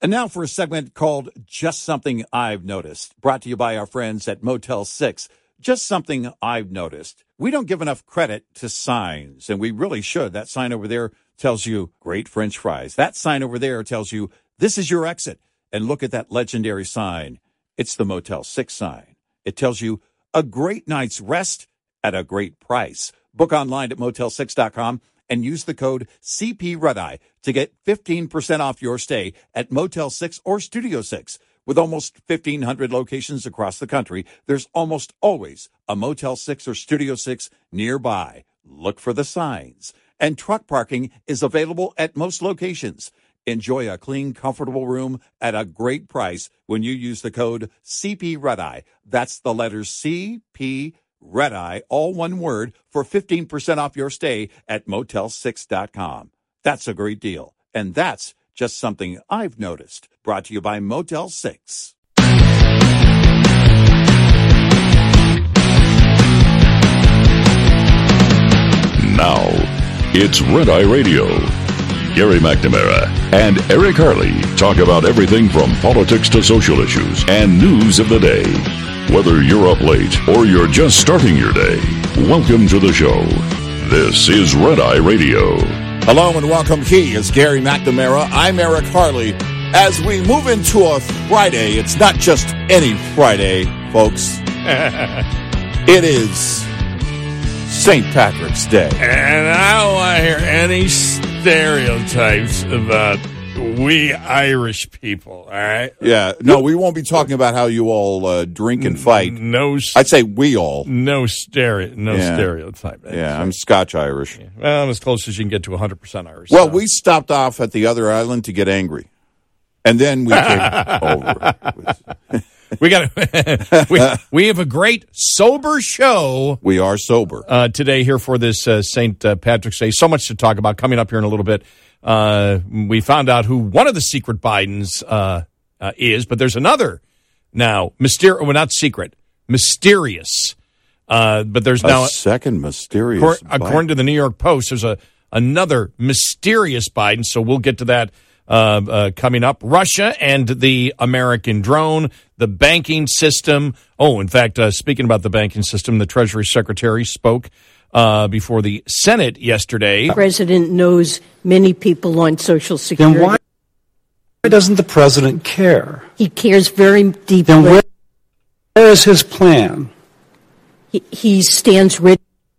And now for a segment called Just Something I've Noticed, brought to you by our friends at Motel 6. Just something I've noticed. We don't give enough credit to signs, and we really should. That sign over there tells you great French fries. That sign over there tells you this is your exit. And look at that legendary sign. It's the Motel 6 sign. It tells you a great night's rest at a great price. Book online at motel6.com and use the code CP Red-Eye to get 15% off your stay at Motel 6 or Studio 6. With almost 1,500 locations across the country, there's almost always a Motel 6 or Studio 6 nearby. Look for the signs. And truck parking is available at most locations. Enjoy a clean, comfortable room at a great price when you use the code CP Red-Eye. That's the letters CP Red-Eye, all one word, for 15% off your stay at motel6.com. That's a great deal. And that's just something I've noticed. Brought to you by Motel 6. Now, it's Red Eye Radio. Gary McNamara and Eric Harley talk about everything from politics to social issues and news of the day. Whether you're up late or you're just starting your day, welcome to the show. This is Red Eye Radio. Hello and welcome. He is Gary McNamara. I'm Eric Harley. As we move into a Friday, it's not just any Friday, folks. It is St. Patrick's Day. And I don't want to hear any stereotypes about we Irish people, all right? Yeah, no, we won't be talking about how you all drink and fight. I'd say we all. No stereotype. Yeah, I'm Scotch-Irish. Yeah. Well, I'm as close as you can get to 100% Irish. Well, we stopped off at the other island to get angry. And then we came over. We have a great sober show. We are sober today here for this St. Patrick's Day. So much to talk about coming up here in a little bit. We found out who one of the secret Bidens is, but there's another now. Not secret, mysterious. But there's now a second mysterious. According to the New York Post, there's another mysterious Biden. So we'll get to that. Coming up, Russia and the American drone, the banking system. Oh, in fact, speaking about the banking system, the Treasury Secretary spoke before the Senate yesterday. The president knows many people on Social Security. Then why doesn't the president care? He cares very deeply. Then where is his plan? He stands ready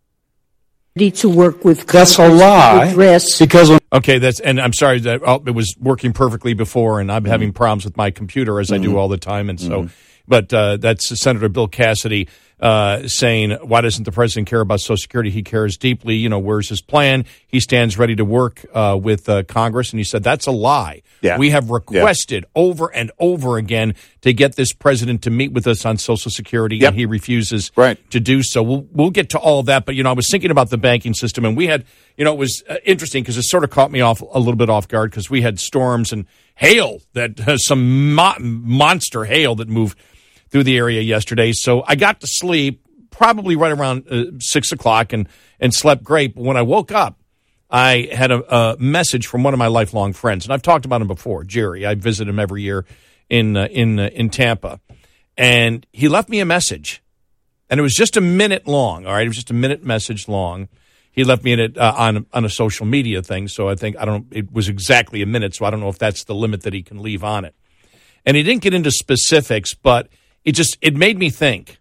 to work with Congress. That's a lie. Because and I'm sorry that it was working perfectly before, and I'm having problems with my computer as I do all the time, and so. But that's Senator Bill Cassidy saying, why doesn't the president care about Social Security? He cares deeply. You know, where's his plan? He stands ready to work with Congress. And he said, that's a lie. Yeah. We have requested over and over again to get this president to meet with us on Social Security, and he refuses to do so. We'll get to all of that. But, you know, I was thinking about the banking system, and we had, you know, it was interesting because it sort of caught me off a little bit off guard because we had storms and hail some monster hail that moved through the area yesterday. So I got to sleep probably right around 6 o'clock and slept great. But when I woke up, I had a message from one of my lifelong friends, and I've talked about him before, Jerry. I visit him every year in Tampa, and he left me a message, and it was just a minute long. All right, it was just a minute message long. He left me in it on a social media thing, so it was exactly a minute, so I don't know if that's the limit that he can leave on it. And he didn't get into specifics, but it made me think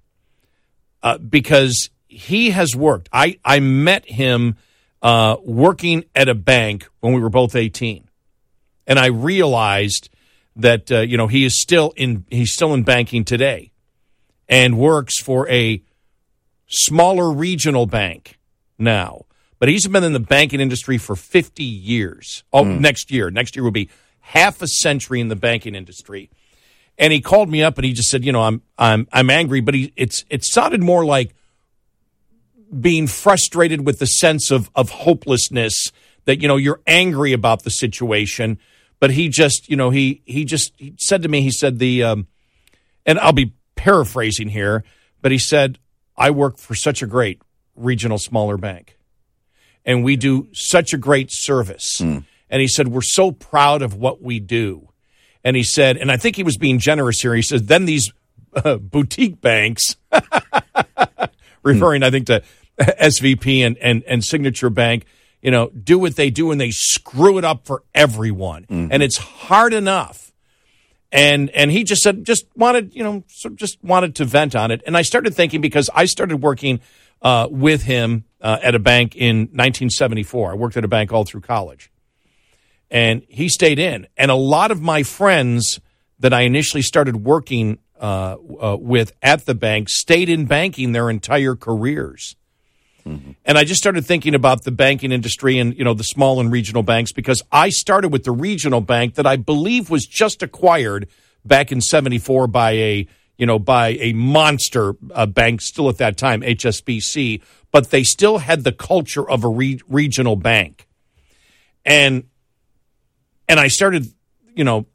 because he has worked. I met him working at a bank when we were both 18, and I realized that he's still in banking today, and works for a smaller regional bank now. But he's been in the banking industry for 50 years. Next year will be half a century in the banking industry. And he called me up and he just said, I'm angry, but it sounded more like being frustrated with the sense of hopelessness that, you're angry about the situation. But he just, he said to me, he said and I'll be paraphrasing here, but he said, I work for such a great regional smaller bank and we do such a great service. And he said, we're so proud of what we do. And he said, and I think he was being generous here, he says, then these boutique banks, referring, I think, to SVP and Signature Bank, do what they do, and they screw it up for everyone. Mm-hmm. And it's hard enough. And he just said, just wanted to vent on it. And I started thinking, because I started working with him at a bank in 1974. I worked at a bank all through college. And he stayed in. And a lot of my friends that I initially started working with at the bank stayed in banking their entire careers. Mm-hmm. And I just started thinking about the banking industry and, the small and regional banks, because I started with the regional bank that I believe was just acquired back in 74 by a monster bank still at that time, HSBC, but they still had the culture of a regional bank. And I started, let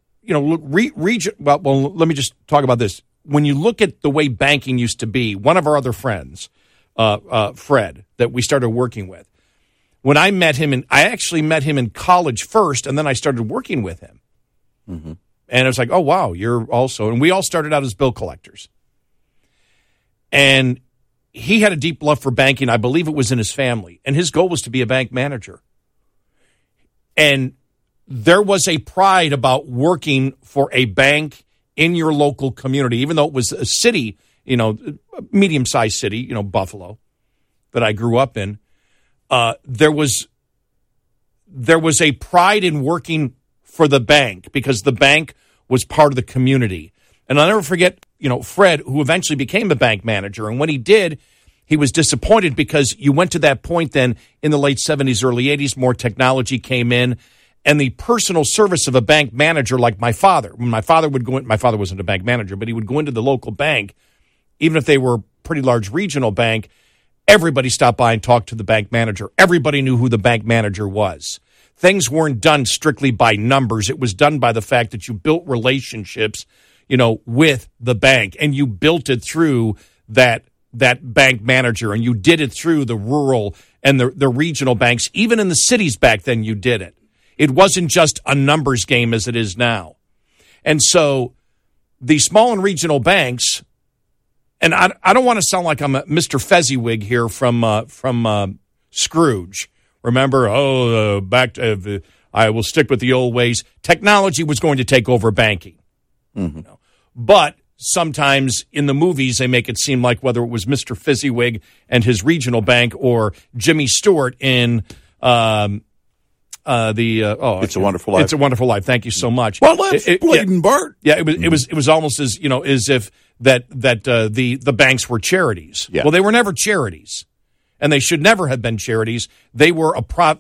me just talk about this. When you look at the way banking used to be, one of our other friends, Fred, that we started working with, when I met him, I actually met him in college first, and then I started working with him. Mm-hmm. And it was like, oh, wow, you're also, and we all started out as bill collectors. And he had a deep love for banking. I believe it was in his family. And his goal was to be a bank manager. And there was a pride about working for a bank in your local community, even though it was a city, a medium-sized city, Buffalo, that I grew up in. There was a pride in working for the bank, because the bank was part of the community. And I'll never forget, Fred, who eventually became a bank manager. And when he did, he was disappointed, because you went to that point then in the late 70s, early 80s, more technology came in. And the personal service of a bank manager, like my father, when my father would go in, my father wasn't a bank manager, but he would go into the local bank, even if they were a pretty large regional bank, everybody stopped by and talked to the bank manager. Everybody knew who the bank manager was. Things weren't done strictly by numbers. It was done by the fact that you built relationships, with the bank, and you built it through that bank manager, and you did it through the rural and the regional banks. Even in the cities back then, you did it. It wasn't just a numbers game as it is now. And so the small and regional banks, and I don't want to sound like I'm a Mr. Fezziwig here from Scrooge. Remember, I will stick with the old ways. Technology was going to take over banking. Mm-hmm. But sometimes in the movies, they make it seem like whether it was Mr. Fezziwig and his regional bank or Jimmy Stewart in It's a Wonderful Life. It's a Wonderful Life. Thank you so much. Well, that's blatant Bart. Yeah, it was almost as as if the banks were charities. Yeah. Well, they were never charities, and they should never have been charities. They were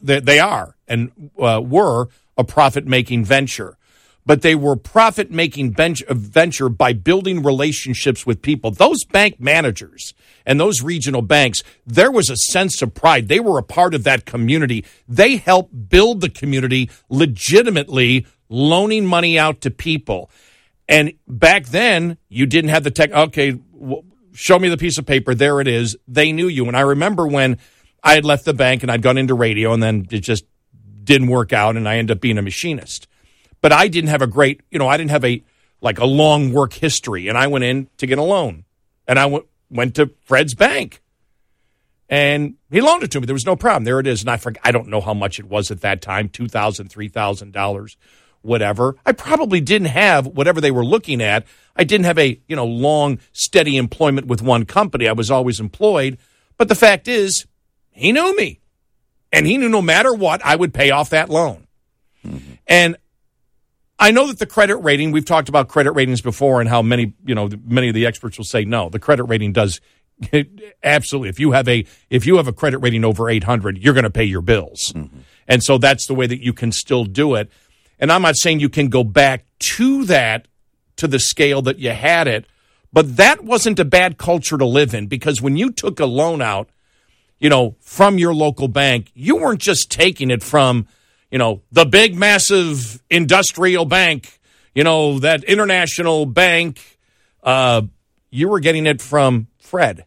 were a profit-making venture. But they were profit-making venture by building relationships with people. Those bank managers and those regional banks, there was a sense of pride. They were a part of that community. They helped build the community legitimately, loaning money out to people. And back then, you didn't have the tech. Okay, show me the piece of paper. There it is. They knew you. And I remember when I had left the bank and I'd gone into radio, and then it just didn't work out, and I ended up being a machinist. But I didn't have I didn't have a long work history, and I went in to get a loan, and I went to Fred's bank, and he loaned it to me. There was no problem. There it is, and I don't know how much it was at that time, $2,000, $3,000, whatever. I probably didn't have whatever they were looking at. I didn't have a long, steady employment with one company. I was always employed, but the fact is, he knew me, and he knew no matter what, I would pay off that loan, and I know that the credit rating, we've talked about credit ratings before and how many of the experts will say no. The credit rating does absolutely. If you have a credit rating over 800, you're going to pay your bills. Mm-hmm. And so that's the way that you can still do it. And I'm not saying you can go back to the scale that you had it, but that wasn't a bad culture to live in, because when you took a loan out, from your local bank, you weren't just taking it from the big, massive industrial bank, that international bank. You were getting it from Fred.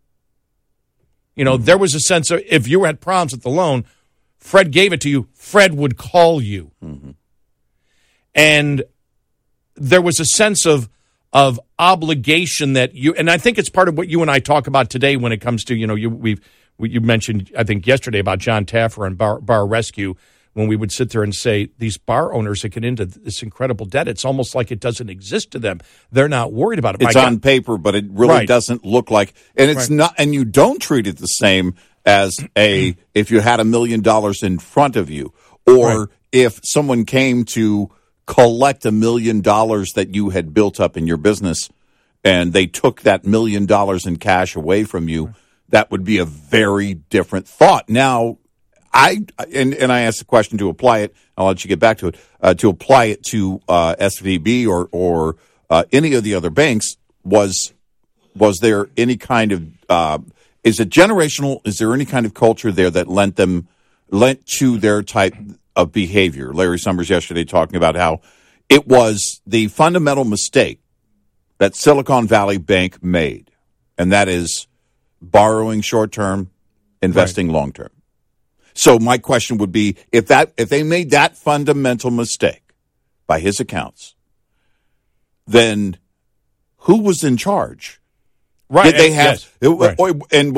There was a sense of, if you had problems with the loan, Fred gave it to you. Fred would call you. Mm-hmm. And there was a sense of obligation that you, and I think it's part of what you and I talk about today when it comes to, you mentioned, I think yesterday about John Taffer and Bar Rescue, when we would sit there and say, these bar owners that get into this incredible debt, it's almost like it doesn't exist to them. They're not worried about it. It's on paper, but it really doesn't look like, and it's not, and you don't treat it the same as if you had $1 million in front of you, or if someone came to collect $1 million that you had built up in your business and they took that $1 million in cash away from you, that would be a very different thought. Now, I asked the question to apply it. I'll let you get back to it. To apply it to SVB or any of the other banks, was there any kind of is it generational? Is there any kind of culture there that lent to their type of behavior? Larry Summers yesterday talking about how it was the fundamental mistake that Silicon Valley Bank made, and that is borrowing short term, investing long term. So my question would be, if they made that fundamental mistake by his accounts, then who was in charge? Right. Did they have, and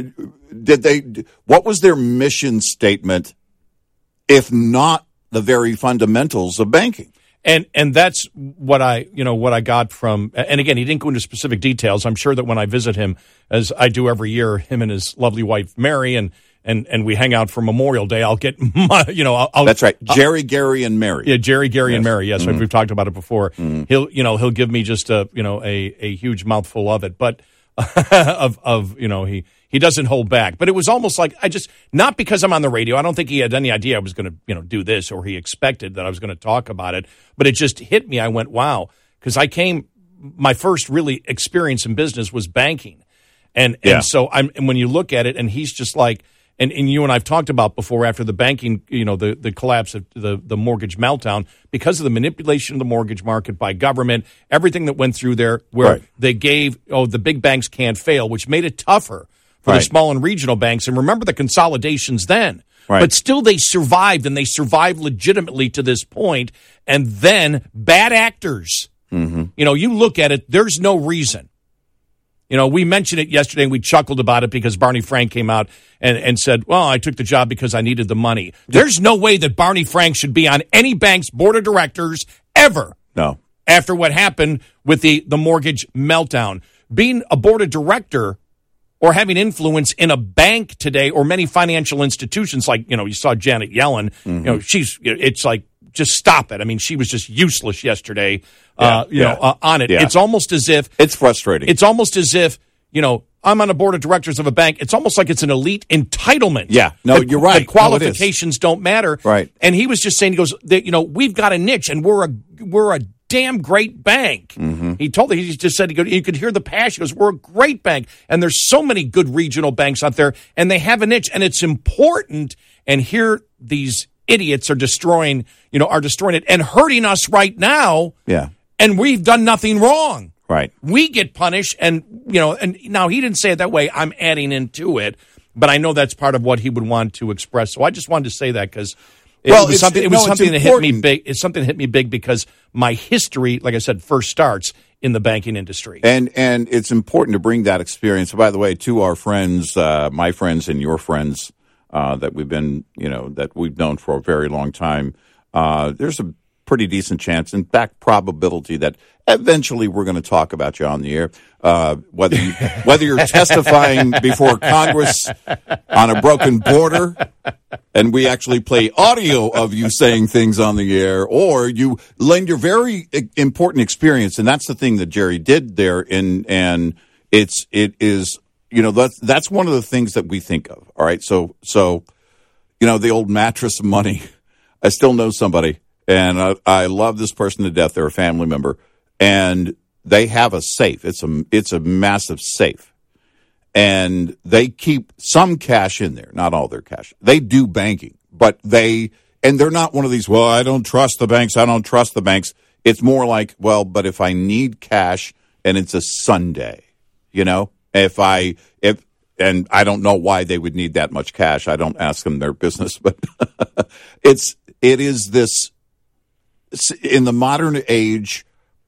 what was their mission statement, if not the very fundamentals of banking? And that's what I got from, and again, he didn't go into specific details. I'm sure that when I visit him, as I do every year, him and his lovely wife, Mary, and we hang out for Memorial Day, I'll get my, that's right. Jerry, Gary, and Mary. Yeah, Jerry, Gary, and Mary. Yes, we've talked about it before. He'll give me just a huge mouthful of it, but he doesn't hold back. But it was almost like not because I'm on the radio. I don't think he had any idea I was going to, do this, or he expected that I was going to talk about it. But it just hit me. I went, wow, because my first really experience in business was banking. And so and when you look at it, and he's just like, and you and I've talked about before, after the banking, the collapse of the mortgage meltdown, because of the manipulation of the mortgage market by government, everything that went through there, where they gave, the big banks can't fail, which made it tougher for the small and regional banks. And remember the consolidations then. Right. But still they survived, and they survived legitimately to this point. And then bad actors, you look at it, there's no reason. We mentioned it yesterday, and we chuckled about it because Barney Frank came out and said, well, I took the job because I needed the money. There's no way that Barney Frank should be on any bank's board of directors ever. No. After what happened with the mortgage meltdown. Being a board of director or having influence in a bank today, or many financial institutions, like, you saw Janet Yellen, it's like, just stop it. I mean, she was just useless yesterday, on it. Yeah. It's almost as if... It's frustrating. It's almost as if, I'm on a board of directors of a bank. It's almost like it's an elite entitlement. Yeah. No, you're right. The qualifications don't matter. Right. And he was just saying, he goes, we've got a niche, and we're a damn great bank. He just said, you could hear the passion. He goes, we're a great bank, and there's so many good regional banks out there, and they have a niche, and it's important. And here these idiots are destroying it and hurting us right now. Yeah. And we've done nothing wrong. Right. We get punished, and now he didn't say it that way. I'm adding into it, but I know that's part of what he would want to express. So I just wanted to say that because it was something that hit me big. It's something that hit me big because my history, like I said, first starts in the banking industry. And it's important to bring that experience, by the way, to our friends, my friends and your friends, that we've known for a very long time. There's a pretty decent chance, in fact, probability that eventually we're going to talk about you on the air, whether you're testifying before Congress on a broken border, and we actually play audio of you saying things on the air, or you lend your very important experience, and that's the thing that Jerry did there. And it is. That's one of the things that we think of. All right. So, the old mattress money, I still know somebody, and I love this person to death. They're a family member, and they have a safe. It's a massive safe, and they keep some cash in there, not all their cash. They do banking, but they're not one of these, well, I don't trust the banks. I don't trust the banks. It's more like, well, but if I need cash and it's a Sunday, and I don't know why they would need that much cash. I don't ask them their business, but it is this, in the modern age,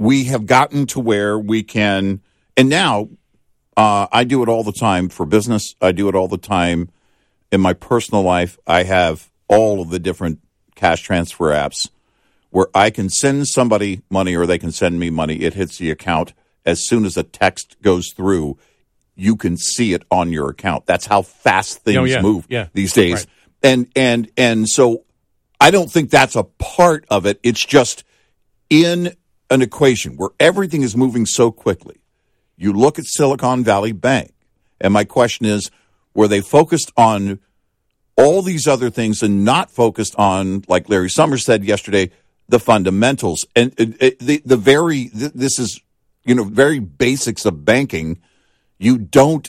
we have gotten to where we can, and now I do it all the time for business. I do it all the time in my personal life. I have all of the different cash transfer apps where I can send somebody money or they can send me money. It hits the account. As soon as a text goes through, you can see it on your account. That's how fast things move these days. Right. And so I don't think that's a part of it. It's just in an equation where everything is moving so quickly. You look at Silicon Valley Bank, and my question is, were they focused on all these other things and not focused on, like Larry Summers said yesterday, the fundamentals? And this is, very basics of banking. You don't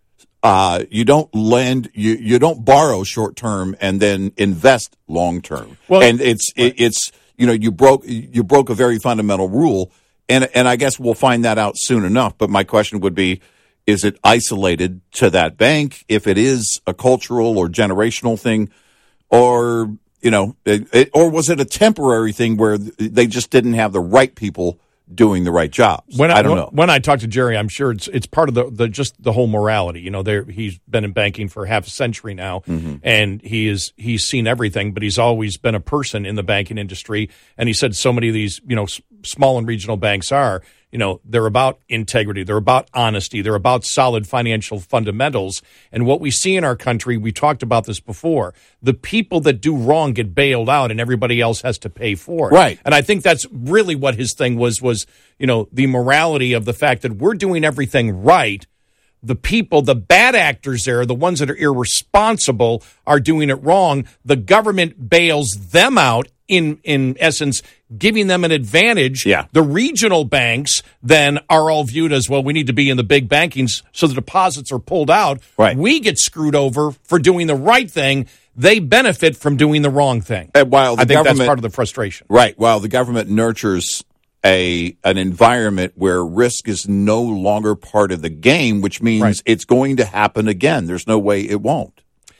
lend, you don't borrow short term and then invest long term. Well, and it's you broke a very fundamental rule, and I guess we'll find that out soon enough. But my question would be, is it isolated to that bank? If it is a cultural or generational thing, or or was it a temporary thing where they just didn't have the right people doing the right jobs? I don't know. When I talk to Jerry, I'm sure it's part of the whole morality. He's been in banking for half a century now, and he's seen everything, but he's always been a person in the banking industry. And he said so many of these, small and regional banks are, they're about integrity, they're about honesty, they're about solid financial fundamentals. And what we see in our country, we talked about this before, the people that do wrong get bailed out and everybody else has to pay for it. Right. And I think that's really what his thing was, the morality of the fact that we're doing everything right. The people, the bad actors there, the ones that are irresponsible, are doing it wrong. The government bails them out, in essence, giving them an advantage. Yeah. The regional banks then are all viewed as, well, we need to be in the big bankings, so the deposits are pulled out. Right. We get screwed over for doing the right thing. They benefit from doing the wrong thing. And while I think that's part of the frustration. Right. While the government nurtures an environment where risk is no longer part of the game, which means it's going to happen again. There's no way it won't.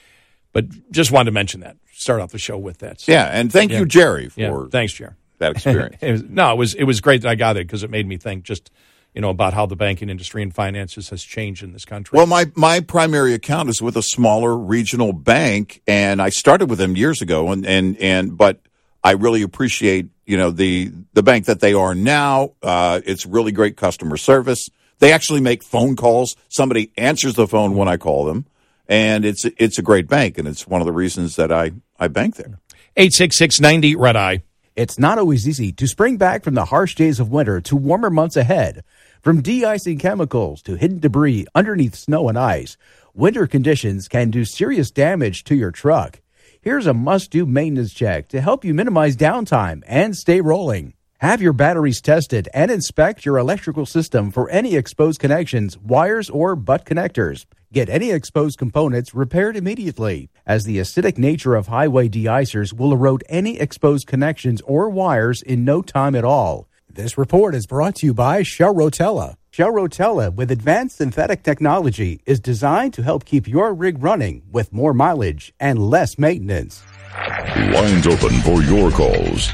But just wanted to mention that. Start off the show with that. So, and thank you, Jerry, for thanks, Jerry. That experience. It was great that I got it because it made me think just about how the banking industry and finances has changed in this country. Well, my primary account is with a smaller regional bank, and I started with them years ago, but I really appreciate the bank that they are now. It's really great customer service. They actually make phone calls. Somebody answers the phone when I call them, and it's a great bank, and it's one of the reasons that I bank there. 866-90-RED-EYE. It's not always easy to spring back from the harsh days of winter to warmer months ahead. From de-icing chemicals to hidden debris underneath snow and ice, winter conditions can do serious damage to your truck. Here's a must-do maintenance check to help you minimize downtime and stay rolling. Have your batteries tested and inspect your electrical system for any exposed connections, wires, or butt connectors. Get any exposed components repaired immediately, as the acidic nature of highway de-icers will erode any exposed connections or wires in no time at all. This report is brought to you by Shell Rotella. Shell Rotella, with advanced synthetic technology, is designed to help keep your rig running with more mileage and less maintenance. Lines open for your calls.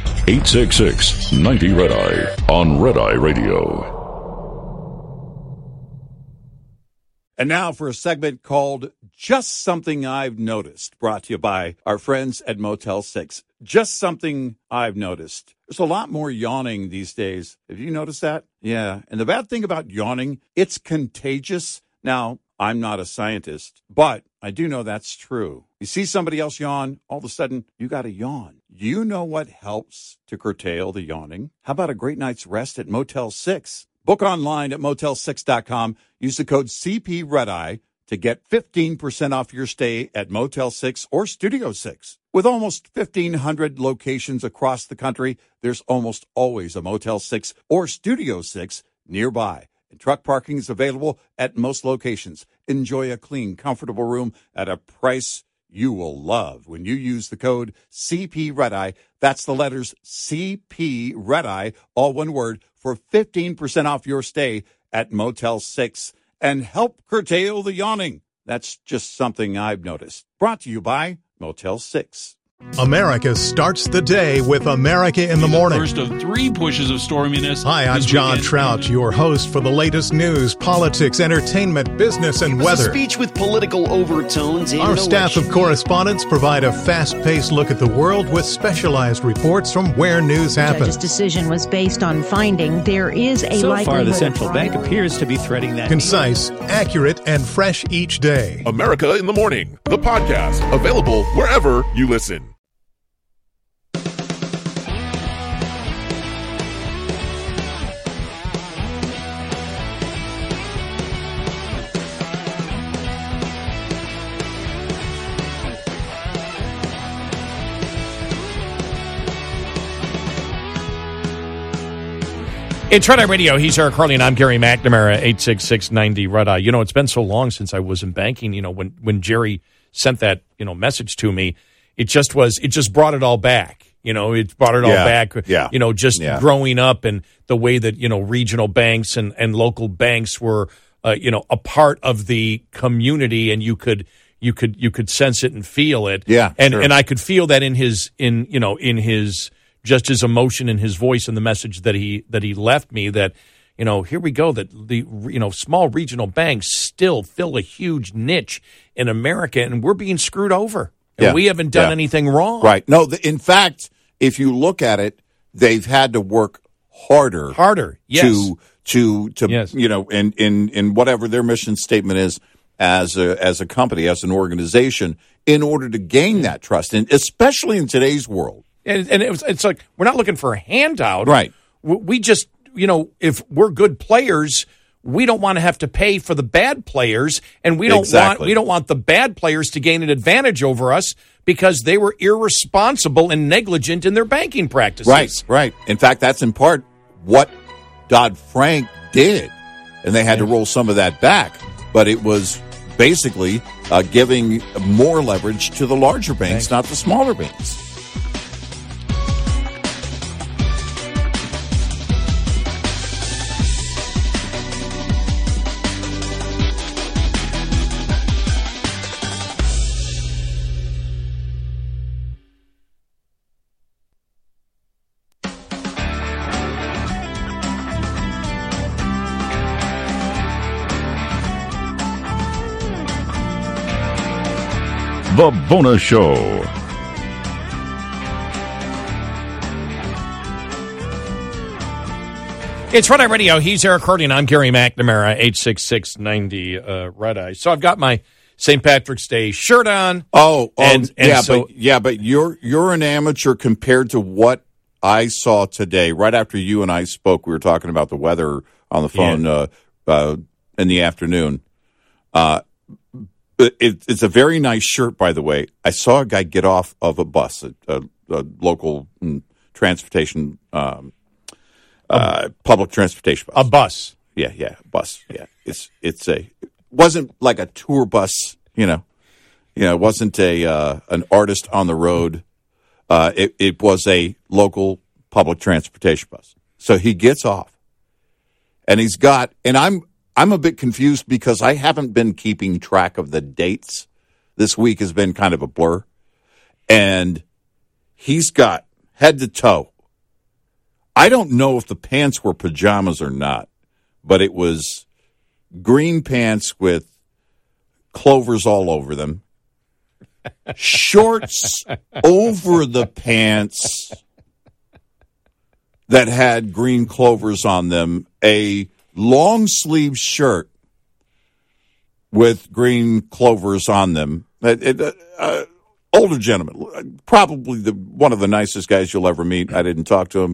866-90-RED-EYE on Red Eye Radio. And now for a segment called Just Something I've Noticed, brought to you by our friends at Motel 6. Just something I've noticed. There's a lot more yawning these days. Have you noticed that? Yeah. And the bad thing about yawning, it's contagious. Now, I'm not a scientist, but I do know that's true. You see somebody else yawn, all of a sudden, you got to yawn. You know what helps to curtail the yawning? How about a great night's rest at Motel 6? Book online at motel6.com. Use the code CPREDEYE to get 15% off your stay at Motel 6 or Studio 6. With almost 1,500 locations across the country, there's almost always a Motel 6 or Studio 6 nearby. And truck parking is available at most locations. Enjoy a clean, comfortable room at a price you will love when you use the code CPREDEYE. That's the letters CPREDEYE, all one word, for 15% off your stay at Motel 6 and help curtail the yawning. That's just something I've noticed. Brought to you by Motel 6. America starts the day with America in the Morning. First of 3 pushes of storminess. Hi, I'm John Trout, your host for the latest news, politics, entertainment, business, and weather. A speech with political overtones. Our staff of correspondents provide a fast-paced look at the world with specialized reports from where news happens. The judge's decision was based on finding there is a so far, the central bank appears to be threading that. Concise, accurate, and fresh each day. America in the Morning, the podcast, available wherever you listen. It's Red Eye Radio. He's Eric Harley, and I'm Gary McNamara, 866-90 Red Eye. You know, it's been so long since I was in banking. You know, when Jerry sent that, message to me, it just brought it all back. You know, it brought it all back. Yeah. You know, just growing up and the way that, regional banks and local banks were, a part of the community, and you could sense it and feel it. Yeah. And I could feel that in his just his emotion in his voice and the message that he left me, that, here we go, that the, small regional banks still fill a huge niche in America, and we're being screwed over. And we haven't done anything wrong. Right. No, in fact, if you look at it, they've had to work harder. Yes. To in whatever their mission statement is as a company, as an organization, in order to gain that trust, and especially in today's world. And it's like, we're not looking for a handout. Right. We just, if we're good players, we don't want to have to pay for the bad players, and we don't want the bad players to gain an advantage over us because they were irresponsible and negligent in their banking practices. Right. In fact, that's in part what Dodd-Frank did, and they had to roll some of that back, but it was basically giving more leverage to the larger banks, not the smaller banks. The Bonus Show. It's Red Eye Radio. He's Eric Hardy, and I'm Gary McNamara, 866-90 Red Eye. So I've got my St. Patrick's Day shirt on. But you're an amateur compared to what I saw today. Right after you and I spoke, we were talking about the weather on the phone in the afternoon. It's a very nice shirt, by the way. I saw a guy get off of a bus, a local transportation, public transportation bus. A bus. Yeah, bus. Yeah, it wasn't like a tour bus, it wasn't an artist on the road. It was a local public transportation bus. So he gets off, and I'm a bit confused because I haven't been keeping track of the dates. This week has been kind of a blur. And he's got head to toe. I don't know if the pants were pajamas or not, but it was green pants with clovers all over them. Shorts over the pants that had green clovers on them. A long sleeve shirt with green clovers on them. Older gentleman, probably one of the nicest guys you'll ever meet. I didn't talk to him.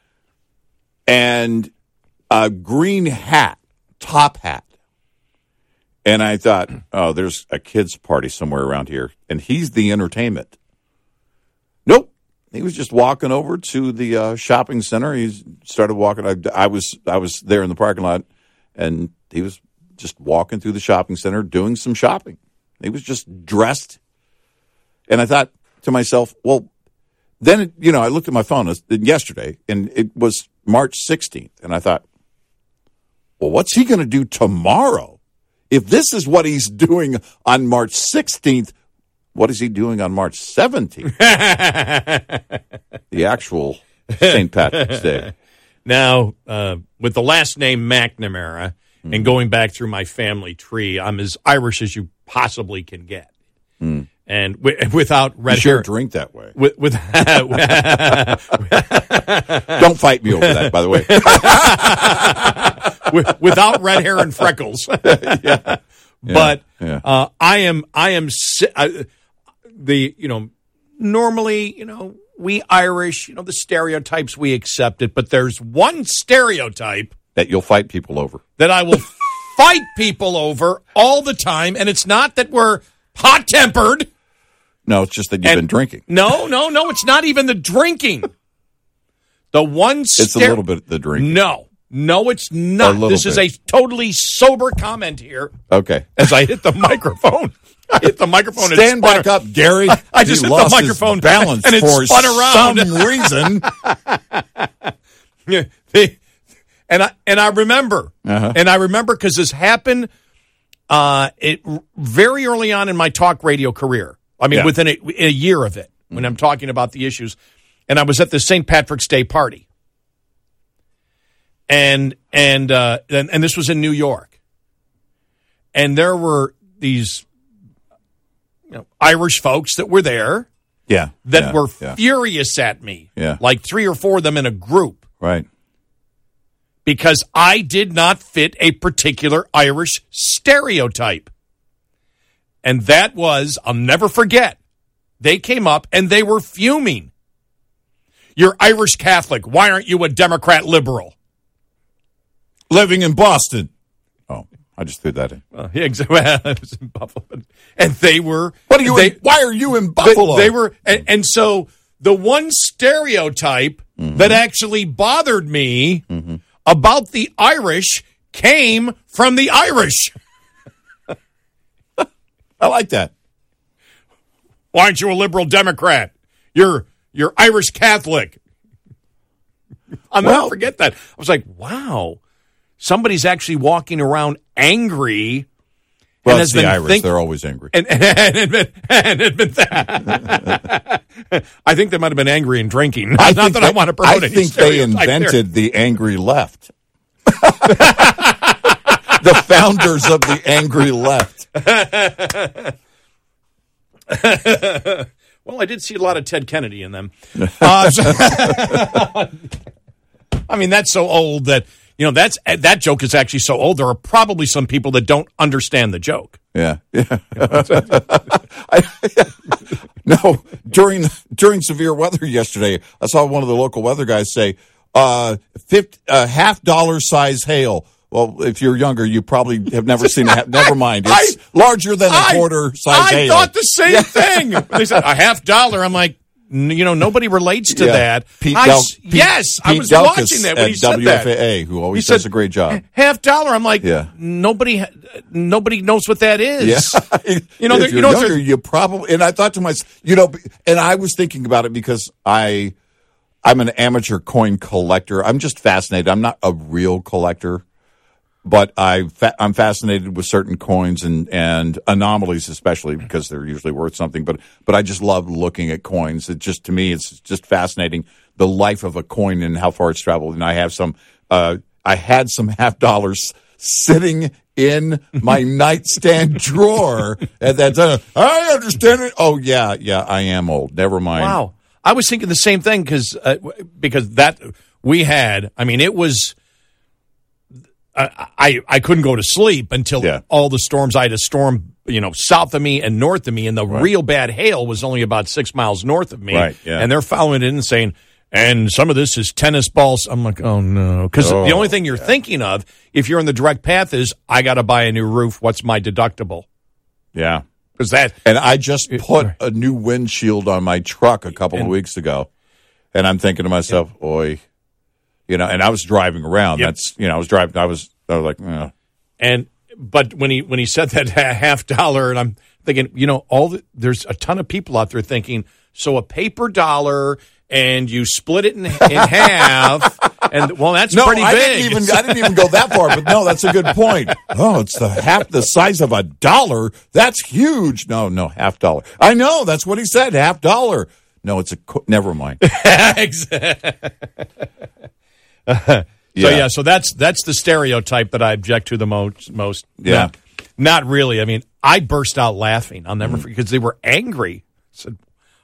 And a green hat, top hat. And I thought, there's a kid's party somewhere around here, and he's the entertainment. Nope. He was just walking over to the shopping center. He started walking. I was there in the parking lot, and he was just walking through the shopping center doing some shopping. He was just dressed. And I thought to myself, well, then, I looked at my phone yesterday, and it was March 16th. And I thought, well, what's he going to do tomorrow? If this is what he's doing on March 16th, What is he doing on March 17th? The actual St. Patrick's Day. Now, with the last name McNamara and going back through my family tree, I'm as Irish as you possibly can get. And without red hair. You sure drink that way. Don't fight me over that, by the way. Without red hair and freckles. Yeah. But I am normally, we Irish, the stereotypes, we accept it, but there's one stereotype that you'll fight people over. That I will fight people over all the time, and it's not that we're hot-tempered. No, it's just that you've been drinking. No, it's not even the drinking. It's a little bit the drinking. No, it's not. This is a totally sober comment here. Okay. As I hit the microphone. Stand back up, Gary. I just hit the microphone balance and it for spun around. Some reason. And I remember. And I remember because this happened very early on in my talk radio career. I mean, within a year of it, when I'm talking about the issues. And I was at the St. Patrick's Day party. And this was in New York. And there were these Irish folks that were there. That were furious at me. Like 3 or 4 of them in a group. Right. Because I did not fit a particular Irish stereotype. And that was, I'll never forget, they came up and they were fuming. You're Irish Catholic. Why aren't you a Democrat liberal? Living in Boston. Oh, I just threw that in. Exactly. It was in Buffalo. And they were... why are you in Buffalo? They were... And so the one stereotype that actually bothered me about the Irish came from the Irish. I like that. Why aren't you a liberal Democrat? You're Irish Catholic. I'll never forget that. I was like, wow, somebody's actually walking around angry. Well, it's the Irish. They're always angry. And admit that. I think they might have been angry and drinking. Not that I want to promote I think they invented the angry left. The founders of the angry left. Well, I did see a lot of Ted Kennedy in them. I mean, that's so old that, that joke is actually so old. There are probably some people that don't understand the joke. Yeah. No, during severe weather yesterday, I saw one of the local weather guys say, $50 size hail. Well, if you're younger, you probably have never seen it. Never mind. It's larger than a quarter size hail. I thought the same thing. They said $50. I'm like, nobody relates to that. I was watching that when he said that. WFAA, who always does a great job. $50. I'm like, nobody knows what that is. Yeah. If you're younger, you probably. And I thought to myself, and I was thinking about it because I'm an amateur coin collector. I'm just fascinated. I'm not a real collector. But I'm fascinated with certain coins and anomalies, especially because they're usually worth something. But I just love looking at coins. To me, it's just fascinating, the life of a coin and how far it's traveled. And I have I had some $50 sitting in my nightstand drawer at that time. I understand it. Oh yeah, I am old. Never mind. Wow, I was thinking the same thing because that we had. I mean, it was. I couldn't go to sleep until all the storms. I had a storm, south of me and north of me, and the real bad hail was only about 6 miles north of me. Right, yeah. And they're following it in and saying, and some of this is tennis balls. I'm like, oh no, because the only thing you're thinking of if you're in the direct path is I got to buy a new roof. What's my deductible? Yeah, because that. And I just put a new windshield on my truck a couple of weeks ago, and I'm thinking to myself, oi. And I was driving around. Yep. I was driving. I was like, but when he said that $50, and I'm thinking, there's a ton of people out there thinking, so a paper dollar and you split it in half. And well, that's pretty big. I didn't even go that far, but no, that's a good point. Oh, it's half the size of $1. That's huge. No, $50. I know, that's what he said, $50. No, never mind. So that's the stereotype that I object to the most. Yeah. No, not really. I mean, I burst out laughing. I'll never forget because they were angry. I said,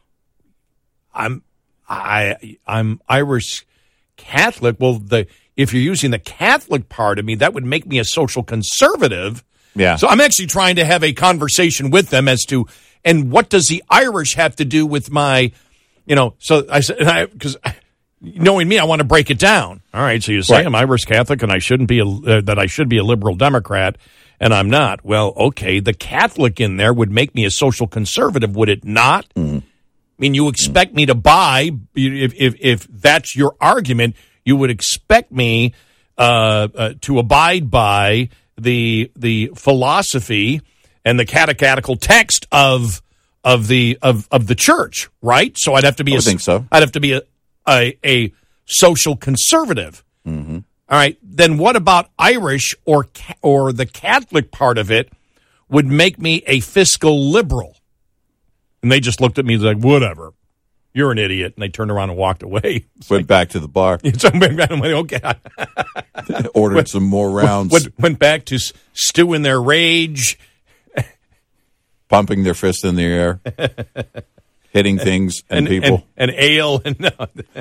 I'm Irish Catholic. Well, if you're using the Catholic part of me, that would make me a social conservative. Yeah. So I'm actually trying to have a conversation with them as to, and what does the Irish have to do with my, so I said, because knowing me, I want to break it down. All right. So you say I'm Irish Catholic and I shouldn't be that I should be a liberal Democrat, and I'm not. Well, okay. The Catholic in there would make me a social conservative, would it not? Mm-hmm. I mean, you expect me to buy, if that's your argument, you would expect me to abide by the philosophy and the catechetical text of the church, right? So I'd have to be I'd have to be a social conservative. Mm-hmm. All right. Then what about Irish or the Catholic part of it would make me a fiscal liberal? And they just looked at me like, whatever, you're an idiot. And they turned around and walked away. Went back to the bar. Okay. Ordered some more rounds. Went back to stewing their rage. Pumping their fist in the air. Hitting things and people. And ale. And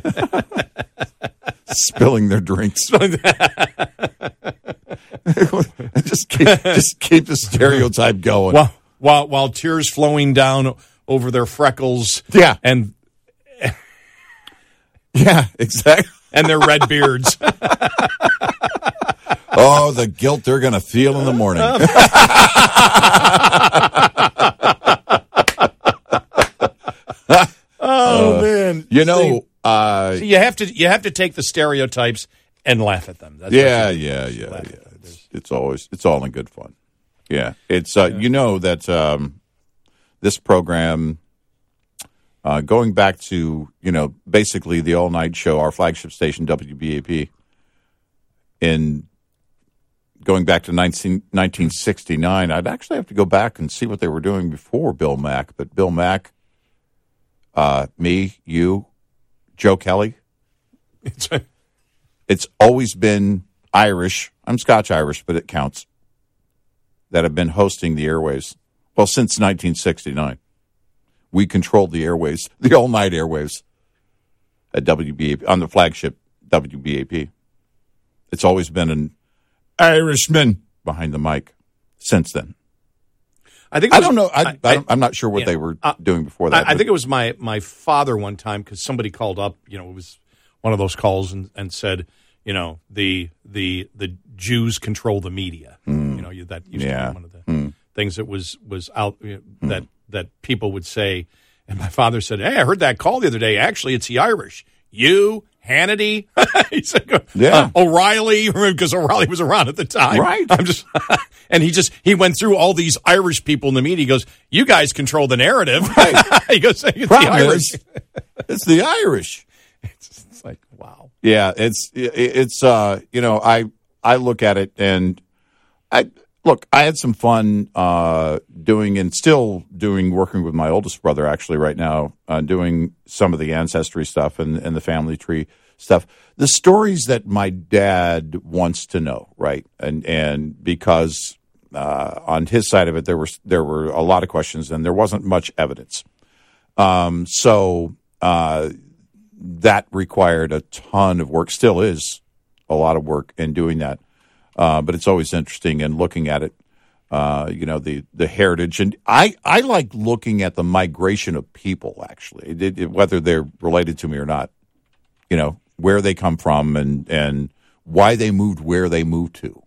spilling their drinks. just keep the stereotype going. While tears flowing down over their freckles. Yeah. And yeah, exactly. And their red beards. Oh, the guilt they're going to feel in the morning. Man. You know, so you have to take the stereotypes and laugh at them. That's yeah. It's all in good fun. Yeah. It's you know that this program going back to, basically the all-night show, our flagship station WBAP, in going back to 1969, I'd actually have to go back and see what they were doing before Bill Mack. But Bill Mack, me, you, Joe Kelly, it's always been Irish. I'm Scotch-Irish, but it counts. That have been hosting the airwaves. Well, since 1969. We controlled the airwaves, the all-night airwaves at WBAP, on the flagship WBAP. It's always been an Irishman behind the mic since then. I'm not sure what they were doing before that. I think it was my father one time, because somebody called up. It was one of those calls and said, the Jews control the media. That used to be one of the things that was out that people would say. And my father said, "Hey, I heard that call the other day. Actually, it's the Irish. You, Hannity," he said, O'Reilly, because O'Reilly was around at the time. Right. And he went through all these Irish people in the media. He goes, "You guys control the narrative." Right. He goes, "It's the Irish." It's the Irish. It's like, wow. Yeah, it's I look at it and I had some fun working with my oldest brother actually right now, doing some of the ancestry stuff and the family tree stuff. The stories that my dad wants to know, right? And because on his side of it, there were a lot of questions and there wasn't much evidence. So that required a ton of work, still is a lot of work in doing that. But it's always interesting in looking at it, the heritage. And I like looking at the migration of people, actually, whether they're related to me or not, where they come from and why they moved where they moved to,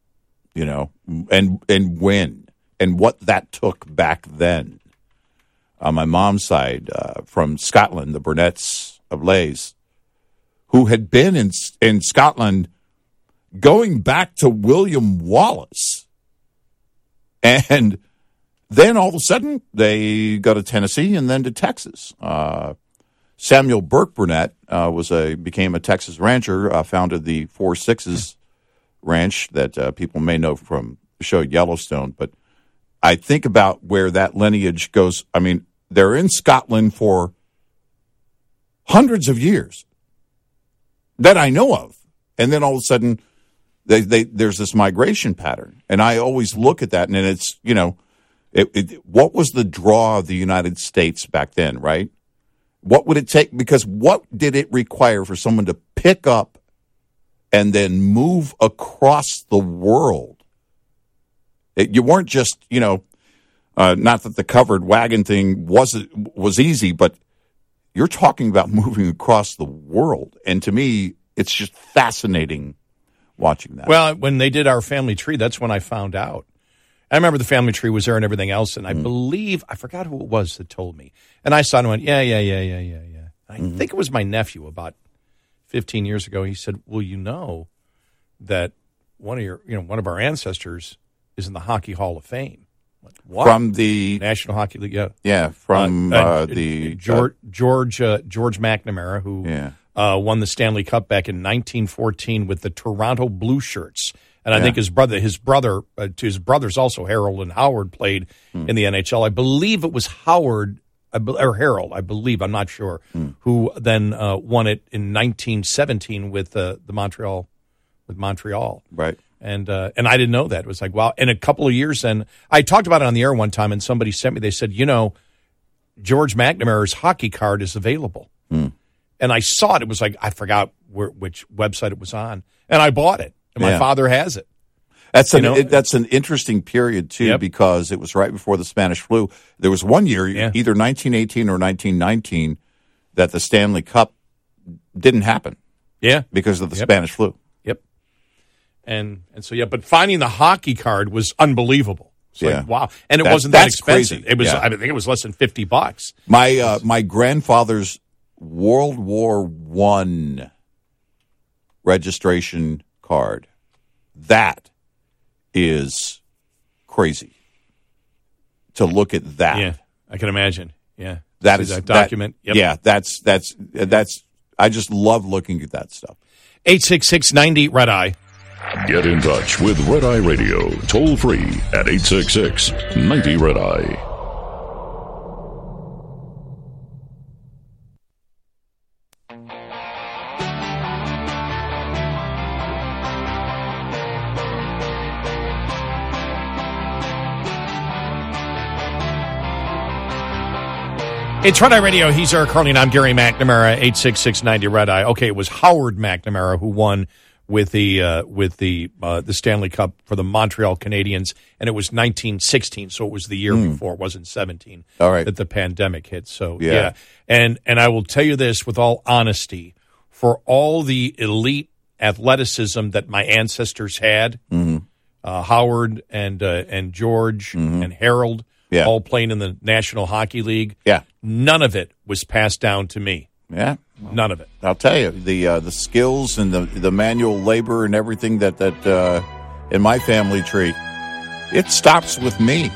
and when and what that took back then. On my mom's side, from Scotland, the Burnetts of Lays, who had been in Scotland going back to William Wallace. And then all of a sudden they go to Tennessee and then to Texas. Samuel Burke Burnett became a Texas rancher, founded the 4 Sixes Ranch that people may know from the show Yellowstone. But I think about where that lineage goes. I mean, they're in Scotland for hundreds of years that I know of. And then all of a sudden, there's this migration pattern. And I always look at that, and it's, what was the draw of the United States back then, right? What would it take? Because what did it require for someone to pick up and then move across the world? You weren't just, not that the covered wagon thing was easy, but you're talking about moving across the world. And to me, it's just fascinating watching that. Well, when they did our family tree, that's when I found out. I remember the family tree was there and everything else, and I believe, I forgot who it was that told me. And I saw it and went, yeah. I think it was my nephew about 15 years ago. He said, well, that one of our ancestors is in the Hockey Hall of Fame. Like, what? From the National Hockey League, yeah. Yeah, from the George McNamara, who won the Stanley Cup back in 1914 with the Toronto Blue Shirts. And I think his brothers also, Harold and Howard, played in the NHL. I believe it was Howard or Harold, I believe, I'm not sure, who then won it in 1917 with Montreal. Right. And I didn't know that. It was like, wow. In a couple of years, then I talked about it on the air one time, and somebody sent me. They said, George McNamara's hockey card is available. And I saw it. It was like, I forgot which website it was on, and I bought it. And my father has it. That's an interesting period, too, because it was right before the Spanish flu. There was one year, either 1918 or 1919, that the Stanley Cup didn't happen. Yeah. Because of the Spanish flu. Yep. And so, but finding the hockey card was unbelievable. It's like, wow. And it wasn't that expensive. Crazy. It was, I think it was less than $50. My grandfather's World War I registration card, that is crazy to look at that. Yeah, I can imagine. Yeah, that is that document. Yeah, that's. I just love looking at that stuff. 866-90 Red Eye. Get in touch with Red Eye Radio toll free at 866-90 Red Eye. It's Red Eye Radio. He's Eric Carly, and I'm Gary McNamara, 866-90 Red Eye. Okay, it was Howard McNamara who won with the Stanley Cup for the Montreal Canadiens, and it was 1916, so it was the year before. It wasn't 17 that the pandemic hit. So, yeah. And I will tell you this with all honesty, for all the elite athleticism that my ancestors had, Howard and George and Harold, all playing in the National Hockey League. Yeah. None of it was passed down to me. Yeah. None of it. I'll tell you, the skills and the manual labor and everything that in my family tree, it stops with me.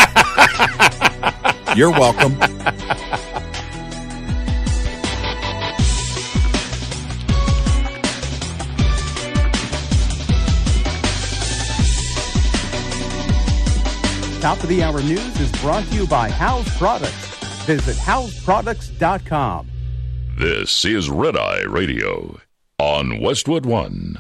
You're welcome. Top of the Hour News is brought to you by House Products. Visit houseproducts.com. This is Red Eye Radio on Westwood One.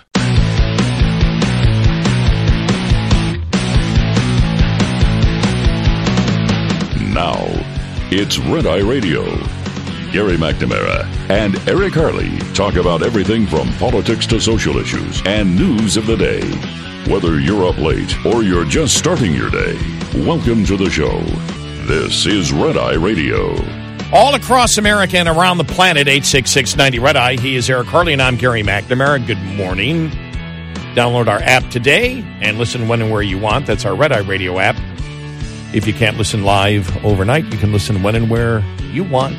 Now, it's Red Eye Radio. Gary McNamara and Eric Harley talk about everything from politics to social issues and news of the day. Whether you're up late or you're just starting your day, welcome to the show. This is Red Eye Radio. All across America and around the planet, 866-90 Red Eye. He is Eric Harley, and I'm Gary McNamara. Good morning. Download our app today and listen when and where you want. That's our Red Eye Radio app. If you can't listen live overnight, you can listen when and where you want,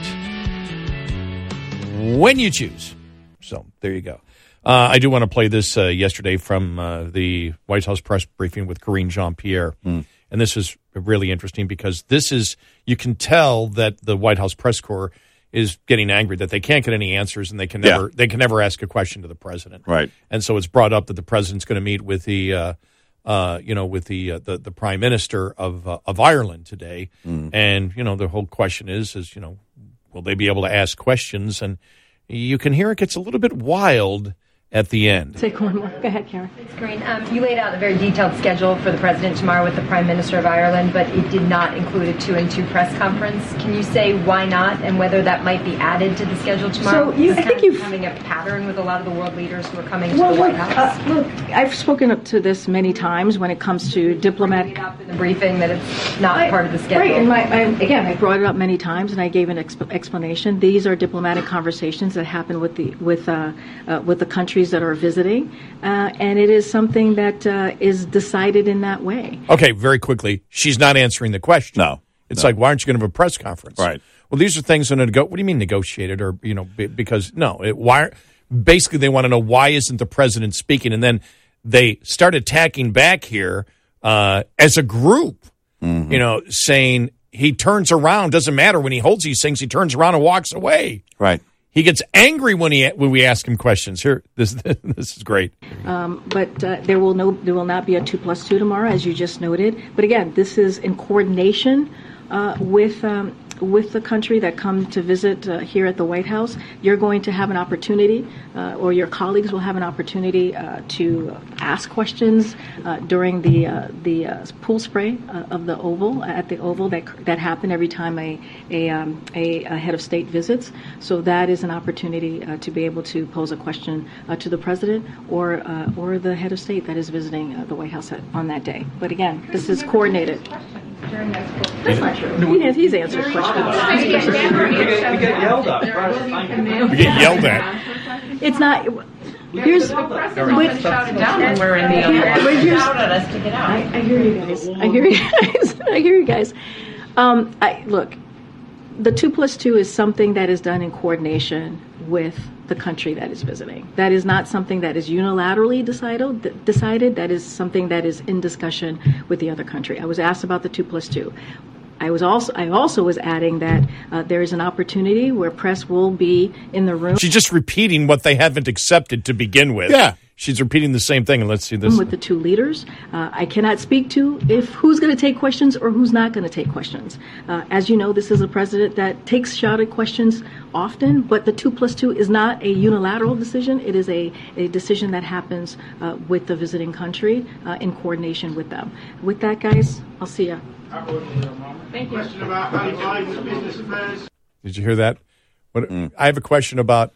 when you choose. So there you go. I do want to play this yesterday from the White House press briefing with Karine Jean-Pierre. And this is really interesting because this is, you can tell that the White House press corps is getting angry that they can't get any answers and they can never ask a question to the president. Right. And so it's brought up that the president's going to meet with the prime minister of Ireland today. And, the whole question is, will they be able to ask questions? And you can hear it gets a little bit wild at the end. Take one more. Go ahead, Karen. It's great. You laid out a very detailed schedule for the president tomorrow with the Prime Minister of Ireland, but it did not include a 2-and-2 press conference. Can you say why not and whether that might be added to the schedule tomorrow? So I think you're having a pattern with a lot of the world leaders who are coming to the White House. Look, I've spoken up to this many times when it comes to diplomatic. Up in the briefing that it's not part of the schedule. Right, and I brought it up many times, and I gave an explanation. These are diplomatic conversations that happen with the countries that are visiting, and it is something that is decided in that way. Okay, very quickly, she's not answering the question. No. It's like, why aren't you going to have a press conference? Right. Well, these are things that what do you mean negotiated? Or, because, basically they want to know why isn't the president speaking? And then they start attacking back here as a group, saying he turns around, doesn't matter when he holds these things, he turns around and walks away. Right. He gets angry when we ask him questions. Here, this is great. But there will not be a 2+2 tomorrow, as you just noted. But again, this is in coordination with the country that come to visit here at the White House. You're going to have an opportunity, or your colleagues will have an opportunity to ask questions during the pool spray of the Oval, at the Oval that happen every time a head of state visits. So that is an opportunity to be able to pose a question to the president or the head of state that is visiting the White House on that day. But again, this is coordinated. That's not true. He's answered questions. We get yelled at. We get yelled at. It's not. Here's. Shouted down when we're in the shout at us to get out. I hear you guys. Look, the 2+2 is something that is done in coordination with the country that is visiting. That is not something that is unilaterally decided. That is something that is in discussion with the other country. I was asked about the 2+2. I also was adding that there is an opportunity where press will be in the room. She's just repeating what they haven't accepted to begin with. Yeah. She's repeating the same thing, and let's see this. With the two leaders. I cannot speak to who's going to take questions or who's not going to take questions. As you know, this is a president that takes shouted questions often, but the 2+2 is not a unilateral decision. It is a decision that happens with the visiting country in coordination with them. With that, guys, I'll see you. Thank you. Did you hear that? I have a question about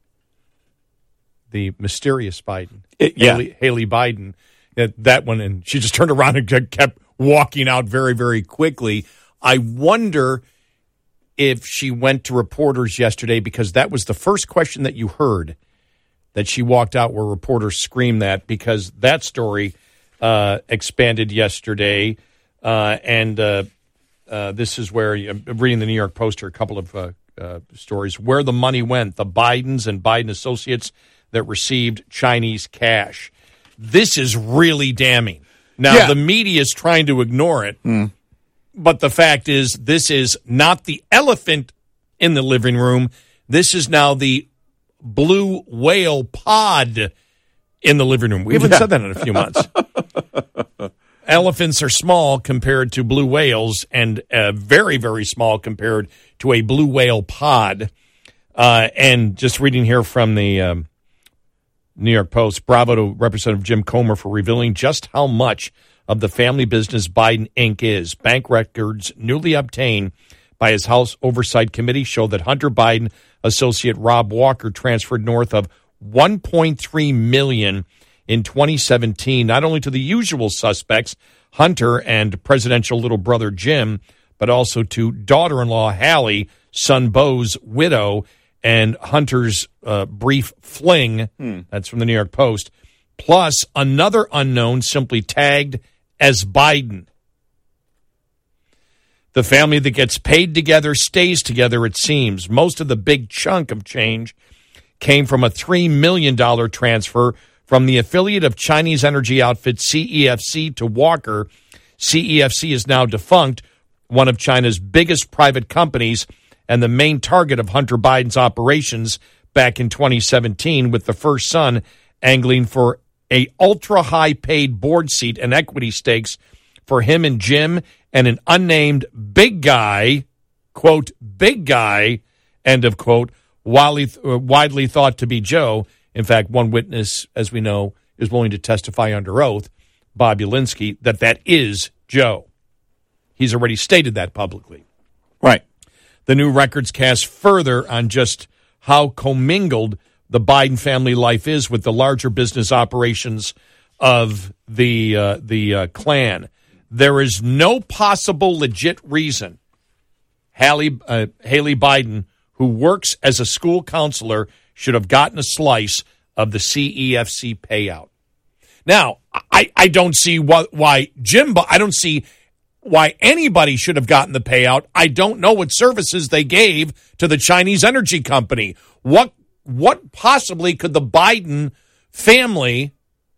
the mysterious Biden, Haley Biden. That one, and she just turned around and kept walking out very, very quickly. I wonder if she went to reporters yesterday, because that was the first question that you heard that she walked out where reporters screamed that, because that story expanded yesterday. And this is where I'm reading the New York Post here, a couple of stories where the money went, the Bidens and Biden associates that received Chinese cash. This is really damning. Now, the media is trying to ignore it, but the fact is this is not the elephant in the living room. This is now the blue whale pod in the living room. We haven't said that in a few months. Elephants are small compared to blue whales, and very, very small compared to a blue whale pod. And just reading here from the New York Post, bravo to Representative Jim Comer for revealing just how much of the family business Biden Inc. is. Bank records newly obtained by his House Oversight Committee show that Hunter Biden associate Rob Walker transferred north of $1.3 million in 2017, not only to the usual suspects, Hunter and presidential little brother Jim, but also to daughter-in-law Hallie, son Bo's widow, and Hunter's brief fling. That's from the New York Post. Plus another unknown simply tagged as Biden. The family that gets paid together stays together, it seems. Most of the big chunk of change came from a $3 million transfer from the affiliate of Chinese energy outfit CEFC to Walker. CEFC is now defunct, one of China's biggest private companies, and the main target of Hunter Biden's operations back in 2017, with the first son angling for a ultra-high paid board seat and equity stakes for him and Jim and an unnamed big guy, quote, big guy, end of quote, widely thought to be Joe. In fact, one witness, as we know, is willing to testify under oath, Bob Ulinsky, that is Joe. He's already stated that publicly. Right. The new records cast further on just how commingled the Biden family life is with the larger business operations of the Klan. There is no possible legit reason Haley Biden, who works as a school counselor, should have gotten a slice of the CEFC payout. Now, I don't see why I don't see why anybody should have gotten the payout. I don't know what services they gave to the Chinese energy company. What possibly could the Biden family,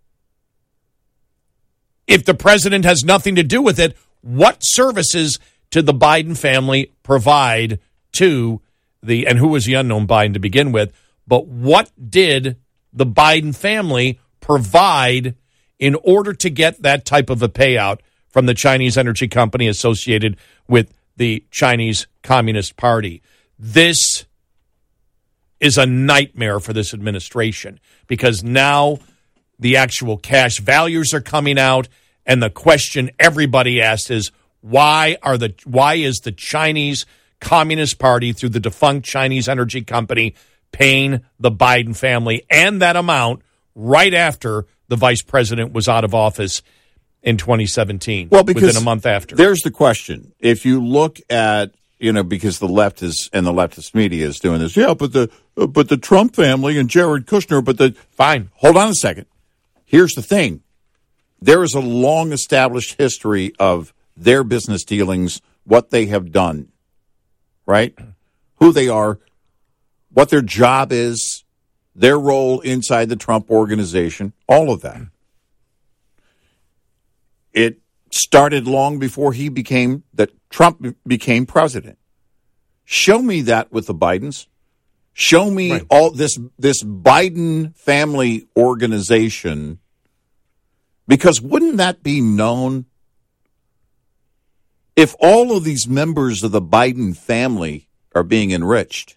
if the president has nothing to do with it, what services did the Biden family provide to and who was the unknown Biden to begin with, but what did the Biden family provide in order to get that type of a payout from the Chinese energy company associated with the Chinese Communist Party? This is a nightmare for this administration, because now the actual cash values are coming out, and the question everybody asks is, why is the Chinese Communist Party, through the defunct Chinese energy company, paying the Biden family and that amount right after the vice president was out of office in 2017? Well, because within a month after. There's the question. If you look at, because the leftist media is doing this, but the Trump family and Jared Kushner, fine. Hold on a second. Here's the thing. There is a long established history of their business dealings, what they have done, right? Who they are, what their job is, their role inside the Trump organization, all of that. It started long before Trump became president. Show me that with the Bidens. Show me all this Biden family organization, because wouldn't that be known? If all of these members of the Biden family are being enriched,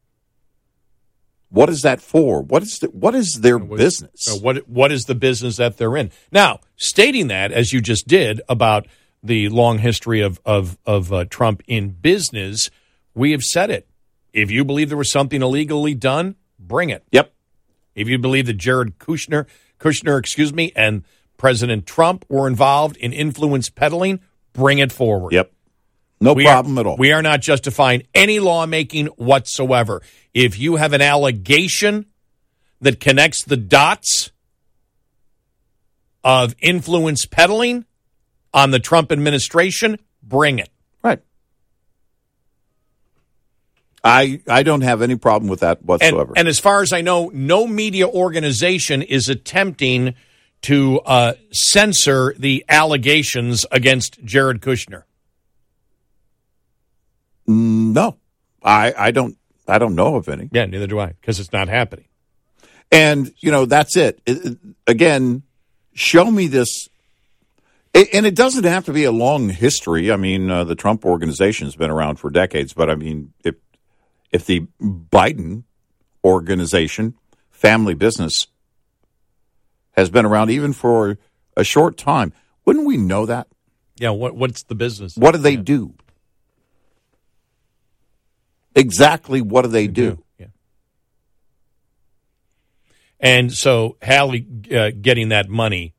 what is that for? What is their business? What is the business that they're in? Now, stating that, as you just did, about the long history of Trump in business, we have said it. If you believe there was something illegally done, bring it. Yep. If you believe that Jared Kushner, and President Trump were involved in influence peddling, bring it forward. Yep. No problem at all. We are not justifying any lawmaking whatsoever. If you have an allegation that connects the dots of influence peddling on the Trump administration, bring it. Right. I don't have any problem with that whatsoever. And as far as I know, no media organization is attempting to censor the allegations against Jared Kushner. No, I don't know of any. Yeah, neither do I, because it's not happening. And, that's it. Again, show me this. And it doesn't have to be a long history. I mean, the Trump organization has been around for decades. But, I mean, if the Biden organization, family business, has been around even for a short time, wouldn't we know that? Yeah, what's the business? What do they do? Exactly what do they do? Yeah. And so Haley getting that money,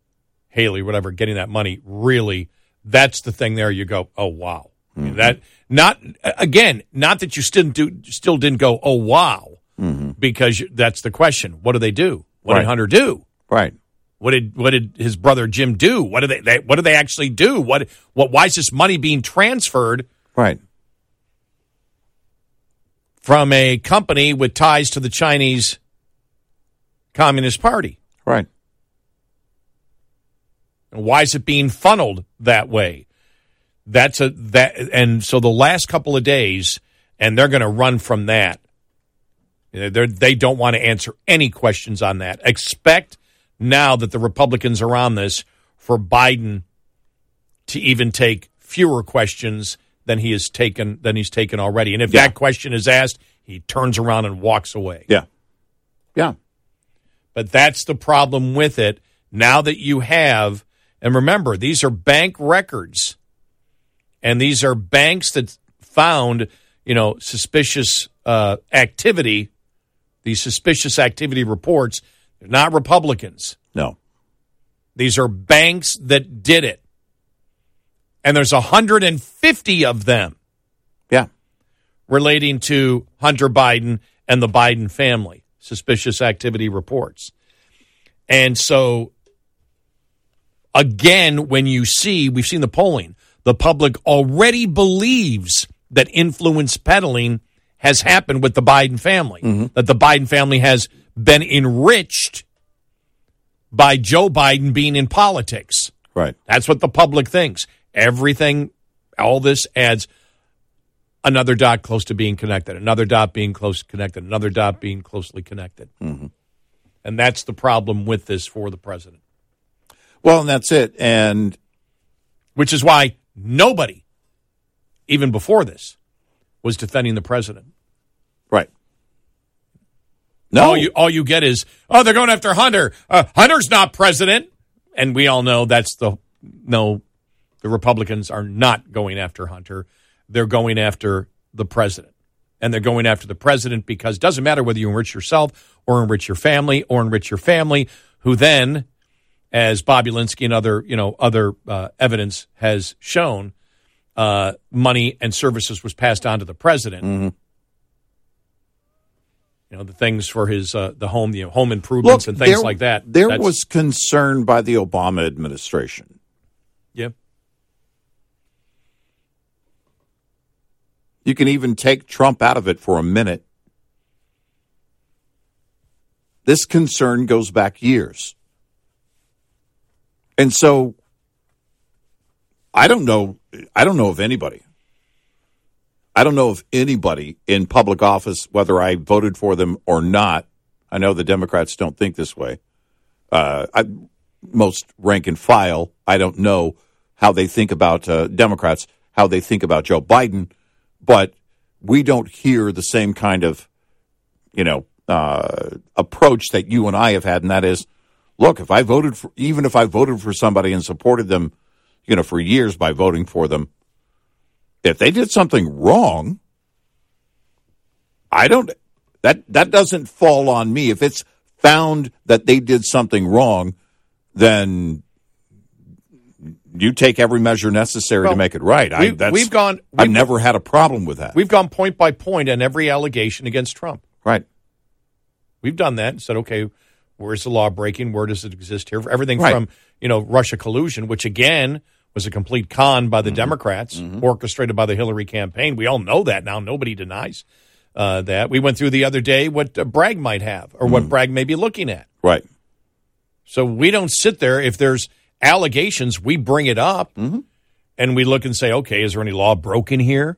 really, that's the thing there. You go, oh, wow. Mm-hmm. That not that you still didn't go, oh, wow, because that's the question. What do they do? What did Hunter do? Right. What did his brother Jim do? What do they actually do? Why is this money being transferred? Right. From a company with ties to the Chinese Communist Party. Right. And why is it being funneled that way? And so the last couple of days, and they're going to run from that. They don't want to answer any questions on that. Expect now that the Republicans are on this for Biden to even take fewer questions than he's taken already. And if that question is asked, he turns around and walks away. Yeah. Yeah. But that's the problem with it. Now that you have, and remember, these are bank records, and these are banks that found, suspicious activity. These suspicious activity reports, they're not Republicans. No. These are banks that did it. And there's 150 of them. Yeah. Relating to Hunter Biden and the Biden family. Suspicious activity reports. And so, again, when we've seen the polling, the public already believes that influence peddling has happened with the Biden family, that the Biden family has been enriched by Joe Biden being in politics. Right. That's what the public thinks. Everything, all this adds another dot close to being connected, another dot being close connected, another dot being closely connected. Mm-hmm. And that's the problem with this for the president. Well, and that's it. And which is why nobody, even before this, was defending the president. Right. No. All you get is, they're going after Hunter. Hunter's not president. And we all know the Republicans are not going after Hunter. They're going after the president. And they're going after the president because it doesn't matter whether you enrich yourself or enrich your family who then, as Bobby Linsky and other evidence has shown, money and services was passed on to the president. Mm-hmm. The things for his the home improvements and things like that. There was concern by the Obama administration. Yeah. You can even take Trump out of it for a minute. This concern goes back years. And so I don't know of anybody. I don't know of anybody in public office, whether I voted for them or not. I know the Democrats don't think this way. Most rank and file, I don't know how they think about Democrats, how they think about Joe Biden, but we don't hear the same kind of, approach that you and I have had, and that is, look, if I voted for somebody and supported them, for years by voting for them, if they did something wrong, that doesn't fall on me. If it's found that they did something wrong, then you take every measure necessary to make it right. I've never had a problem with that. We've gone point by point on every allegation against Trump. Right. We've done that and said, okay, where's the law breaking? Where does it exist here? Everything from, Russia collusion, which again was a complete con by the Democrats, orchestrated by the Hillary campaign. We all know that now. Nobody denies that. We went through the other day what Bragg might have or what Bragg may be looking at. Right. So we don't sit there. If there's allegations, we bring it up and we look and say, okay, is there any law broken here?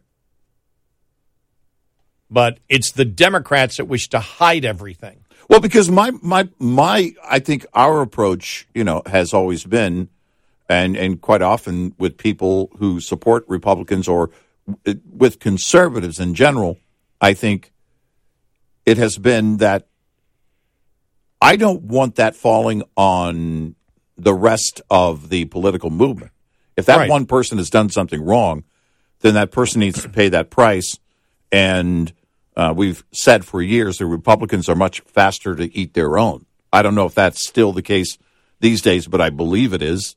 But it's the Democrats that wish to hide everything. Well, because I think our approach, has always been, and quite often with people who support Republicans or with conservatives in general, I think it has been that I don't want that falling on the rest of the political movement. If that one person has done something wrong, then that person needs to pay that price. And we've said for years the Republicans are much faster to eat their own. I don't know if that's still the case these days, but I believe it is.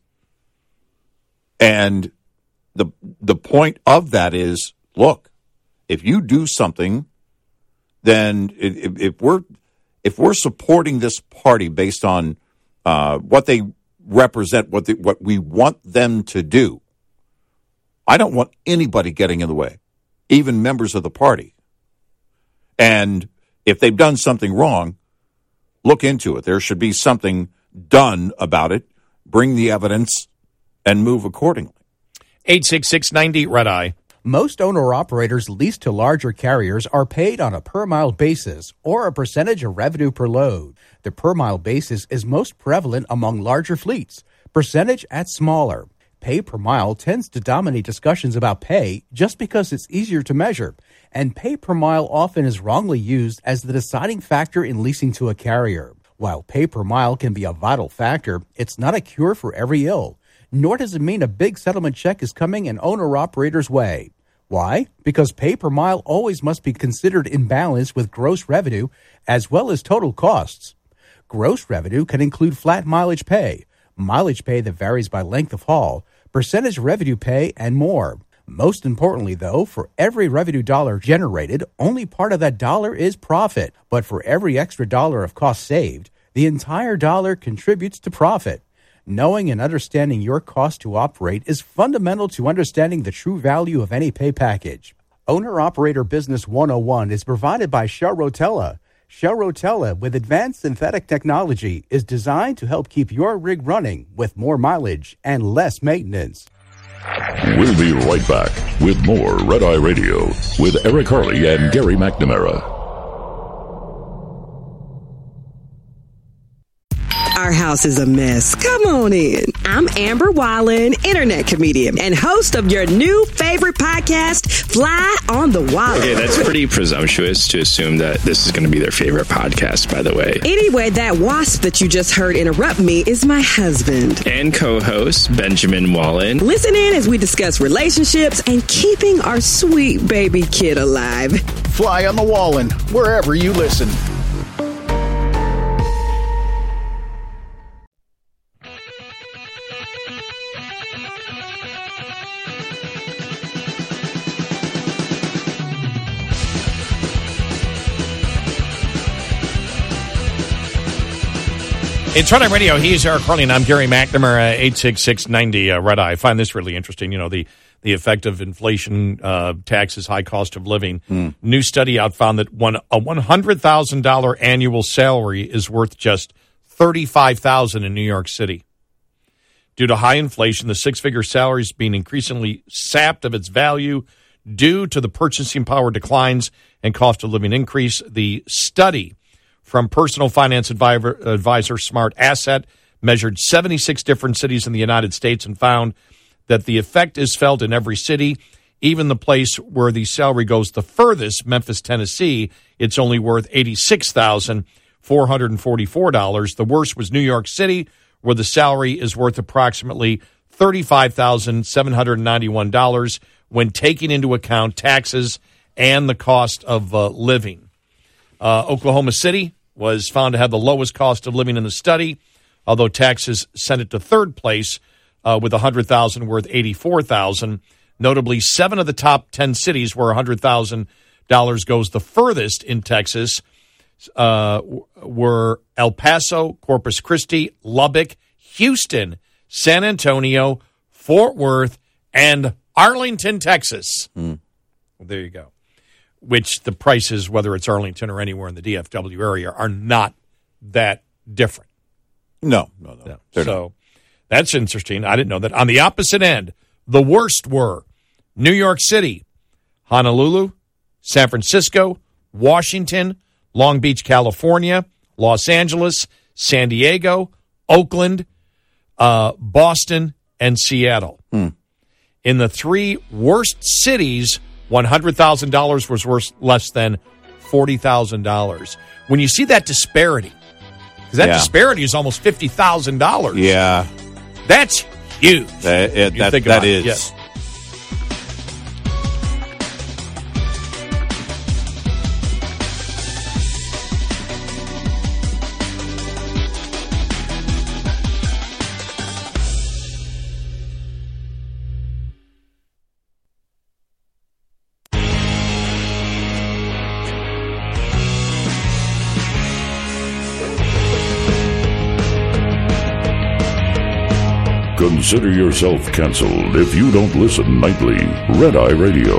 And the point of that is, look, if you do something, then if we're supporting this party based on what they represent, what we want them to do, I don't want anybody getting in the way, even members of the party. And if they've done something wrong, look into it. There should be something done about it. Bring the evidence and move accordingly. 866-90 Red Eye. Most owner-operators leased to larger carriers are paid on a per-mile basis or a percentage of revenue per load. The per-mile basis is most prevalent among larger fleets, percentage at smaller. Pay per mile tends to dominate discussions about pay just because it's easier to measure, and pay per mile often is wrongly used as the deciding factor in leasing to a carrier. While pay per mile can be a vital factor, it's not a cure for every ill, nor does it mean a big settlement check is coming an owner-operator's way. Why? Because pay per mile always must be considered in balance with gross revenue as well as total costs. Gross revenue can include flat mileage pay that varies by length of haul, percentage revenue pay, and more. Most importantly, though, for every revenue dollar generated, only part of that dollar is profit. But for every extra dollar of cost saved, the entire dollar contributes to profit. Knowing and understanding your cost to operate is fundamental to understanding the true value of any pay package. Owner-Operator Business 101 is provided by Shell Rotella. Shell Rotella, with advanced synthetic technology, is designed to help keep your rig running with more mileage and less maintenance. We'll be right back with more Red Eye Radio with Eric Harley and Gary McNamara. Our house is a mess. Come on in. I'm Amber Wallen, internet comedian and host of your new favorite podcast, Fly on the Wallen. Okay, that's pretty presumptuous to assume that this is going to be their favorite podcast, by the way. Anyway, that wasp that you just heard interrupt me is my husband. And co-host, Benjamin Wallen. Listen in as we discuss relationships and keeping our sweet baby kid alive. Fly on the Wallen, wherever you listen. It's Red Eye Radio. He's Eric Harley, and I'm Gary McNamara, 86690 Red Eye. I find this really interesting. You know, the effect of inflation, taxes, high cost of living. New study out found that a $100,000 annual salary is worth just $35,000 in New York City. Due to high inflation, the six-figure salary is being increasingly sapped of its value due to the purchasing power declines and cost of living increase. The study from personal finance advisor Smart Asset measured 76 different cities in the United States and found that the effect is felt in every city. Even the place where the salary goes the furthest, Memphis, Tennessee, it's only worth $86,444. The worst was New York City, where the salary is worth approximately $35,791 when taking into account taxes and the cost of living. Oklahoma City was found to have the lowest cost of living in the study, although taxes sent it to third place with $100,000 worth $84,000. Notably, 7 of the top 10 cities where $100,000 goes the furthest in Texas were El Paso, Corpus Christi, Lubbock, Houston, San Antonio, Fort Worth, and Arlington, Texas. Well, there you go. Which the prices, whether it's Arlington or anywhere in the DFW area, are not that different. No. So that's interesting. I didn't know that. On the opposite end, the worst were New York City, Honolulu, San Francisco, Washington, Long Beach, California, Los Angeles, San Diego, Oakland, Boston, and Seattle. In the 3 worst cities, $100,000 was worth less than $40,000. When you see that disparity, because that disparity is almost $50,000. Yeah. That's huge. That is. Yes. Consider yourself canceled if you don't listen nightly. Red Eye Radio.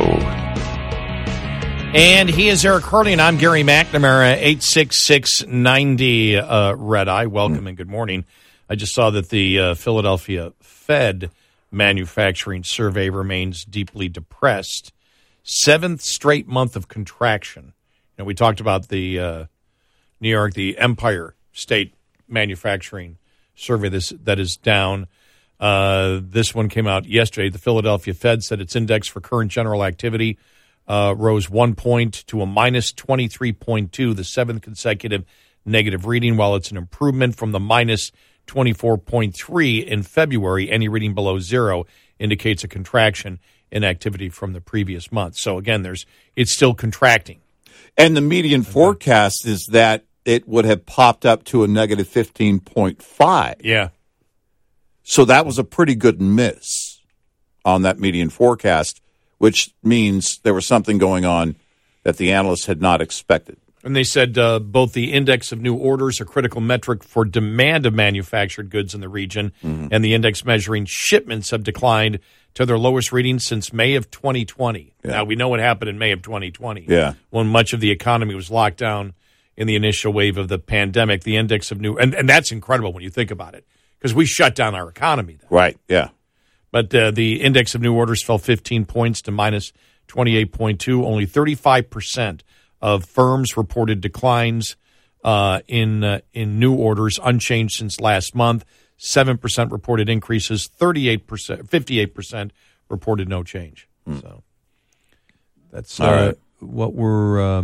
And he is Eric Harley, and I'm Gary McNamara, 86690 Red Eye. Welcome and good morning. I just saw that the Philadelphia Fed manufacturing survey remains deeply depressed. 7th straight month of contraction. We talked about the New York, the Empire State Manufacturing Survey that is down. This one came out yesterday. The Philadelphia Fed said its index for current general activity rose 1 point to a minus 23.2, the 7th consecutive negative reading, while it's an improvement from the minus 24.3 in February. Any reading below zero indicates a contraction in activity from the previous month. So again, it's still contracting. And the median forecast is that it would have popped up to a negative 15.5. Yeah. So that was a pretty good miss on that median forecast, which means there was something going on that the analysts had not expected. And they said both the index of new orders, a critical metric for demand of manufactured goods in the region, and the index measuring shipments have declined to their lowest reading since May of 2020. Yeah. Now, we know what happened in May of 2020 when much of the economy was locked down in the initial wave of the pandemic. The index of new – and that's incredible when you think about it because we shut down our economy then. Right, yeah. But the index of new orders fell 15 points to minus 28.2. Only 35% of firms reported declines in new orders, unchanged since last month. 7% reported increases. 58% reported no change. So that's what we're,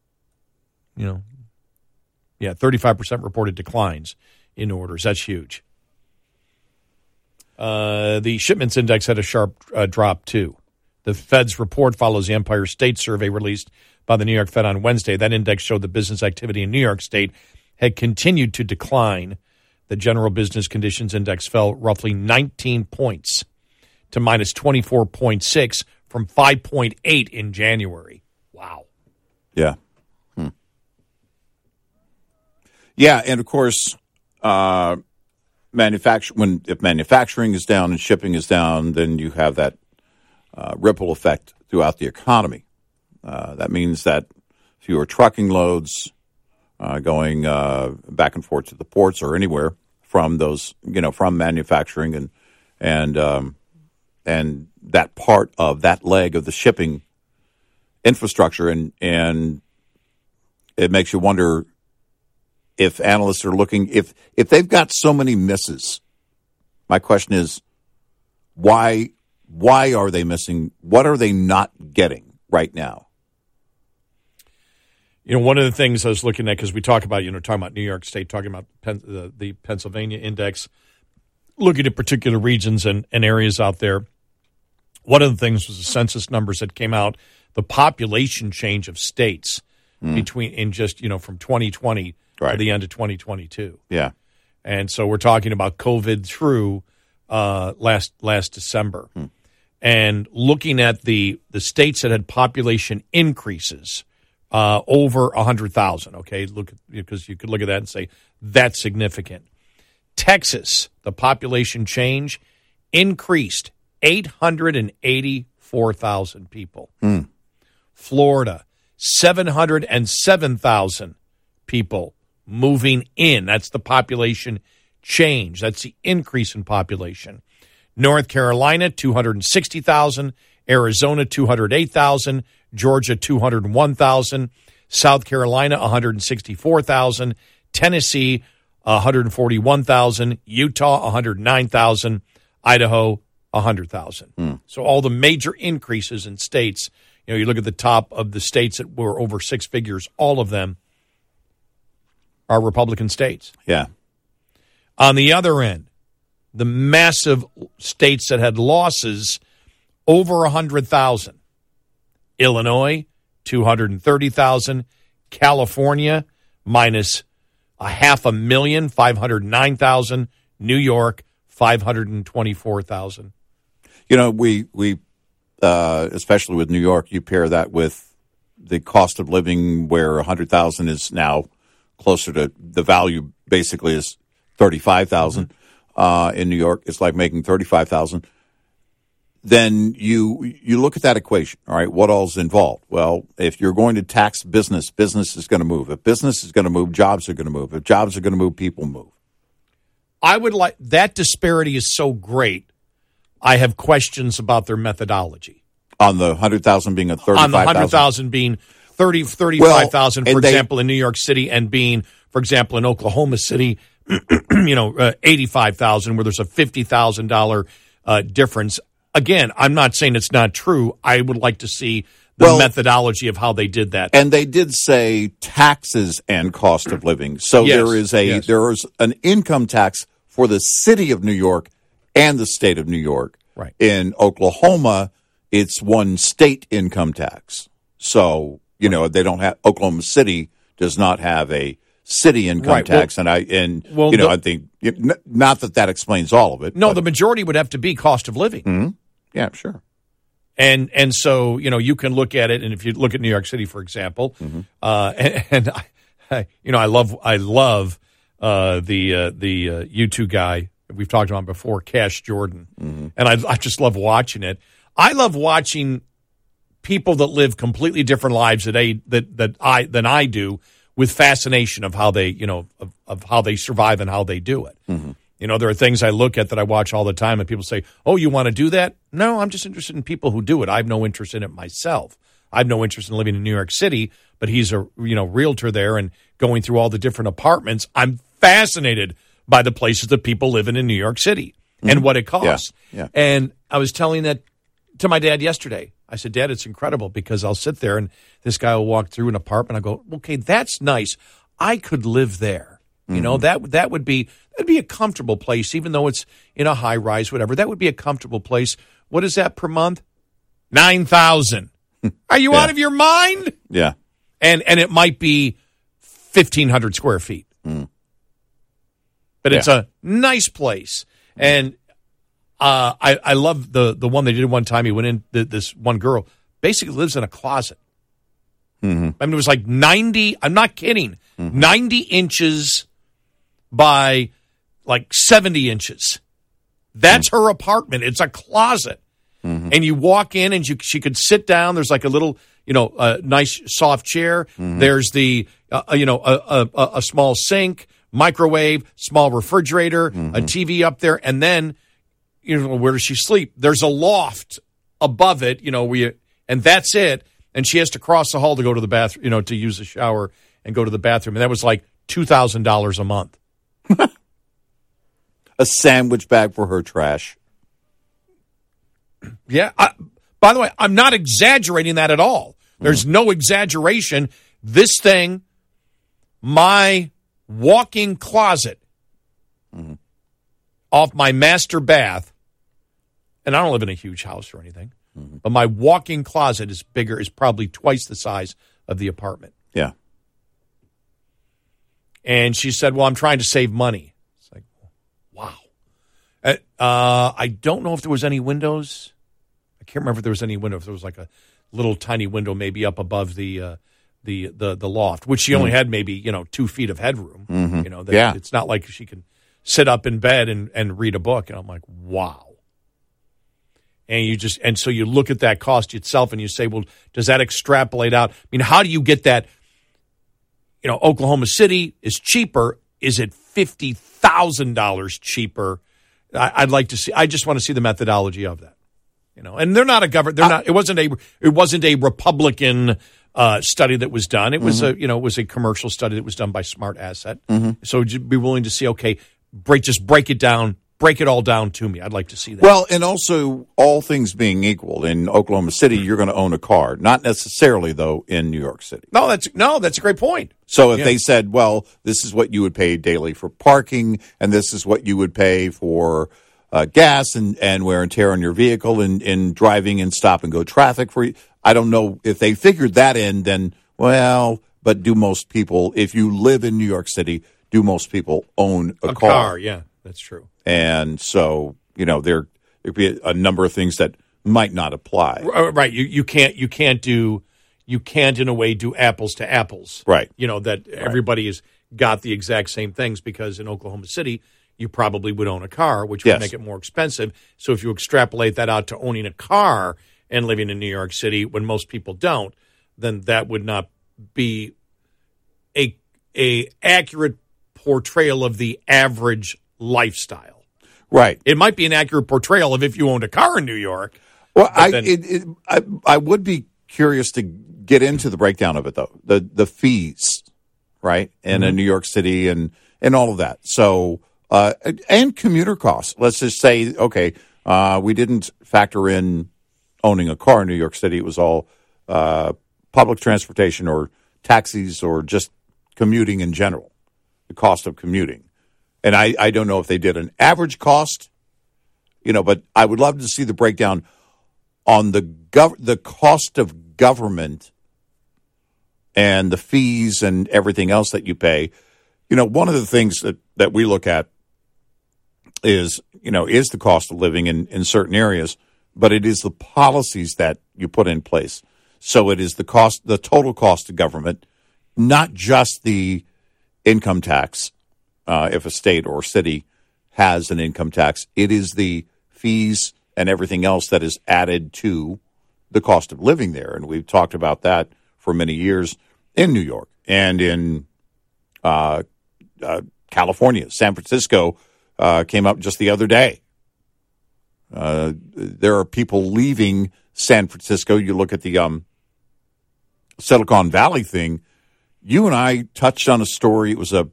35% reported declines in orders. That's huge. The shipments index had a sharp drop, too. The Fed's report follows the Empire State Survey released by the New York Fed on Wednesday. That index showed the business activity in New York State had continued to decline. The General Business Conditions Index fell roughly 19 points to minus 24.6 from 5.8 in January. Wow. Yeah. Yeah, and of course, if manufacturing is down and shipping is down, then you have that ripple effect throughout the economy. That means that fewer trucking loads going back and forth to the ports or anywhere from those, from manufacturing and that part of that leg of the shipping infrastructure, and it makes you wonder if analysts are looking if they've got so many misses. My question is, why are they missing? What are they not getting right now? One of the things I was looking at, because we talk about, talking about New York State, talking about the Pennsylvania index, looking at particular regions and areas out there. One of the things was the census numbers that came out, the population change of states from 2020 to the end of 2022. Yeah. And so we're talking about COVID through last December. And looking at the states that had population increases over 100,000, okay, because you could look at that and say that's significant. Texas, the population change increased 884,000 people. Florida, 707,000 people moving in. That's the population change. That's the increase in population. North Carolina, 260,000. Arizona, 208,000. Georgia, 201,000. South Carolina, 164,000. Tennessee, 141,000. Utah, 109,000. Idaho, 100,000. So all the major increases in states, you look at the top of the states that were over six figures, all of them are Republican states. Yeah. On the other end, the massive states that had losses over 100,000. Illinois, 230,000. California, minus 500,000, 509,000. New York, 524,000. We especially with New York, you pair that with the cost of living where 100,000 is now closer to the value basically is 35,000 in New York. It's like making 35,000. Then you look at that equation. All right, what all's involved? Well, if you're going to tax business, business is going to move. If business is going to move, jobs are going to move. If jobs are going to move, people move. I would like that disparity is so great. I have questions about their methodology. On the 100,000 being a 35,000? On the 100,000 being 35,000, for example, in New York City, and being, for example, in Oklahoma City, 85,000, where there's a $50,000 difference. Again, I'm not saying it's not true. I would like to see the methodology of how they did that. And they did say taxes and cost of living. So there is an income tax for the city of New York and the state of New York. Right. In Oklahoma, it's one state income tax. So, they don't have, Oklahoma City does not have a city income tax. I think, not that explains all of it. No, the majority would have to be cost of living. Mm-hmm. Yeah, sure. And so, you can look at it, and if you look at New York City, for example, and I love the U2 guy we've talked about before, Cash Jordan, and I just love watching it. I love watching people that live completely different lives than I do, with fascination of how they of how they survive and how they do it. Mm-hmm. There are things I look at that I watch all the time, and people say, "Oh, you want to do that?" No, I'm just interested in people who do it. I have no interest in it myself. I have no interest in living in New York City, but he's a realtor there and going through all the different apartments. I'm fascinated by the places that people live in New York City and what it costs. Yeah. And I was telling that to my dad yesterday. I said, "Dad, it's incredible because I'll sit there and this guy will walk through an apartment. I go, okay, that's nice. I could live there. That would be a comfortable place, even though it's in a high rise, whatever. That would be a comfortable place. What is that per month? $9,000. Are you out of your mind? Yeah. And it might be 1,500 square feet. Mm. But it's a nice place. And I love the one they did one time. He went in, this one girl basically lives in a closet. Mm-hmm. I mean, it was like 90, I'm not kidding, 90 inches by like 70 inches. That's her apartment. It's a closet. Mm-hmm. And you walk in and she could sit down. There's like a little, nice soft chair. Mm-hmm. There's the, a small sink, microwave, small refrigerator, a TV up there. And then, where does she sleep? There's a loft above it, and that's it. And she has to cross the hall to go to the bathroom, to use the shower and go to the bathroom. And that was like $2,000 a month. A sandwich bag for her trash. Yeah. By the way, I'm not exaggerating that at all. There's no exaggeration. This thing, my walk-in closet off my master bath, and I don't live in a huge house or anything, but my walk-in closet is probably twice the size of the apartment. Yeah. And she said, well, I'm trying to save money. It's like, wow. I don't know if there was any windows. I can't remember if there was any window. If there was like a little tiny window maybe up above the loft, which she only had maybe, 2 feet of headroom. It's not like she can sit up in bed and read a book. And I'm like, wow. And so you look at that cost itself and you say, well, does that extrapolate out? I mean, how do you get that? Oklahoma City is cheaper. Is it $50,000 cheaper? I'd like to see. I just want to see the methodology of that. And they're not a government. They're not. It wasn't a Republican study that was done. It was it was a commercial study that was done by Smart Asset. So you'd be willing to see, okay, break it down. Break it all down to me. I'd like to see that. Well, and also, all things being equal, in Oklahoma City, you're going to own a car. Not necessarily, though, in New York City. No, that's a great point. So if they said, well, this is what you would pay daily for parking, and this is what you would pay for gas and wear and tear on your vehicle and driving and stop-and-go traffic for you, I don't know if they figured that in, then, well, but do most people, if you live in New York City, do most people own a car? Yeah, that's true. And so, there'd be a number of things that might not apply. Right. You can't in a way do apples to apples. Right. That everybody has got the exact same things, because in Oklahoma City, you probably would own a car, which would make it more expensive. So if you extrapolate that out to owning a car and living in New York City when most people don't, then that would not be a accurate portrayal of the average lifestyle. Right. It might be an accurate portrayal of if you owned a car in New York. Well, I would be curious to get into the breakdown of it, though. The fees, right? And in New York City and all of that. So, and commuter costs. Let's just say, okay, we didn't factor in owning a car in New York City. It was all public transportation or taxis or just commuting in general, the cost of commuting. And I don't know if they did an average cost, but I would love to see the breakdown on the cost of government and the fees and everything else that you pay. One of the things that we look at is the cost of living in certain areas, but it is the policies that you put in place. So it is the total cost of government, not just the income tax. If a state or city has an income tax, it is the fees and everything else that is added to the cost of living there. And we've talked about that for many years in New York and in California. San Francisco came up just the other day. There are people leaving San Francisco. You look at the Silicon Valley thing. You and I touched on a story. It was a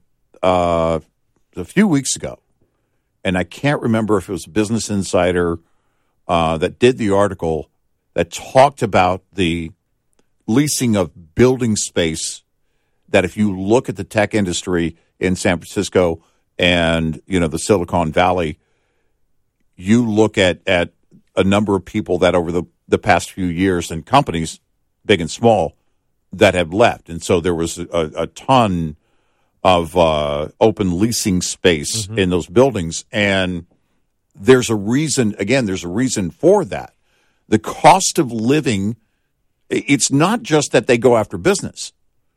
few weeks ago, and I can't remember if it was Business Insider that did the article that talked about the leasing of building space, that if you look at the tech industry in San Francisco and, the Silicon Valley, you look at a number of people that over the past few years and companies, big and small, that have left. And so there was a ton of open leasing space in those buildings. And there's a reason for that. The cost of living, it's not just that they go after business,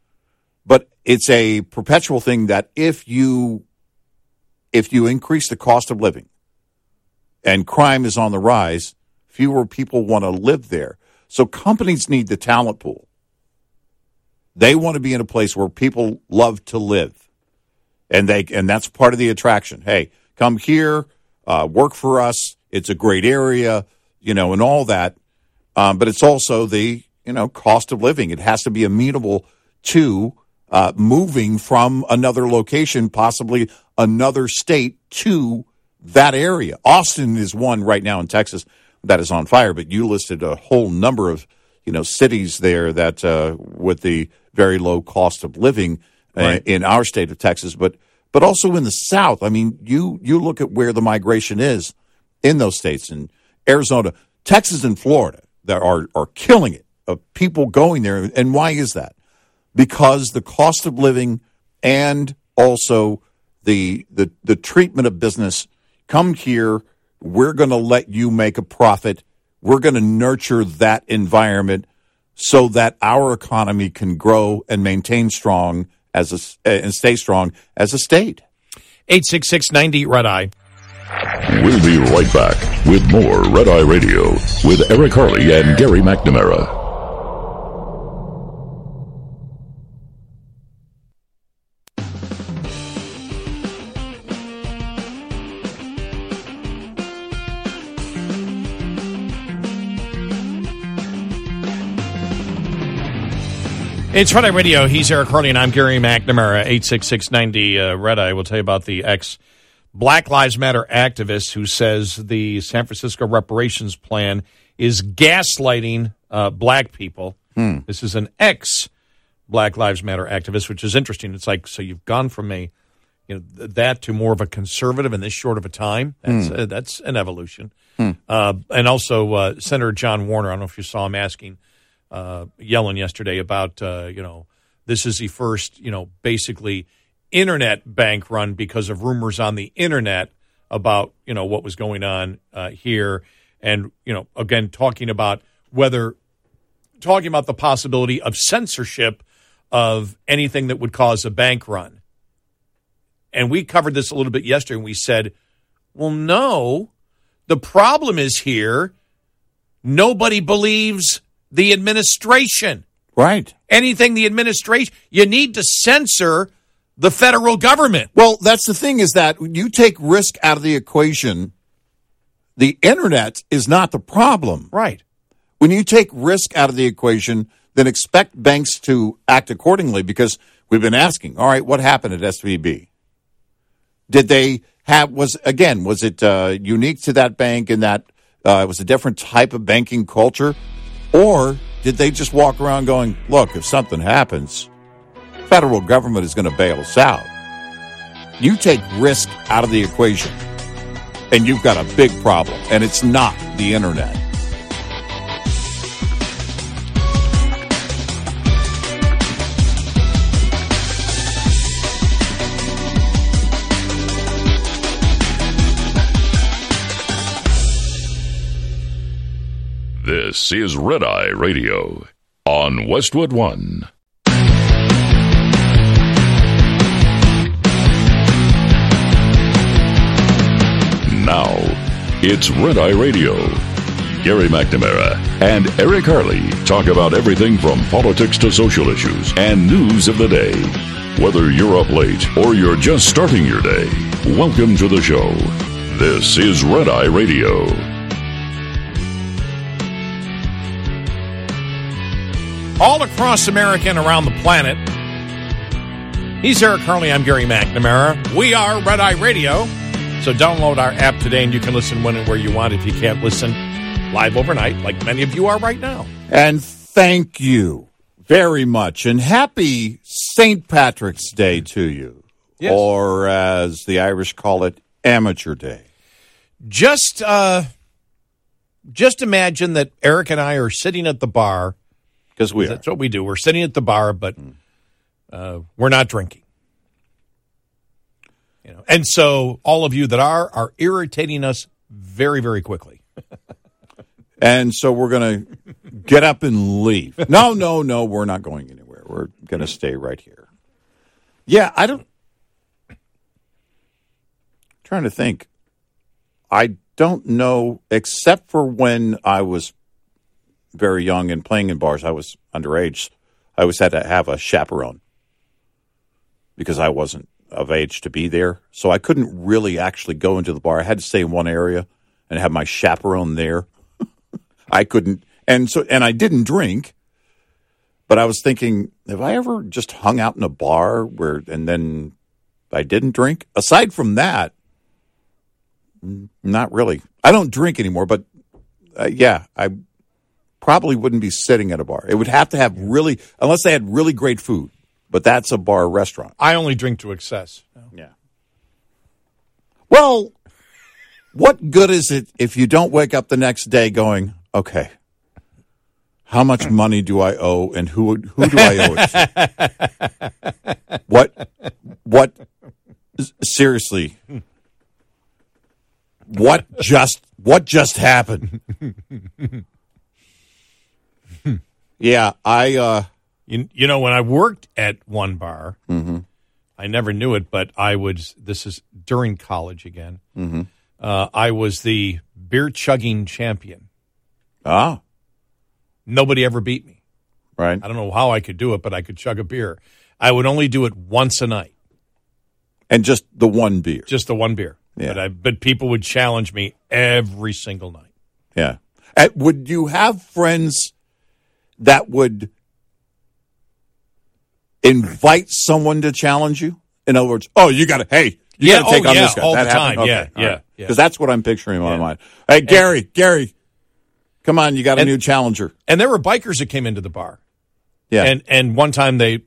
but it's a perpetual thing that if you increase the cost of living and crime is on the rise, fewer people want to live there. So companies need the talent pool. They want to be in a place where people love to live, and that's part of the attraction. Hey, come here, work for us. It's a great area, and all that. But it's also the cost of living. It has to be amenable to moving from another location, possibly another state, to that area. Austin is one right now in Texas that is on fire. But you listed a whole number of cities there that with the very low cost of living in our state of Texas, but also in the South. I mean, you look at where the migration is in those states, in Arizona, Texas, and Florida, that are killing it, of people going there. And why is that? Because the cost of living and also the treatment of business. Come here, we're going to let you make a profit. We're going to nurture that environment so that our economy can grow and maintain strong and stay strong as a state. 866-90 Red Eye. We'll be right back with more Red Eye Radio with Eric Harley and Gary McNamara. It's Red Eye Radio. He's Eric Harley, and I'm Gary McNamara. 866-90 Red Eye. We'll tell you about the ex-Black Lives Matter activist who says the San Francisco reparations plan is gaslighting black people. This is an ex-Black Lives Matter activist, which is interesting. It's like, so you've gone from that to more of a conservative in this short of a time. That's an evolution. And also Senator John Warner, I don't know if you saw him yelling yesterday about, this is the first, basically internet bank run because of rumors on the internet about, what was going on here. And, again, talking about the possibility of censorship of anything that would cause a bank run. And we covered this a little bit yesterday, and we said, well, no, the problem is here. Nobody believes the administration. Right. Anything the administration, you need to censor the federal government. Well, that's the thing, is that you take risk out of the equation, The internet is not the problem. Right. When you take risk out of the equation, then expect banks to act accordingly, because we've been asking, all right, what happened at SVB? Did they have, was it unique to that bank in that it was a different type of banking culture? Or did they just walk around going, look, if something happens, federal government is going to bail us out? You take risk out of the equation, and you've got a big problem, and it's not the internet. This is Red Eye Radio on Westwood One. Now, it's Red Eye Radio. Gary McNamara and Eric Harley talk about everything from politics to social issues and news of the day. Whether you're up late or you're just starting your day, welcome to the show. This is Red Eye Radio. All across America and around the planet. He's Eric Harley. I'm Gary McNamara. We are Red Eye Radio. So download our app today, and you can listen when and where you want if you can't listen live overnight, like many of you are right now. And thank you very much. And happy St. Patrick's Day to you. Yes. Or as the Irish call it, Amateur Day. Just imagine that Eric and I are sitting at the bar. Because we are. That's what we do. We're sitting at the bar, but we're not drinking. You know, and so all of you that are irritating us very, very quickly. And so we're going to get up and leave. No, we're not going anywhere. We're going to stay right here. Yeah, trying to think. I don't know, except for when I was very young and playing in bars. I was underage. I always had to have a chaperone because I wasn't of age to be there. So I couldn't really actually go into the bar. I had to stay in one area and have my chaperone there. I couldn't. And I didn't drink, but I was thinking, have I ever just hung out in a bar and then I didn't drink? Aside from that, not really. I don't drink anymore, but I probably wouldn't be sitting at a bar. It would have to have unless they had really great food, but that's a bar or restaurant. I only drink to excess. Yeah. Well, what good is it if you don't wake up the next day going, okay, how much money do I owe and who do I owe it to? What, seriously, what just happened? Yeah, You know, when I worked at one bar, I never knew it, but this is during college again, I was the beer chugging champion. Ah. Nobody ever beat me. Right. I don't know how I could do it, but I could chug a beer. I would only do it once a night. And just the one beer. Just the one beer. Yeah. But people would challenge me every single night. Yeah. Would you have friends that would invite someone to challenge you? In other words, you got to take on this guy. All that the time. Okay. Yeah. Because that's what I'm picturing in my mind. Hey, Gary, come on, you got a new challenger. And there were bikers that came into the bar. Yeah. And one time they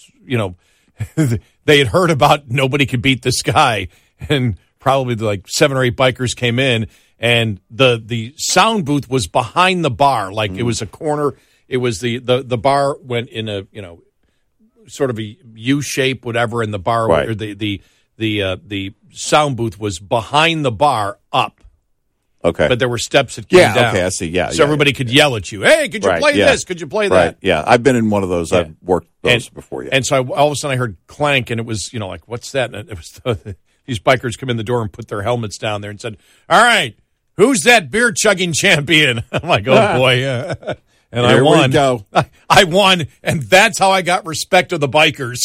they had heard about nobody could beat this guy, and probably like 7 or 8 bikers came in, and the sound booth was behind the bar, like it was a corner. It was the bar went in a sort of a U shape, whatever, and the bar or the sound booth was behind the bar up. Okay. But there were steps that came down. Yeah, okay, I see. Yeah. So everybody could yell at you. Hey, could you play this? Could you play that? Right, yeah. I've been in one of those. Yeah. I've worked those before, yeah. And so all of a sudden I heard clank, and it was, like, what's that? And it was these bikers come in the door and put their helmets down there and said, all right, who's that beer chugging champion? I'm like, oh, boy, yeah. And Here I won. We go. I won, and that's how I got respect of the bikers.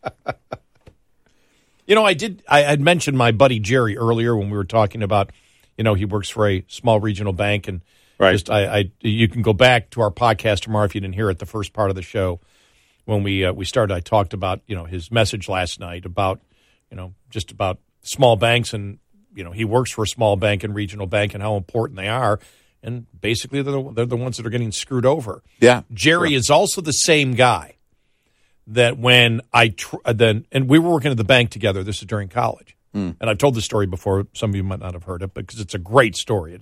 I had mentioned my buddy Jerry earlier when we were talking about, he works for a small regional bank, and right. You can go back to our podcast tomorrow if you didn't hear it, the first part of the show when we started. I talked about his message last night about just about small banks, and he works for a small bank and regional bank and how important they are, and basically they're the ones that are getting screwed over. Yeah, Jerry is also the same guy that when and we were working at the bank together. This is during college, and I've told this story before. Some of you might not have heard it because it's a great story.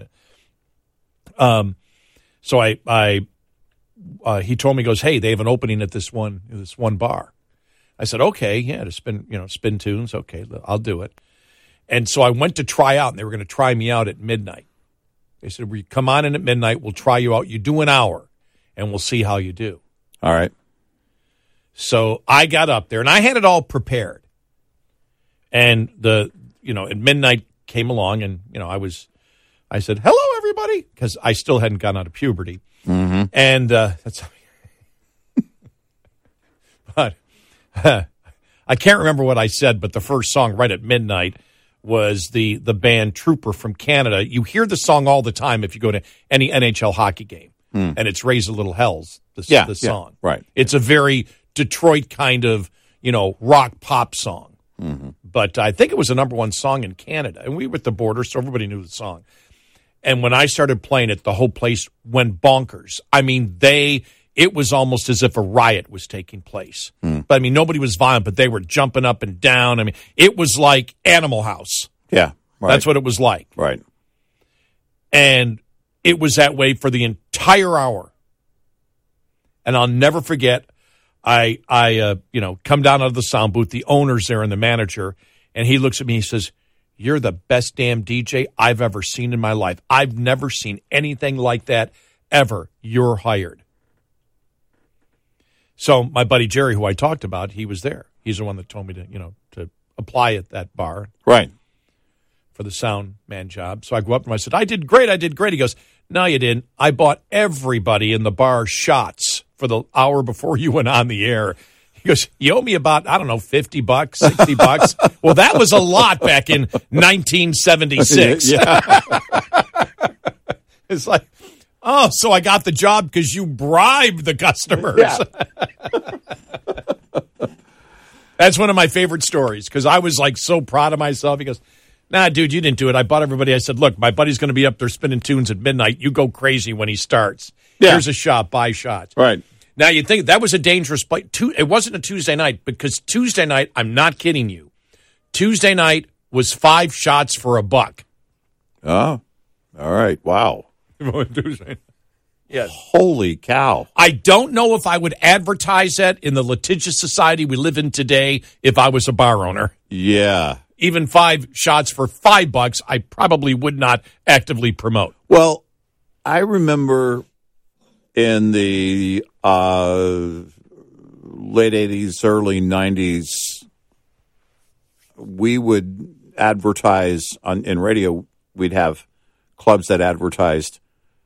So he told me, he goes, hey, they have an opening at this one bar. I said, okay, yeah, to spin tunes. Okay, I'll do it. And so I went to try out, and they were going to try me out at midnight. They said, we come on in at midnight. We'll try you out. You do an hour, and we'll see how you do. All right. So I got up there, and I had it all prepared. And at midnight came along, and I said, hello, everybody, because I still hadn't gotten out of puberty. Mm-hmm. And that's, but I can't remember what I said, but the first song right at midnight was the band Trooper from Canada. You hear the song all the time if you go to any NHL hockey game, and it's Raise a Little Hells, the song. Yeah, right. It's a very Detroit kind of, rock pop song. Mm-hmm. But I think it was the number one song in Canada, and we were at the border, so everybody knew the song. And when I started playing it, the whole place went bonkers. I mean, it was almost as if a riot was taking place. But, nobody was violent, but they were jumping up and down. I mean, it was like Animal House. Yeah, right. That's what it was like. Right. And it was that way for the entire hour. And I'll never forget, I come down out of the sound booth, the owner's there and the manager, and he looks at me, he says, you're the best damn DJ I've ever seen in my life. I've never seen anything like that ever. You're hired. So my buddy Jerry, who I talked about, he was there. He's the one that told me to apply at that bar. Right. For the sound man job. So I go up to him, I said, I did great. He goes, no, you didn't. I bought everybody in the bar shots for the hour before you went on the air. He goes, you owe me about, I don't know, $50, $60. Well, that was a lot back in 1976. Yeah. It's like, oh, so I got the job because you bribed the customers. Yeah. That's one of my favorite stories because I was like so proud of myself. He goes, nah, dude, you didn't do it. I bought everybody. I said, look, my buddy's going to be up there spinning tunes at midnight. You go crazy when he starts. Yeah. Here's a shot, buy shots. Right. Now, you'd think that was a dangerous play. It wasn't a Tuesday night because Tuesday night, I'm not kidding you, Tuesday night was 5 shots for $1. Oh, all right. Wow. Tuesday. Yes. Holy cow. I don't know if I would advertise that in the litigious society we live in today if I was a bar owner. Yeah. Even 5 shots for $5, I probably would not actively promote. Well, I remember in the late 80s, early 90s, we would advertise in radio. We'd have clubs that advertised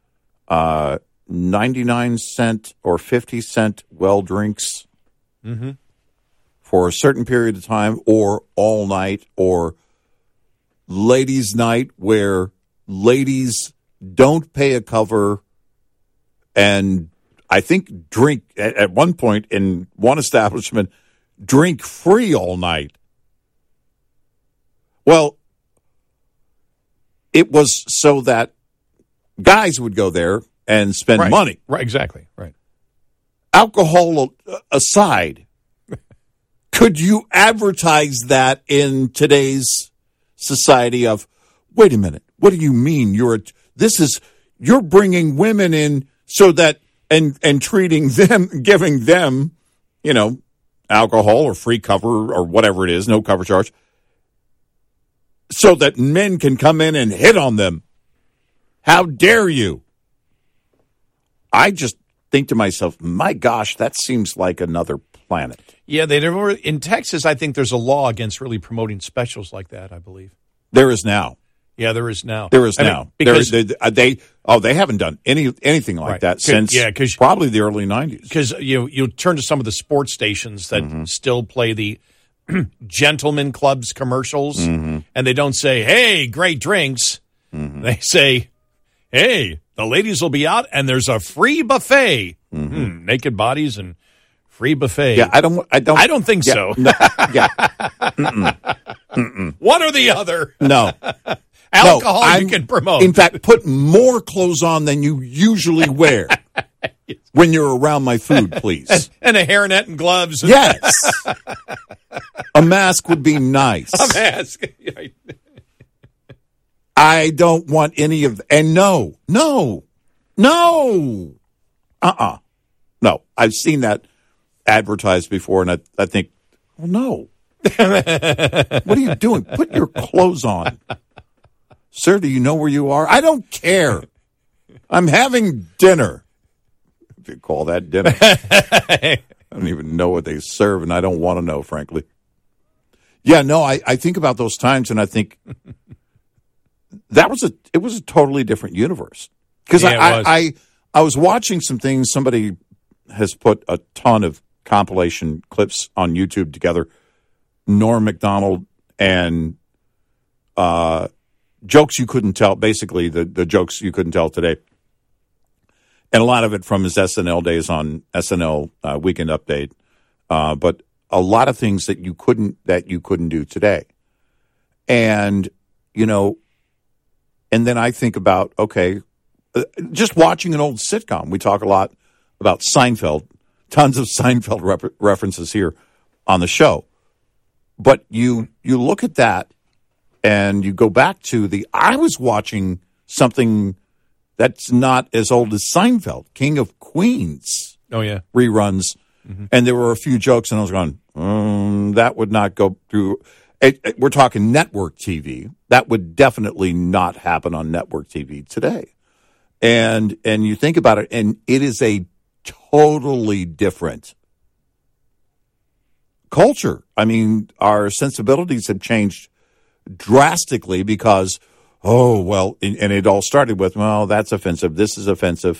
99-cent or 50-cent well drinks for a certain period of time, or all night, or ladies' night, where ladies don't pay a cover and I think drink at one point in one establishment, drink free all night. Well, it was so that guys would go there and spend money. Right, exactly. Right. Alcohol aside, could you advertise that in today's society of, wait a minute, what do you mean you're bringing women in so that and treating them, giving them, alcohol or free cover or whatever it is, no cover charge, so that men can come in and hit on them. How dare you? I just think to myself, my gosh, that seems like another planet. Yeah, in Texas, I think there's a law against really promoting specials like that, I believe. There is now. Yeah, there is now. There is now. Because they haven't done anything like that since probably the early 90s. Because you turn to some of the sports stations that still play the gentleman clubs commercials, and they don't say, hey, great drinks. Mm-hmm. They say, hey, the ladies will be out and there's a free buffet. Mm-hmm. Naked bodies and free buffet. Yeah, I don't think so. No, yeah. One or the other. No. Alcohol you can promote. In fact, put more clothes on than you usually wear when you're around my food, please. And a hairnet and gloves. Yes. A mask would be nice. A mask. I don't want any of and no. No, I've seen that advertised before, and I think, well, no. What are you doing? Put your clothes on. Sir, do you know where you are? I don't care. I'm having dinner. If you call that dinner. I don't even know what they serve, and I don't want to know, frankly. Yeah, no, I think about those times, and I think it was a totally different universe. Because I was watching some things. Somebody has put a ton of compilation clips on YouTube together. Norm Macdonald and jokes you couldn't tell, basically the jokes you couldn't tell today. And a lot of it from his SNL days on SNL Weekend Update. But a lot of things that you couldn't do today. And, and then I think about, okay, just watching an old sitcom. We talk a lot about Seinfeld, tons of Seinfeld references here on the show. But you look at that and you go back to I was watching something that's not as old as Seinfeld, King of Queens. Oh, yeah. Reruns. Mm-hmm. And there were a few jokes, and I was going, that would not go through. We're talking network TV. That would definitely not happen on network TV today. And you think about it, and it is a totally different culture. I mean, our sensibilities have changed drastically because, and it all started with, that's offensive. This is offensive.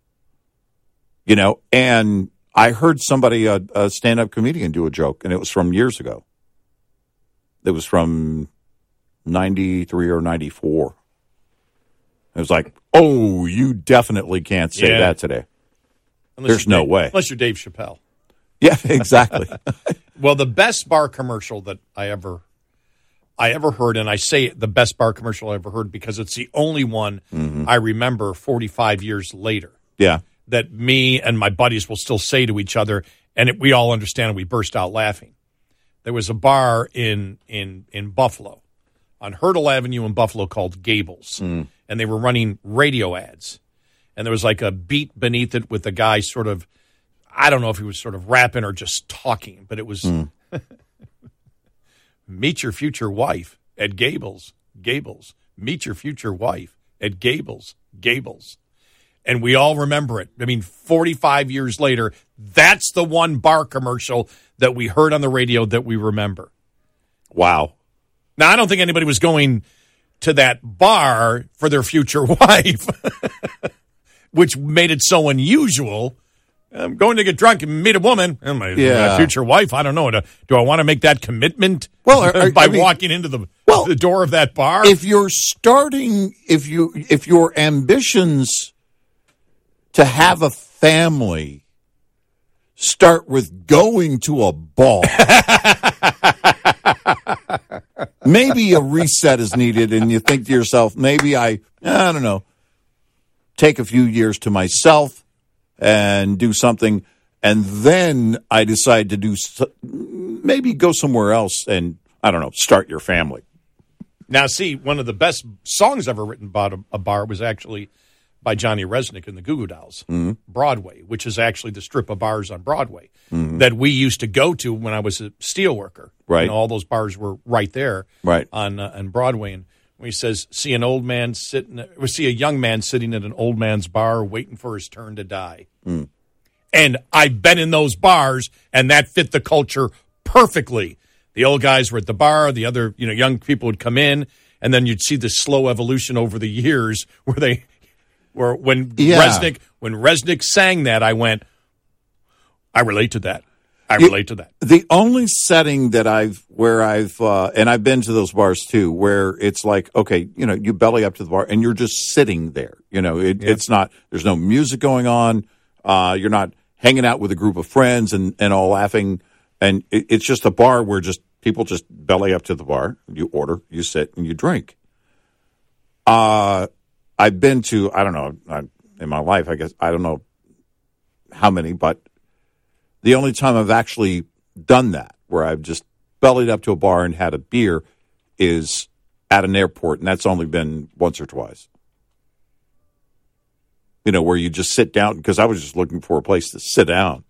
And I heard somebody, a stand-up comedian, do a joke, and it was from years ago. It was from 93 or 94. It was like, you definitely can't say that today. There's no way. Unless you're Dave Chappelle. Yeah, exactly. Well, the best bar commercial that I ever heard, and I say the best bar commercial I ever heard because it's the only one I remember 45 years later. Yeah. That me and my buddies will still say to each other, and we all understand, and we burst out laughing. There was a bar in Buffalo, on Hurdle Avenue in Buffalo, called Gables, and they were running radio ads. And there was like a beat beneath it with a guy sort of, I don't know if he was sort of rapping or just talking, but it was, meet your future wife at Gables, Gables. Meet your future wife at Gables, Gables. And we all remember it. I mean, 45 years later, that's the one bar commercial that we heard on the radio that we remember. Wow. Now, I don't think anybody was going to that bar for their future wife, which made it so unusual. I'm going to get drunk and meet a woman. My future wife, I don't know. Do I want to make that commitment by walking into the door of that bar? If you're if your ambitions to have a family start with going to a ball, maybe a reset is needed, and you think to yourself, maybe I don't know, take a few years to myself and do something, and then I decide to maybe go somewhere else and, I don't know, start your family. Now, see, one of the best songs ever written about a bar was actually by Johnny Resnick and the Goo Goo Dolls, Broadway, which is actually the strip of bars on Broadway that we used to go to when I was a steelworker. Right. All those bars were right there on Broadway. And when he says, see a young man sitting at an old man's bar waiting for his turn to die. And I've been in those bars, and that fit the culture perfectly. The old guys were at the bar, the other young people would come in, and then you'd see this slow evolution over the years when Resnick sang that, I relate to that. I relate to that. The only setting that I've and I've been to those bars too, where it's like, okay, you belly up to the bar and you're just sitting there. It's not, there's no music going on. You're not hanging out with a group of friends and all laughing. And it's just a bar where just people just belly up to the bar. You order, you sit, and you drink. I've been to, I don't know, in my life, I guess, I don't know how many, but the only time I've actually done that, where I've just bellied up to a bar and had a beer, is at an airport, and that's only been once or twice. Where you just sit down, because I was just looking for a place to sit down,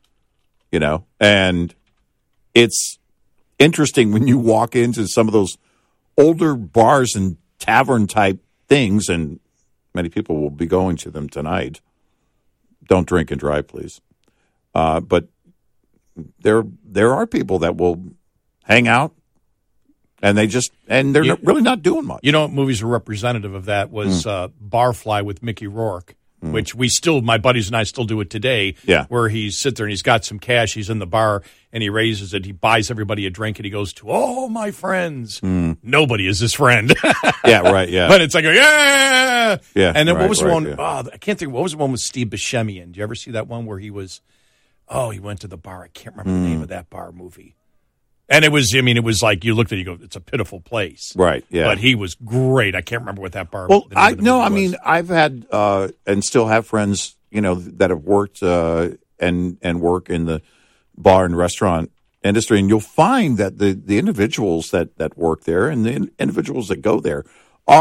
and it's interesting when you walk into some of those older bars and tavern-type things, and many people will be going to them tonight. Don't drink and drive, please. But there are people that will hang out, and they're really not doing much. What movies are representative of that was Barfly with Mickey Rourke, which my buddies and I still do it today. Yeah. Where he sits there and he's got some cash, he's in the bar, and he raises it, he buys everybody a drink, and he goes to all my friends. Nobody is his friend. Yeah, right, yeah. But it's like, yeah. Yeah. And then what was the one? Yeah. I can't think. What was the one with Steve Buscemi in? Do you ever see that one where he was? Oh, he went to the bar. I can't remember the name of that bar movie. And it was like you looked at it, you go, it's a pitiful place. Right, yeah. But he was great. I can't remember what that bar was. Well, was. I've had and still have friends, that have worked and work in the bar and restaurant industry. And you'll find that the individuals that work there and the individuals that go there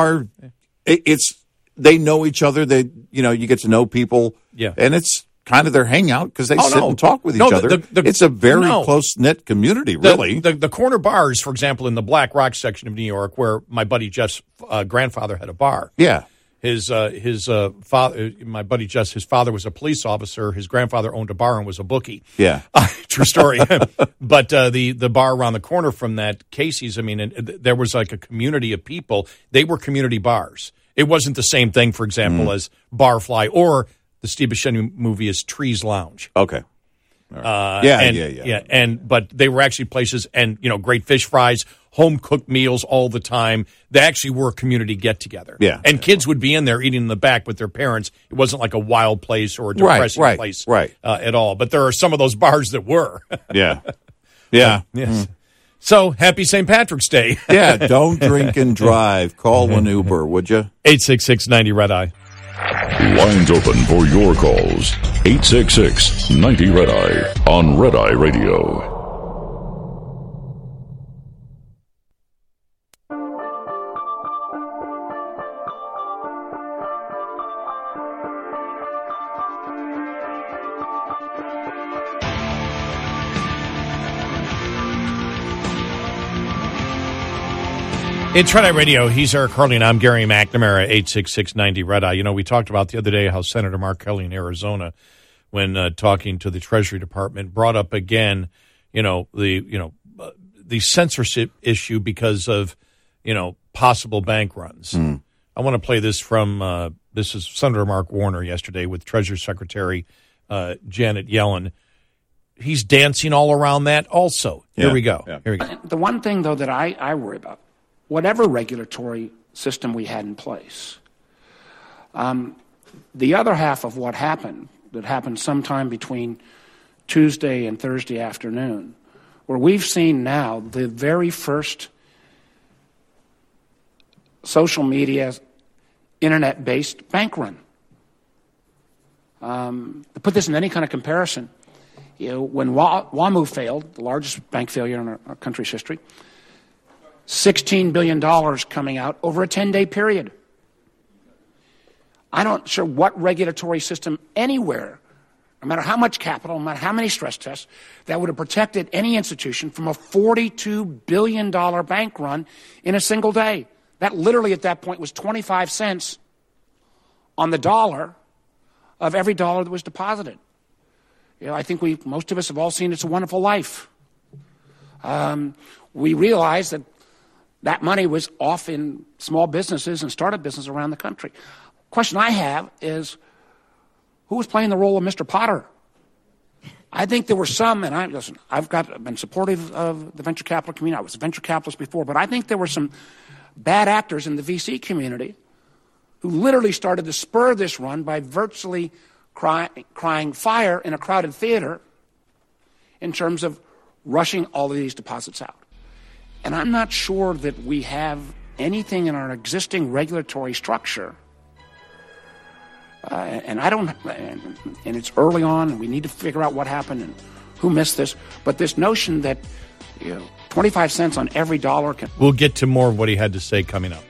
they know each other. They, you get to know people. Yeah. And it's kind of their hangout because they sit and talk with each other. It's a very close-knit community, really. The corner bars, for example, in the Black Rock section of New York, where my buddy Jeff's grandfather had a bar. Yeah. His father, my buddy Jeff's, his father was a police officer. His grandfather owned a bar and was a bookie. Yeah. True story. But the bar around the corner from that, Casey's, there was like a community of people. They were community bars. It wasn't the same thing, for example, as Barfly or the Steve Buscemi movie is Trees Lounge. Okay. Yeah. But they were actually places, and great fish fries, home cooked meals all the time. They actually were a community get together. Yeah. And kids would be in there eating in the back with their parents. It wasn't like a wild place or a depressing place at all. But there are some of those bars that were. Yeah. Yeah. Yes. So, happy St. Patrick's Day. Yeah, don't drink and drive. Call an Uber, would you? 866-90-RED-EYE. Lines open for your calls. 866-90-RED-EYE on Red Eye Radio. It's Red Eye Radio. He's Eric Harley, and I'm Gary McNamara, 866-90-RED-EYE. We talked about the other day how Senator Mark Kelly in Arizona, when talking to the Treasury Department, brought up again, the censorship issue because of, possible bank runs. I want to play this from, this is Senator Mark Warner yesterday with Treasury Secretary Janet Yellen. He's dancing all around that also. Here we go. Yeah. Here we go. The one thing, though, that I worry about, whatever regulatory system we had in place, the other half of what happened, that happened sometime between Tuesday and Thursday afternoon, where we've seen now the very first social media, internet-based bank run. To put this in any kind of comparison, when WAMU failed, the largest bank failure in our country's history, $16 billion coming out over a 10-day period. I'm not sure what regulatory system anywhere, no matter how much capital, no matter how many stress tests, that would have protected any institution from a $42 billion bank run in a single day. That literally at that point was 25 cents on the dollar of every dollar that was deposited. I think most of us have all seen It's a Wonderful Life. We realized that money was off in small businesses and startup businesses around the country. Question I have is, who was playing the role of Mr. Potter? I think there were some, and I've been supportive of the venture capital community. I was a venture capitalist before, but I think there were some bad actors in the VC community who literally started to spur this run by virtually crying fire in a crowded theater in terms of rushing all of these deposits out. And I'm not sure that we have anything in our existing regulatory structure. And it's early on, and we need to figure out what happened and who missed this. But this notion that 25 cents on every dollar can... We'll get to more of what he had to say coming up.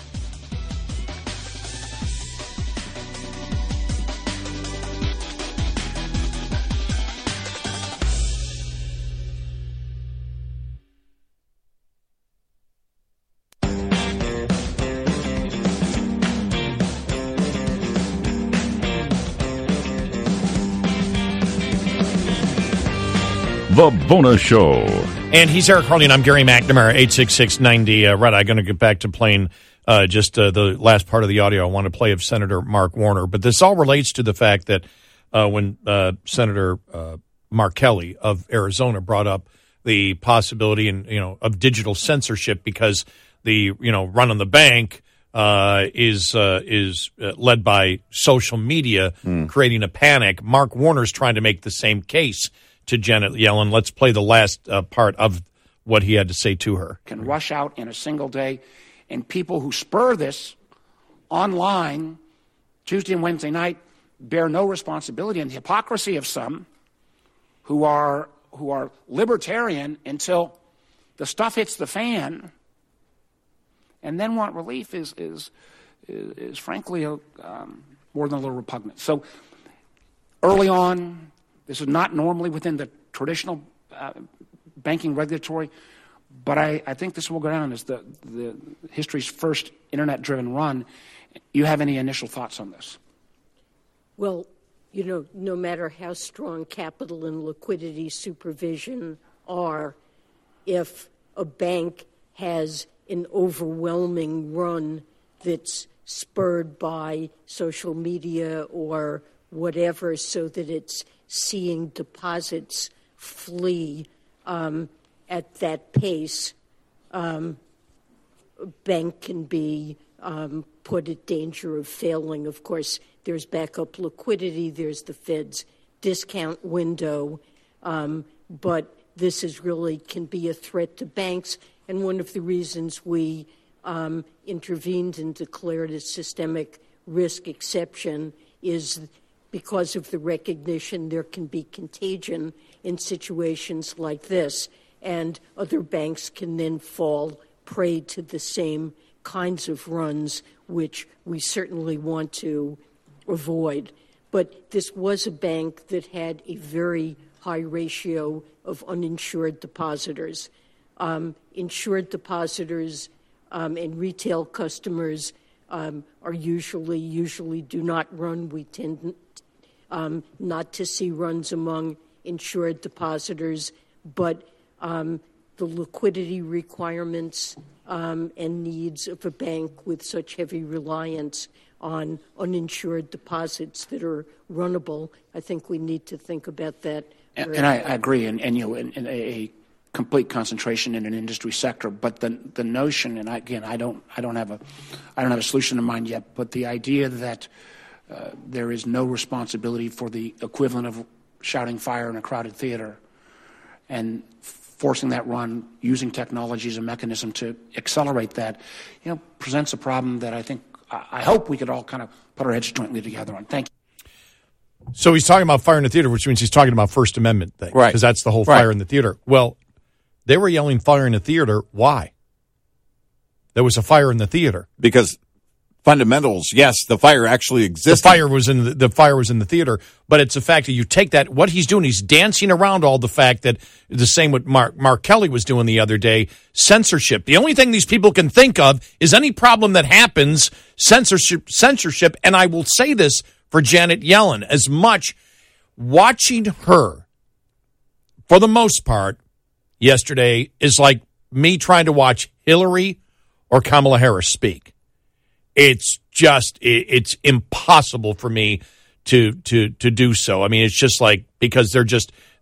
The Bonus Show. And he's Eric Harley, and I'm Gary McNamara, 866-90. Red, I'm going to get back to playing just the last part of the audio I want to play of Senator Mark Warner. But this all relates to the fact that when Senator Mark Kelly of Arizona brought up the possibility of digital censorship because the run on the bank is led by social media creating a panic. Mark Warner's trying to make the same case to Janet Yellen. Let's play the last part of what he had to say to her. Can rush out in a single day, and people who spur this online Tuesday and Wednesday night bear no responsibility, and the hypocrisy of some who are libertarian until the stuff hits the fan and then want relief is frankly more than a little repugnant. So early on, this is not normally within the traditional banking regulatory, but I think this will go down as the history's first internet-driven run. You have any initial thoughts on this? Well, no matter how strong capital and liquidity supervision are, if a bank has an overwhelming run that's spurred by social media or whatever so that it's seeing deposits flee at that pace, a bank can be put at danger of failing. Of course, there's backup liquidity, there's the Fed's discount window, but this can be a threat to banks. And one of the reasons we intervened and declared a systemic risk exception is because of the recognition there can be contagion in situations like this, and other banks can then fall prey to the same kinds of runs, which we certainly want to avoid. But this was a bank that had a very high ratio of uninsured depositors. Insured depositors and retail customers are usually do not run. We tend not to see runs among insured depositors, but the liquidity requirements and needs of a bank with such heavy reliance on uninsured deposits that are runnable, I think we need to think about that. And I agree, and in a complete concentration in an industry sector, but the notion, and I don't have a solution in mind yet, but the idea that there is no responsibility for the equivalent of shouting fire in a crowded theater and forcing that run, using technology as a mechanism to accelerate that, presents a problem that I hope we could all kind of put our heads jointly together on. Thank you. So he's talking about fire in the theater, which means he's talking about First Amendment thing, right? Because that's the whole fire in the theater. Well, they were yelling fire in the theater. Why? There was a fire in the theater because fundamentals. Yes, the fire actually existed. The fire was in the theater, but it's the fact that you take that. What he's doing, he's dancing around all the fact that the same what Mark Kelly was doing the other day. Censorship. The only thing these people can think of is any problem that happens. Censorship. And I will say this for Janet Yellen, as much watching her, for the most part, yesterday is like me trying to watch Hillary or Kamala Harris speak. It's just, it's impossible for me to do so. I mean, it's just like, because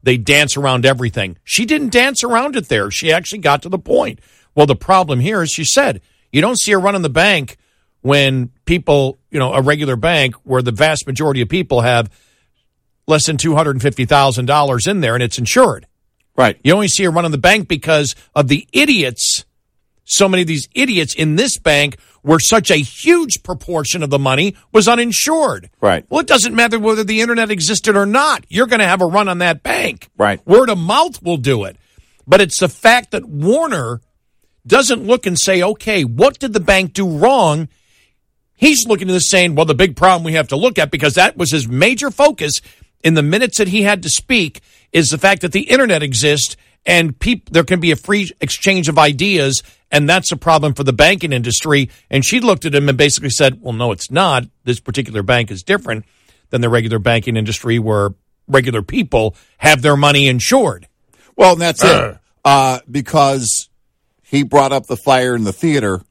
they dance around everything. She didn't dance around it there. She actually got to the point. Well, the problem here is she said, you don't see her running the bank when people, a regular bank where the vast majority of people have less than $250,000 in there and it's insured. Right. You only see her running the bank because of the idiots. So many of these idiots in this bank where such a huge proportion of the money was uninsured. Right. Well, it doesn't matter whether the internet existed or not. You're going to have a run on that bank. Right. Word of mouth will do it. But it's the fact that Warner doesn't look and say, okay, what did the bank do wrong? He's looking at this saying, well, the big problem we have to look at, because that was his major focus in the minutes that he had to speak, is the fact that the internet exists and there can be a free exchange of ideas, and that's a problem for the banking industry. And she looked at him and basically said, well, no, it's not. This particular bank is different than the regular banking industry where regular people have their money insured. Well, and that's it. Because he brought up the fire in the theater,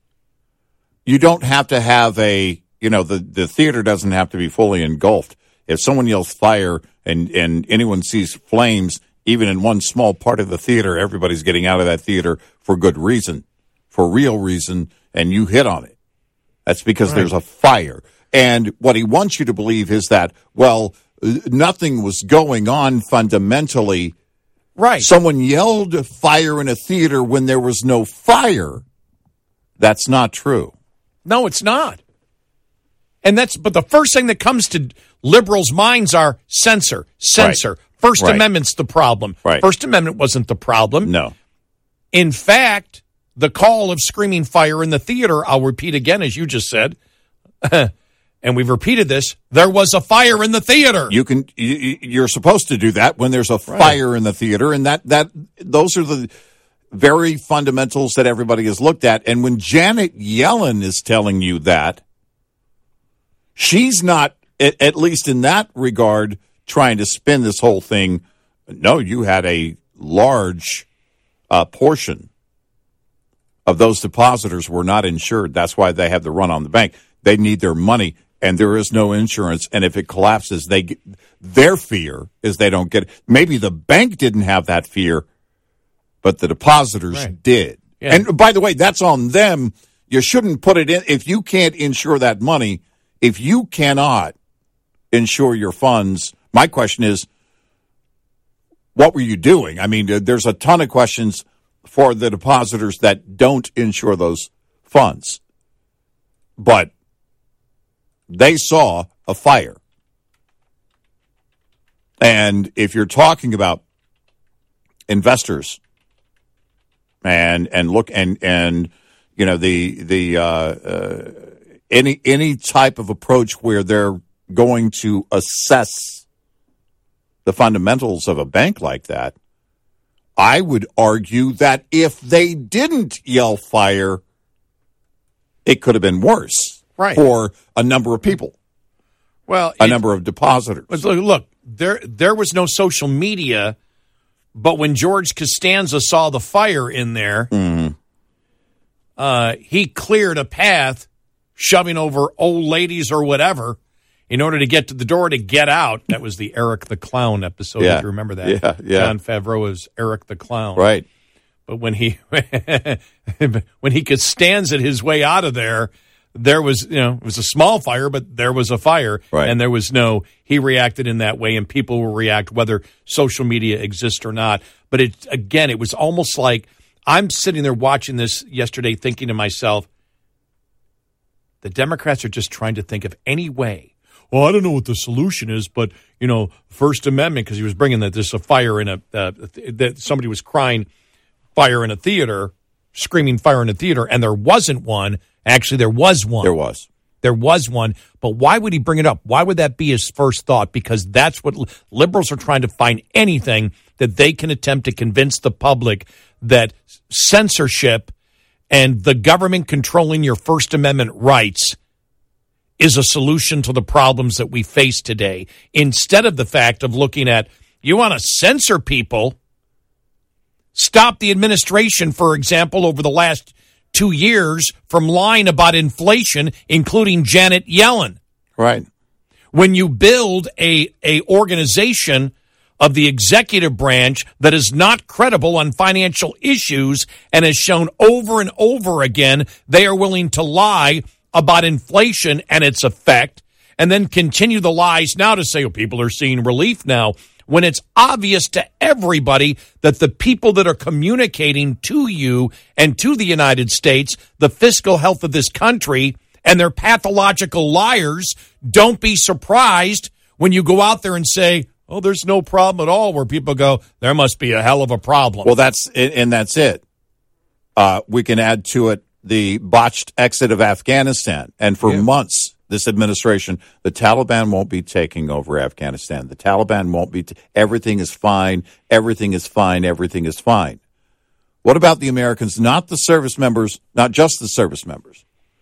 you don't have to have the theater doesn't have to be fully engulfed. If someone yells fire and anyone sees flames, even in one small part of the theater, everybody's getting out of that theater for good reason, for real reason, and you hit on it. That's because there's a fire. And what he wants you to believe is that, well, nothing was going on fundamentally. Right. Someone yelled fire in a theater when there was no fire. That's not true. No, it's not. But the first thing that comes to liberals' minds are censor. Right. First Amendment's the problem. Right. First Amendment wasn't the problem. No. In fact, the call of screaming fire in the theater, I'll repeat again, as you just said, and we've repeated this, there was a fire in the theater. You're supposed to do that when there's a fire in the theater, and those are the very fundamentals that everybody has looked at. And when Janet Yellen is telling you that, she's not, at least in that regard, trying to spin this whole thing. No, you had a large portion of those depositors were not insured. That's why they have the run on the bank. They need their money, and there is no insurance. And if it collapses, their fear is they don't get it. Maybe the bank didn't have that fear, but the depositors did. Yeah. And by the way, that's on them. You shouldn't put it in. If you can't insure that money, if you cannot insure your funds, my question is, what were you doing? I mean, there's a ton of questions for the depositors that don't insure those funds. But they saw a fire. And if you're talking about investors and look and you know any type of approach where they're going to assess the fundamentals of a bank like that, I would argue that if they didn't yell fire, it could have been worse for a number of people. Well, a number of depositors. Look, there was no social media, but when George Costanza saw the fire in there, he cleared a path, shoving over old ladies or whatever, in order to get to the door to get out. That was the Eric the Clown episode, if you remember that. Yeah. Jon Favreau was Eric the Clown. Right. But when he Costanza his way out of there, there was, it was a small fire, but there was a fire. Right. And there was he reacted in that way, and people will react whether social media exists or not. But it was almost like I'm sitting there watching this yesterday thinking to myself, the Democrats are just trying to think of any way. Well, I don't know what the solution is, but, First Amendment, because he was bringing that there's a fire in that somebody was crying fire in a theater, screaming fire in a theater, and there wasn't one. Actually, there was one. There was one, but why would he bring it up? Why would that be his first thought? Because that's what liberals are trying to find, anything that they can attempt to convince the public that censorship and the government controlling your First Amendment rights is a solution to the problems that we face today, instead of the fact of looking at, you want to censor people, stop the administration, for example, over the last 2 years from lying about inflation, including Janet Yellen. Right. When you build a organization of the executive branch that is not credible on financial issues and has shown over and over again they are willing to lie about inflation and its effect and then continue the lies now to say, oh, people are seeing relief now, when it's obvious to everybody that the people that are communicating to you and to the United States the fiscal health of this country and they're pathological liars. Don't be surprised when you go out there and say, oh, there's no problem at all, where people go, there must be a hell of a problem. Well, that's it. We can add to it the botched exit of Afghanistan. And for months, this administration, the Taliban won't be taking over Afghanistan. The Taliban won't be. Everything is fine. Everything is fine. Everything is fine. What about the Americans, not the service members, not just the service members,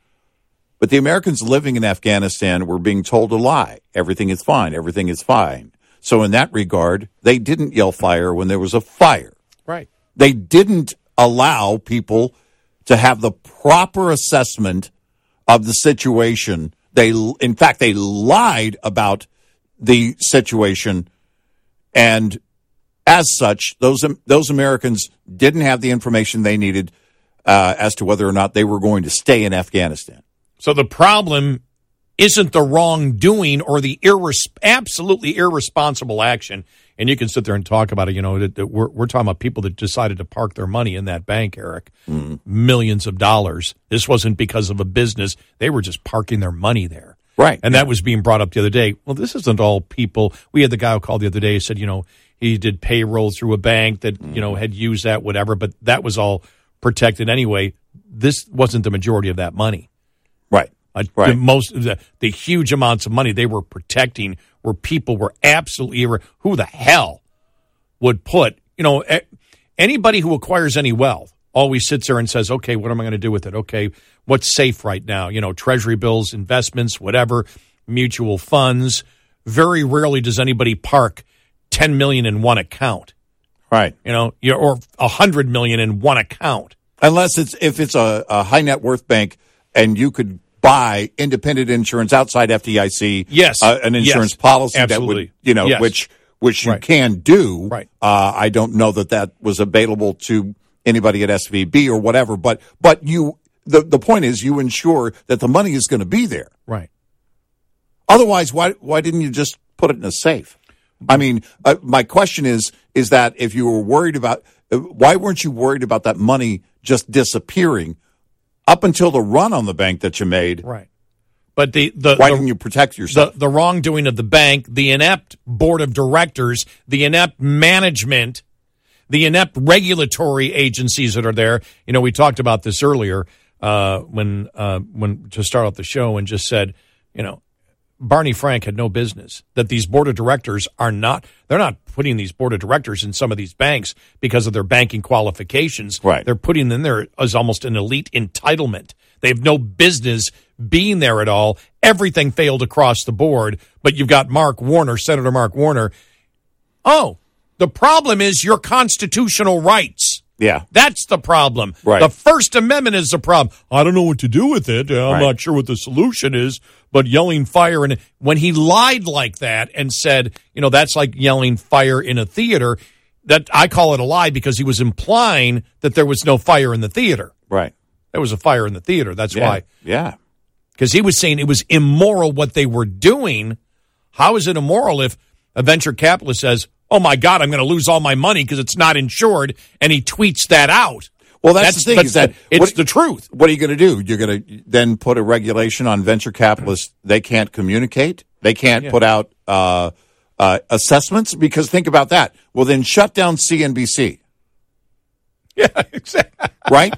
but the Americans living in Afghanistan were being told a lie. Everything is fine. Everything is fine. So in that regard, they didn't yell fire when there was a fire. Right. They didn't allow people to have the proper assessment of the situation. In fact, they lied about the situation, and as such, those Americans didn't have the information they needed as to whether or not they were going to stay in Afghanistan. So the problem isn't the wrongdoing or the absolutely irresponsible action. And you can sit there and talk about it. You know, we're talking about people that decided to park their money in that bank, Eric. Millions of dollars. This wasn't because of a business. They were just parking their money there. Right. And that was being brought up the other day. Well, this isn't all people. We had the guy who called the other day and said, you know, he did payroll through a bank that, you know, had used that, whatever, but that was all protected anyway. This wasn't the majority of that money. Right. The huge amounts of money they were protecting where people were absolutely who the hell would put, you know, anybody who acquires any wealth always sits there and says, okay, what am I going to do with it? Okay, what's safe right now? You know, treasury bills, investments, whatever, mutual funds. Very rarely does anybody park $10 million in one account. Right. You know, or $100 million in one account. Unless if it's a high net worth bank and you could buy independent insurance outside FDIC, an insurance policy absolutely. that would, you know, which you can do. Right. I don't know that was available to anybody at SVB or whatever, but the point is you ensure that the money is going to be there. Right. Otherwise, why didn't you just put it in a safe? I mean, my question is that if you were worried about, why weren't you worried about that money just disappearing up until the run on the bank that you made? Right. But why didn't you protect yourself? The wrongdoing of the bank, the inept board of directors, the inept management, the inept regulatory agencies that are there. You know, we talked about this earlier when to start off the show and just said, you know, Barney Frank had no business. That these board of directors they're not putting these board of directors in some of these banks because of their banking qualifications. Right. They're putting them there as almost an elite entitlement. They have no business being there at all. Everything failed across the board, but you've got Senator Mark Warner. Oh, the problem is your constitutional rights. Yeah. That's the problem. Right. The First Amendment is the problem. I don't know what to do with it. I'm not sure what the solution is, but yelling fire. And when he lied like that and said, you know, that's like yelling fire in a theater, that I call it a lie because he was implying that there was no fire in the theater. Right. There was a fire in the theater. That's why. Yeah. Because he was saying it was immoral what they were doing. How is it immoral if a venture capitalist says, oh, my God, I'm going to lose all my money because it's not insured, and he tweets that out? Well, that's the thing. It's the truth. What are you going to do? You're going to then put a regulation on venture capitalists. They can't communicate. They can't put out assessments because think about that. Well, then shut down CNBC. Yeah, exactly. Right?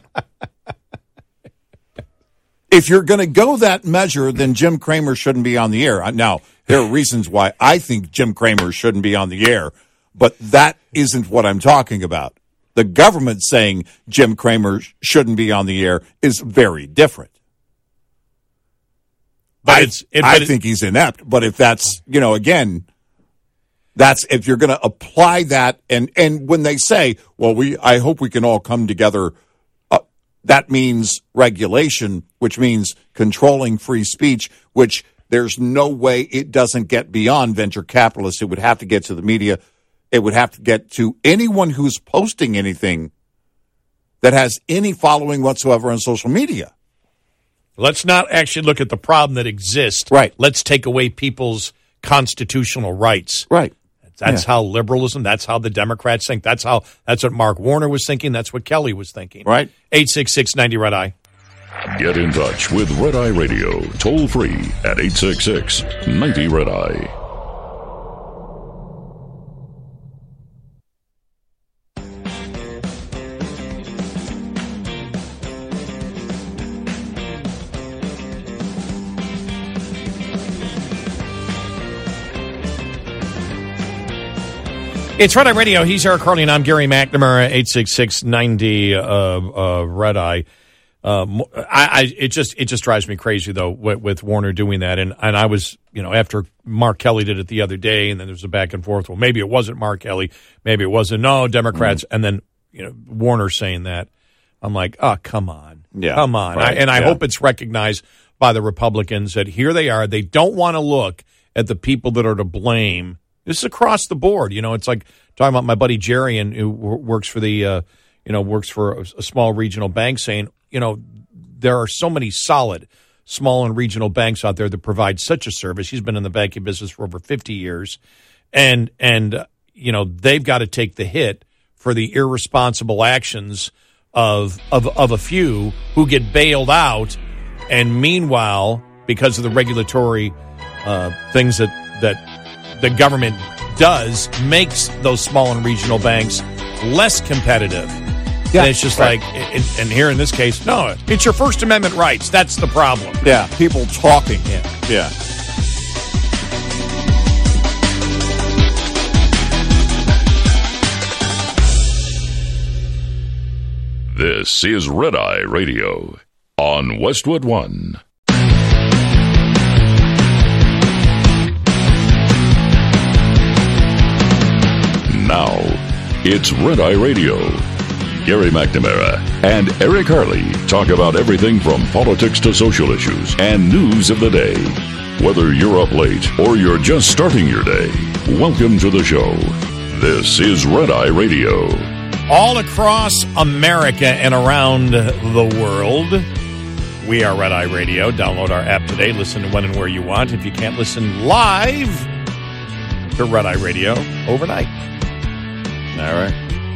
If you're going to go that measure, then Jim Cramer shouldn't be on the air. Now, there are reasons why I think Jim Cramer shouldn't be on the air, but that isn't what I'm talking about. The government saying Jim Cramer shouldn't be on the air is very different. But I think he's inept. But if that's, you know, again, that's if you're going to apply that, and when they say, well, I hope we can all come together. That means regulation, which means controlling free speech, which there's no way it doesn't get beyond venture capitalists. It would have to get to the media. It would have to get to anyone who's posting anything that has any following whatsoever on social media. Let's not actually look at the problem that exists. Right. Let's take away people's constitutional rights. Right. That's how liberalism, that's how the Democrats think. That's what Mark Warner was thinking. That's what Kelly was thinking. Right. 866-90-RED-I. Get in touch with Red Eye Radio, toll free at 866-90-RED-I. It's Red Eye Radio. He's Eric Carly, and I'm Gary McNamara, 866-90-RED-I. It just drives me crazy, though, with Warner doing that. And I was, after Mark Kelly did it the other day, and then there's a back and forth. Well, maybe it wasn't Mark Kelly. Maybe it wasn't. No, Democrats. And then, Warner saying that. I'm like, oh, come on. Yeah. Come on. Right. I hope it's recognized by the Republicans that here they are. They don't want to look at the people that are to blame. This is across the board. It's like talking about my buddy Jerry, and who works for works for a small regional bank, saying, there are so many solid small and regional banks out there that provide such a service. He's been in the banking business for over 50 years, and they've got to take the hit for the irresponsible actions of a few who get bailed out, and meanwhile, because of the regulatory things that the government does, makes those small and regional banks less competitive. Yeah, and it's just right. And here in this case, no, it's your First Amendment rights. That's the problem. Yeah, people talking. Yeah. This is Red Eye Radio on Westwood One. Now, it's Red Eye Radio. Gary McNamara and Eric Harley talk about everything from politics to social issues and news of the day. Whether you're up late or you're just starting your day, welcome to the show. This is Red Eye Radio. All across America and around the world, we are Red Eye Radio. Download our app today. Listen to when and where you want. If you can't listen live to Red Eye Radio overnight. All right.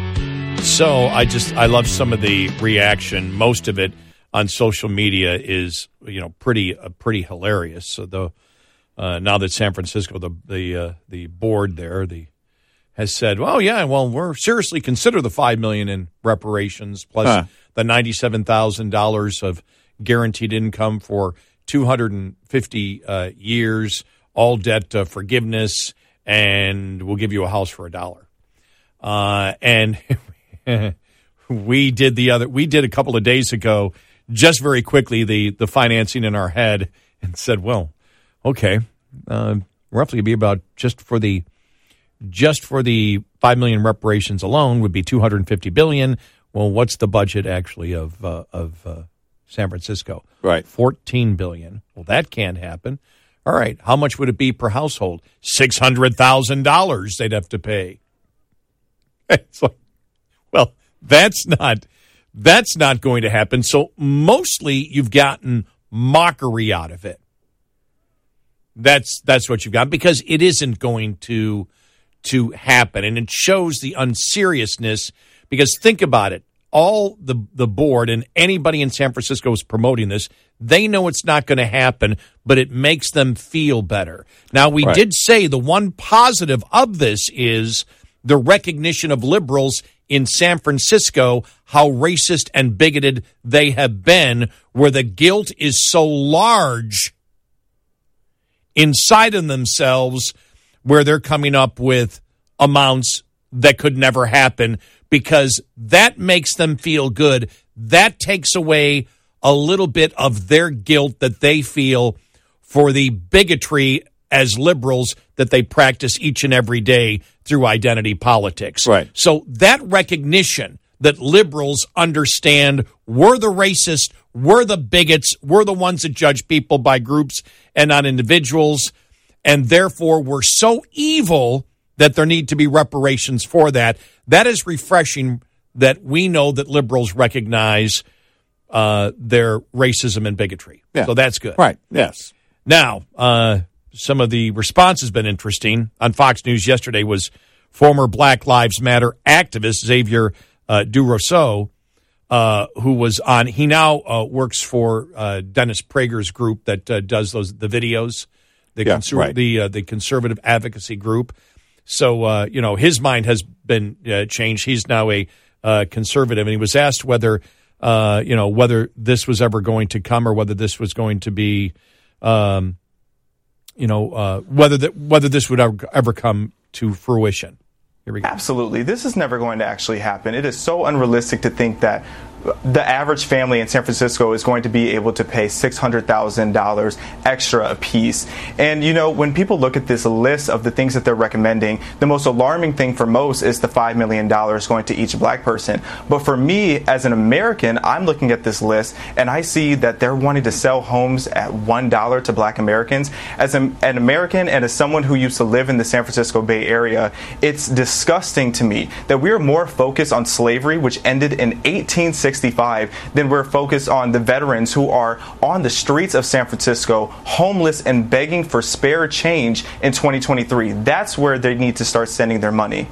So I love some of the reaction. Most of it on social media is pretty hilarious. So now that San Francisco, the board there, has said, we're seriously consider the $5 million in reparations plus the $97,000 of guaranteed income for 250 years, all debt forgiveness, and we'll give you a house for $1. And we did a couple of days ago, just very quickly, the financing in our head, and said, well, okay, roughly it'd be about just for the $5 million reparations alone would be $250 billion. Well, what's the budget actually of San Francisco? Right, $14 billion. Well, that can't happen. All right, how much would it be per household? $600,000 they'd have to pay. It's like, well, that's not going to happen. So mostly you've gotten mockery out of it. That's what you've got, because it isn't going to happen, and it shows the unseriousness. Because think about it, all the board and anybody in San Francisco is promoting this. They know it's not going to happen, but it makes them feel better. Now, we did say the one positive of this is the recognition of liberals in San Francisco, how racist and bigoted they have been, where the guilt is so large inside of themselves, where they're coming up with amounts that could never happen, because that makes them feel good. That takes away a little bit of their guilt that they feel for the bigotry as liberals that they practice each and every day through identity politics. Right. So that recognition that liberals understand we're the racists, we're the bigots, we're the ones that judge people by groups and not individuals, and therefore we're so evil that there need to be reparations for that. That is refreshing that we know that liberals recognize their racism and bigotry. Yeah. So that's good. Right, yes. Now, some of the response has been interesting. On Fox News yesterday was former Black Lives Matter activist Xavier DuRousseau, who was on. He now works for Dennis Prager's group that does the videos, the conservative advocacy group. So, his mind has been changed. He's now a conservative, and he was asked whether this was ever going to come or whether this was going to be, whether this would ever come to fruition. Here we go. Absolutely. This is never going to actually happen. It is so unrealistic to think that the average family in San Francisco is going to be able to pay $600,000 extra apiece. And, when people look at this list of the things that they're recommending, the most alarming thing for most is the $5 million going to each black person. But for me, as an American, I'm looking at this list and I see that they're wanting to sell homes at $1 to black Americans. As an American and as someone who used to live in the San Francisco Bay Area, it's disgusting to me that we are more focused on slavery, which ended in 1865, then we're focused on the veterans who are on the streets of San Francisco, homeless and begging for spare change in 2023. That's where they need to start sending their money.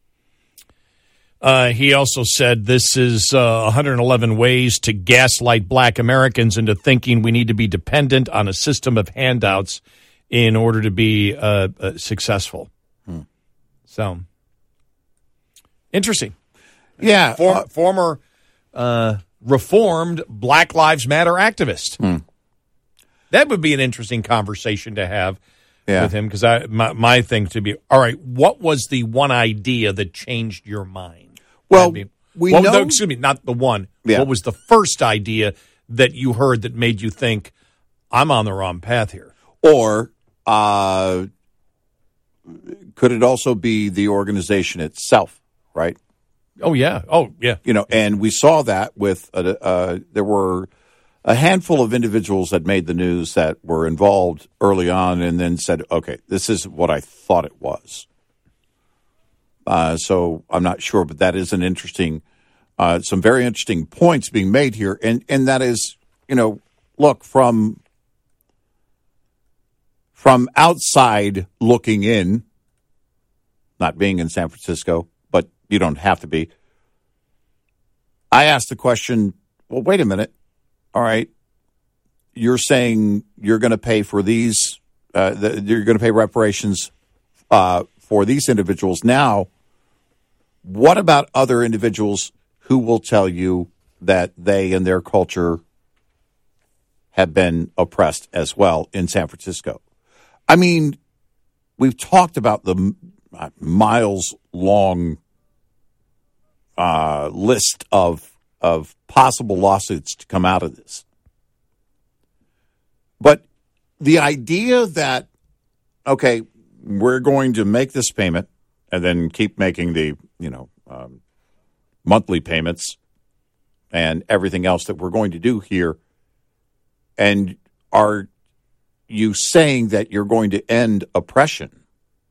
He also said this is 111 ways to gaslight black Americans into thinking we need to be dependent on a system of handouts in order to be successful. So, interesting. Yeah. Former reformed Black Lives Matter activist. That would be an interesting conversation to have with him, because my thing to be, all right, what was the one idea that changed your mind? Well, excuse me, not the one. Yeah. What was the first idea that you heard that made you think, I'm on the wrong path here? Or could it also be the organization itself, right? Oh, yeah. And we saw that with, there were a handful of individuals that made the news that were involved early on and then said, okay, this is what I thought it was. So I'm not sure, but that is an interesting, some very interesting points being made here. And that is, look, from outside looking in, not being in San Francisco, but you don't have to be. I asked the question, well, wait a minute. All right. You're saying you're going to pay for these, you're going to pay reparations for these individuals. Now, what about other individuals who will tell you that they and their culture have been oppressed as well in San Francisco? I mean, we've talked about the miles-long list of possible lawsuits to come out of this. But the idea that, okay, we're going to make this payment and then keep making the, monthly payments and everything else that we're going to do here, and are you saying that you're going to end oppression?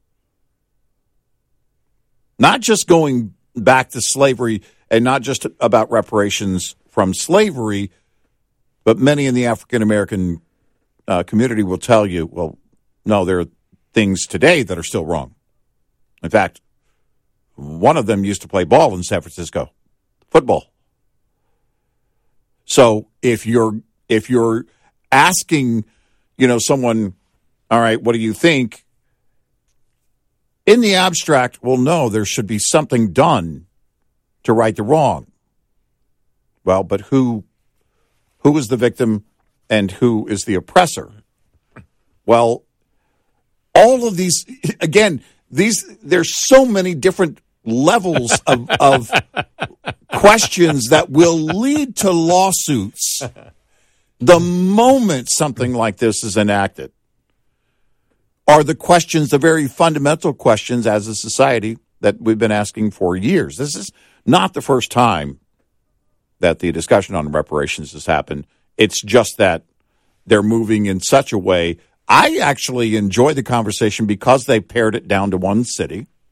Not just going back to slavery and not just about reparations from slavery, but many in the African-American community will tell you, well, no, there are things today that are still wrong. In fact, one of them used to play ball in San Francisco, football. So if you're asking, someone, all right, what do you think? In the abstract, well, no, there should be something done to right the wrong. Well, but who is the victim and who is the oppressor? Well, all of these, again, there's so many different levels of questions that will lead to lawsuits the moment something like this is enacted. Are the questions, the very fundamental questions as a society that we've been asking for years. This is not the first time that the discussion on reparations has happened. It's just that they're moving in such a way. I actually enjoy the conversation because they pared it down to one city.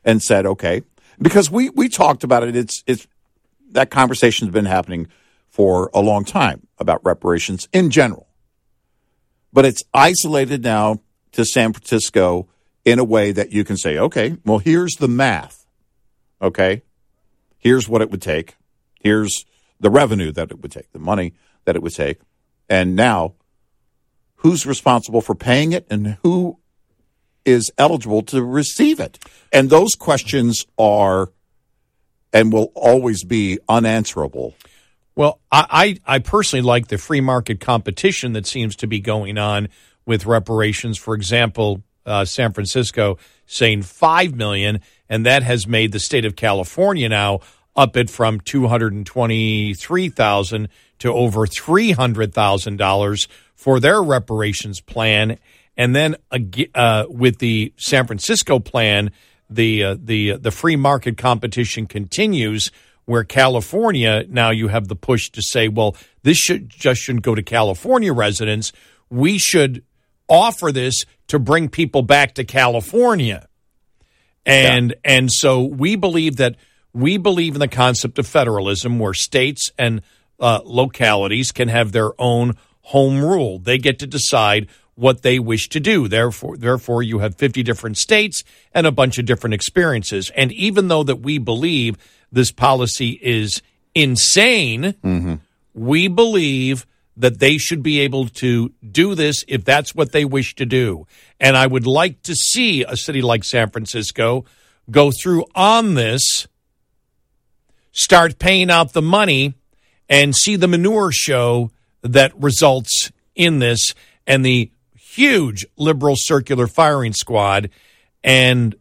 and said, okay, because we talked about it. It's that conversation's been happening for a long time about reparations in general. But it's isolated now to San Francisco in a way that you can say, okay, well, here's the math. Okay, here's what it would take. Here's the revenue that it would take, the money that it would take. And now, who's responsible for paying it and who is eligible to receive it? And those questions are and will always be unanswerable. Well, I personally like the free market competition that seems to be going on with reparations. For example, San Francisco saying $5 million, and that has made the state of California now up it from $223,000 to over $300,000 for their reparations plan. And then with the San Francisco plan, the free market competition continues, where California, now you have the push to say, well, this shouldn't go to California residents. We should offer this to bring people back to California. And so we believe in the concept of federalism, where states and localities can have their own home rule. They get to decide what they wish to do. Therefore, you have 50 different states and a bunch of different experiences. And even though that we believe this policy is insane, we believe that they should be able to do this if that's what they wish to do. And I would like to see a city like San Francisco go through on this, start paying out the money, and see the manure show that results in this, and the huge liberal circular firing squad, and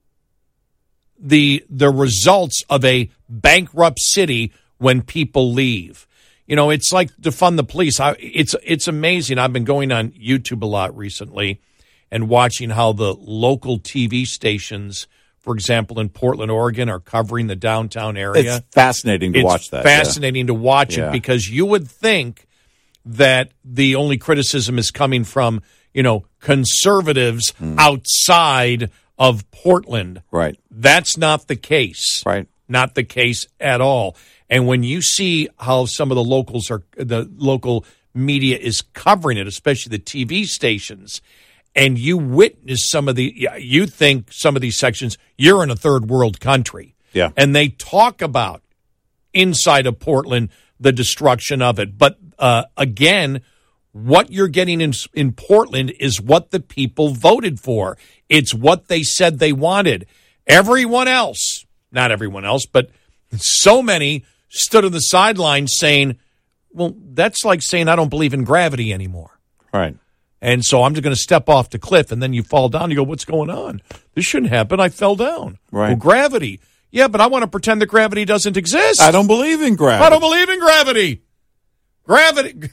the results of a bankrupt city when people leave. You know, it's like defund the police. It's amazing. I've been going on YouTube a lot recently and watching how the local TV stations, for example, in Portland, Oregon, are covering the downtown area. It's fascinating to watch that. Fascinating to watch it, because you would think that the only criticism is coming from, conservatives outside of Portland. Right. That's not the case. Right. Not the case at all. And when you see how some of the local media is covering it, especially the TV stations, and you witness you think some of these sections, you're in a third world country. Yeah. And they talk about inside of Portland, the destruction of it. But again, what you're getting in Portland is what the people voted for. It's what they said they wanted. Everyone else, not everyone else, but so many stood on the sidelines saying, well, that's like saying I don't believe in gravity anymore. Right. And so I'm just going to step off the cliff, and then you fall down. You go, what's going on? This shouldn't happen. I fell down. Right. Well, gravity. Yeah, but I want to pretend that gravity doesn't exist. I don't believe in gravity. I don't believe in gravity. Gravity.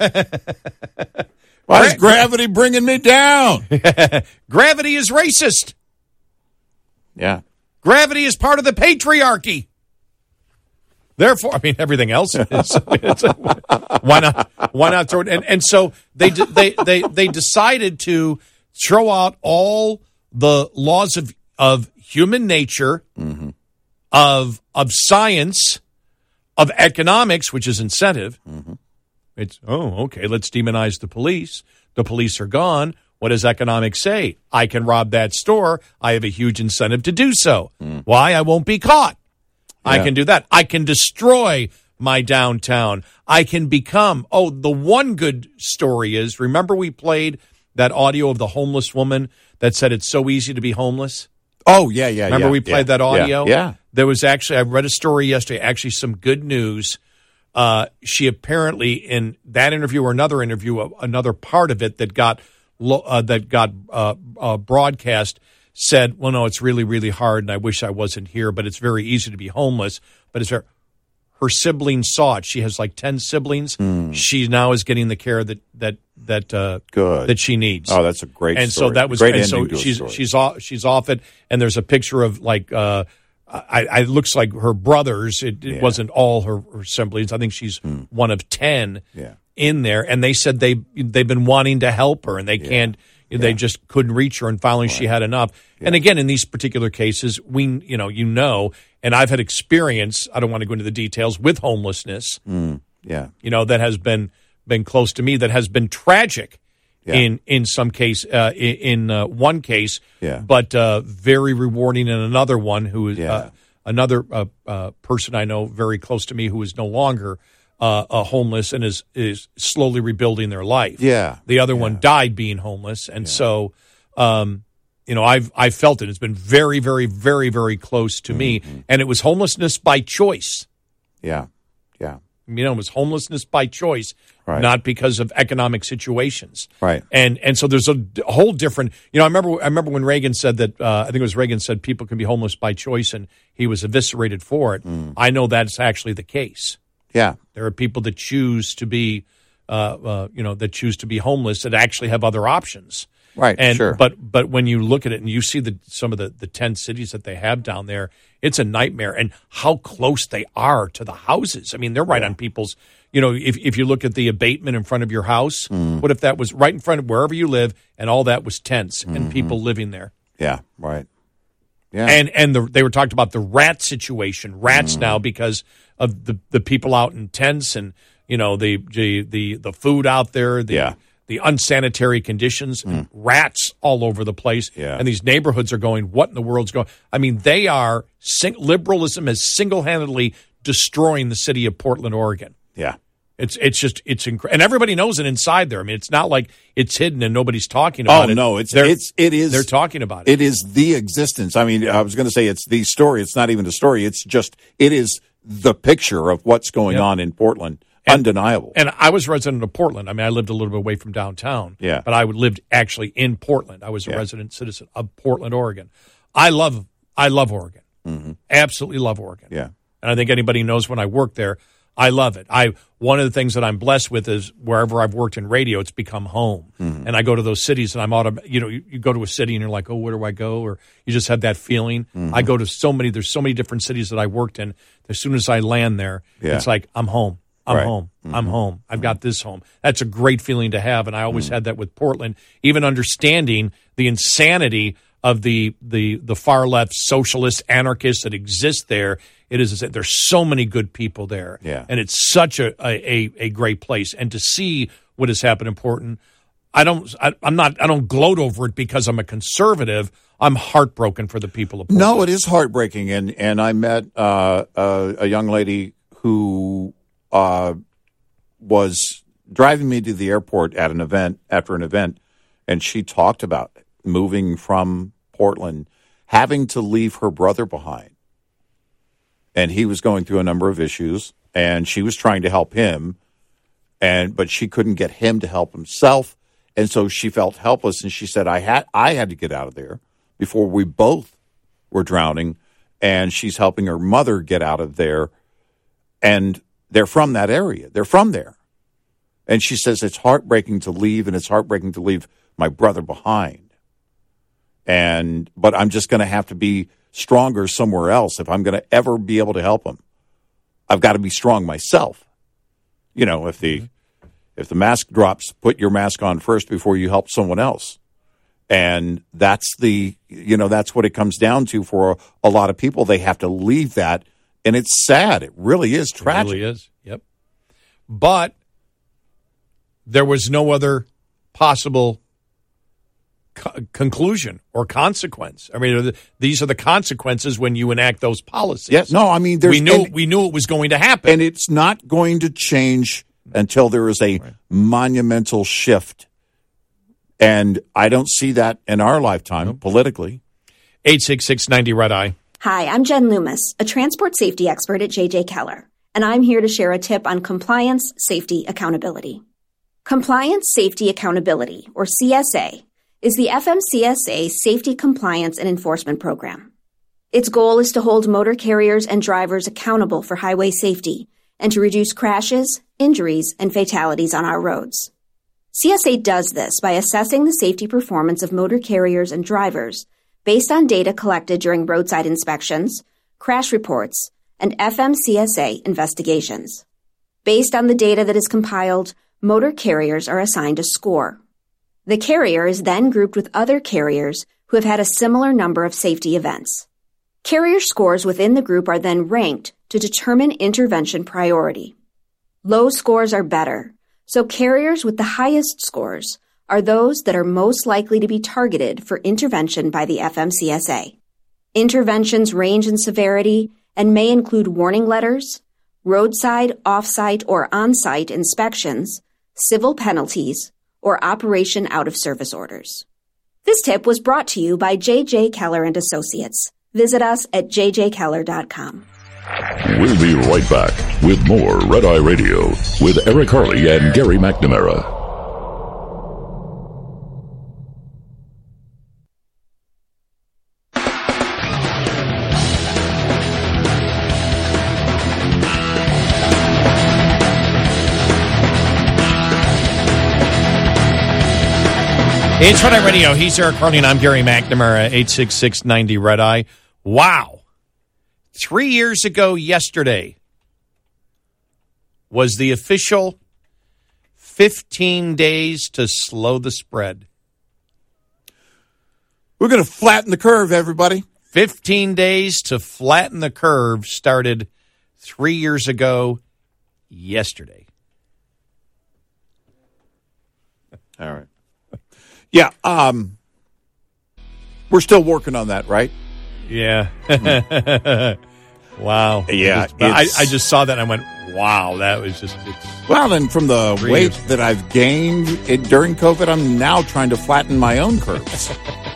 Why is gravity bringing me down? Gravity is racist. Yeah. Gravity is part of the patriarchy. Therefore, I mean, everything else is. Why not throw it? And so they decided to throw out all the laws of human nature, of science, of economics, which is incentive. It's, okay, let's demonize the police. The police are gone. What does economics say? I can rob that store. I have a huge incentive to do so. Why? I won't be caught. Yeah. I can do that. I can destroy my downtown. I can become, the one good story is, remember we played that audio of the homeless woman that said it's so easy to be homeless? Oh, yeah. Remember we played that audio? Yeah. There was actually, I read a story yesterday, actually some good news. She apparently, in that interview or another interview, another part of it that got broadcast, said, well, no, it's really, really hard, and I wish I wasn't here, but it's very easy to be homeless. But it's her siblings saw it. She has like 10 siblings. She now is getting the care that she needs. Oh, that's a great story. So that was great. And so she's off it, and there's a picture of like it looks like her brothers. It wasn't all her siblings. I think she's one of 10 in there, and they said they've been wanting to help her, and they can't They just couldn't reach her, and finally she had enough. Yeah. And again, in these particular cases, and I've had experience, I don't want to go into the details, with homelessness. That has been close to me, that has been tragic in some case, in one case, but very rewarding in another one who is another person I know very close to me who is no longer homeless and is slowly rebuilding their life. Yeah. The other one died being homeless. And so, I've felt it. It's been very, very, very, very close to me. And it was homelessness by choice. Yeah. Yeah. It was homelessness by choice, not because of economic situations. Right. And so there's a whole different, I remember when Reagan said that, I think it was Reagan said people can be homeless by choice, and he was eviscerated for it. I know that's actually the case. Yeah. There are people that choose to be, that choose to be homeless that actually have other options. Right. And, sure. But when you look at it and you see some of the 10 cities that they have down there, it's a nightmare. And how close they are to the houses. I mean, they're right on people's, if you look at the abatement in front of your house, what if that was right in front of wherever you live and all that was tents and people living there? Yeah. Right. Yeah. And they were talking about the rat situation, rats now because of the people out in tents and, the food out there, the unsanitary conditions, and rats all over the place. Yeah. And these neighborhoods are going, what in the world's going? I mean, they are, liberalism is single-handedly destroying the city of Portland, Oregon. Yeah. It's incredible. And everybody knows it inside there. I mean, it's not like it's hidden and nobody's talking about it. Oh, no, it is. They're talking about it. It is the existence. I mean, I was going to say it's the story. It's not even a story. It is the picture of what's going on in Portland. Undeniable. And I was a resident of Portland. I mean, I lived a little bit away from downtown. Yeah. But I lived actually in Portland. I was a resident citizen of Portland, Oregon. I love Oregon. Absolutely love Oregon. Yeah. And I think anybody knows when I work there, I love it. One of the things that I'm blessed with is wherever I've worked in radio, it's become home. And I go to those cities and you go to a city and you're like, oh, where do I go? Or you just have that feeling. I go to there's so many different cities that I worked in. As soon as I land there, it's like, I'm home. I'm home. I'm home. I've got this home. That's a great feeling to have, and I always had that with Portland. Even understanding the insanity of the far left socialist anarchists that exist there, there's so many good people there, and it's such a great place. And to see what has happened in Portland, I don't gloat over it because I'm a conservative. I'm heartbroken for the people of Portland. No, it is heartbreaking, and I met a young lady who was driving me to the airport after an event, and she talked about moving from Portland, having to leave her brother behind. And he was going through a number of issues, and she was trying to help him, but she couldn't get him to help himself, and so she felt helpless, and she said, I had to get out of there before we both were drowning, and she's helping her mother get out of there, and they're from that area. They're from there. And she says it's heartbreaking to leave, and it's heartbreaking to leave my brother behind. But I'm just going to have to be stronger somewhere else if I'm going to ever be able to help him. I've got to be strong myself. If the mask drops, put your mask on first before you help someone else. And that's that's what it comes down to for a lot of people. They have to leave that. And it's sad. It really is tragic. It really is. Yep. But there was no other possible conclusion or consequence. I mean, these are the consequences when you enact those policies. Yes. No, I mean, we knew it was going to happen. And it's not going to change until there is a monumental shift. And I don't see that in our lifetime politically. 866-90-RED-I. Hi, I'm Jen Loomis, a transport safety expert at J.J. Keller, and I'm here to share a tip on compliance, safety, accountability. Compliance, Safety, Accountability, or CSA, is the FMCSA Safety, Compliance, and Enforcement Program. Its goal is to hold motor carriers and drivers accountable for highway safety and to reduce crashes, injuries, and fatalities on our roads. CSA does this by assessing the safety performance of motor carriers and drivers based on data collected during roadside inspections, crash reports, and FMCSA investigations. Based on the data that is compiled, motor carriers are assigned a score. The carrier is then grouped with other carriers who have had a similar number of safety events. Carrier scores within the group are then ranked to determine intervention priority. Low scores are better, so carriers with the highest scores are those that are most likely to be targeted for intervention by the FMCSA. Interventions range in severity and may include warning letters, roadside, off-site, or on-site inspections, civil penalties, or operation out-of-service orders. This tip was brought to you by J.J. Keller & Associates. Visit us at jjkeller.com. We'll be right back with more Red Eye Radio with Eric Harley and Gary McNamara. It's Red Eye Radio. He's Eric Harley, and I'm Gary McNamara, 866-90 Red Eye. Wow. 3 years ago yesterday was the official 15 days to slow the spread. We're going to flatten the curve, everybody. 15 days to flatten the curve started 3 years ago yesterday. All right. Yeah, we're still working on that, right? Yeah. Wow. Yeah. I just saw that and I went, wow, that was just... Well, and from the weight that I've gained during COVID, I'm now trying to flatten my own curves.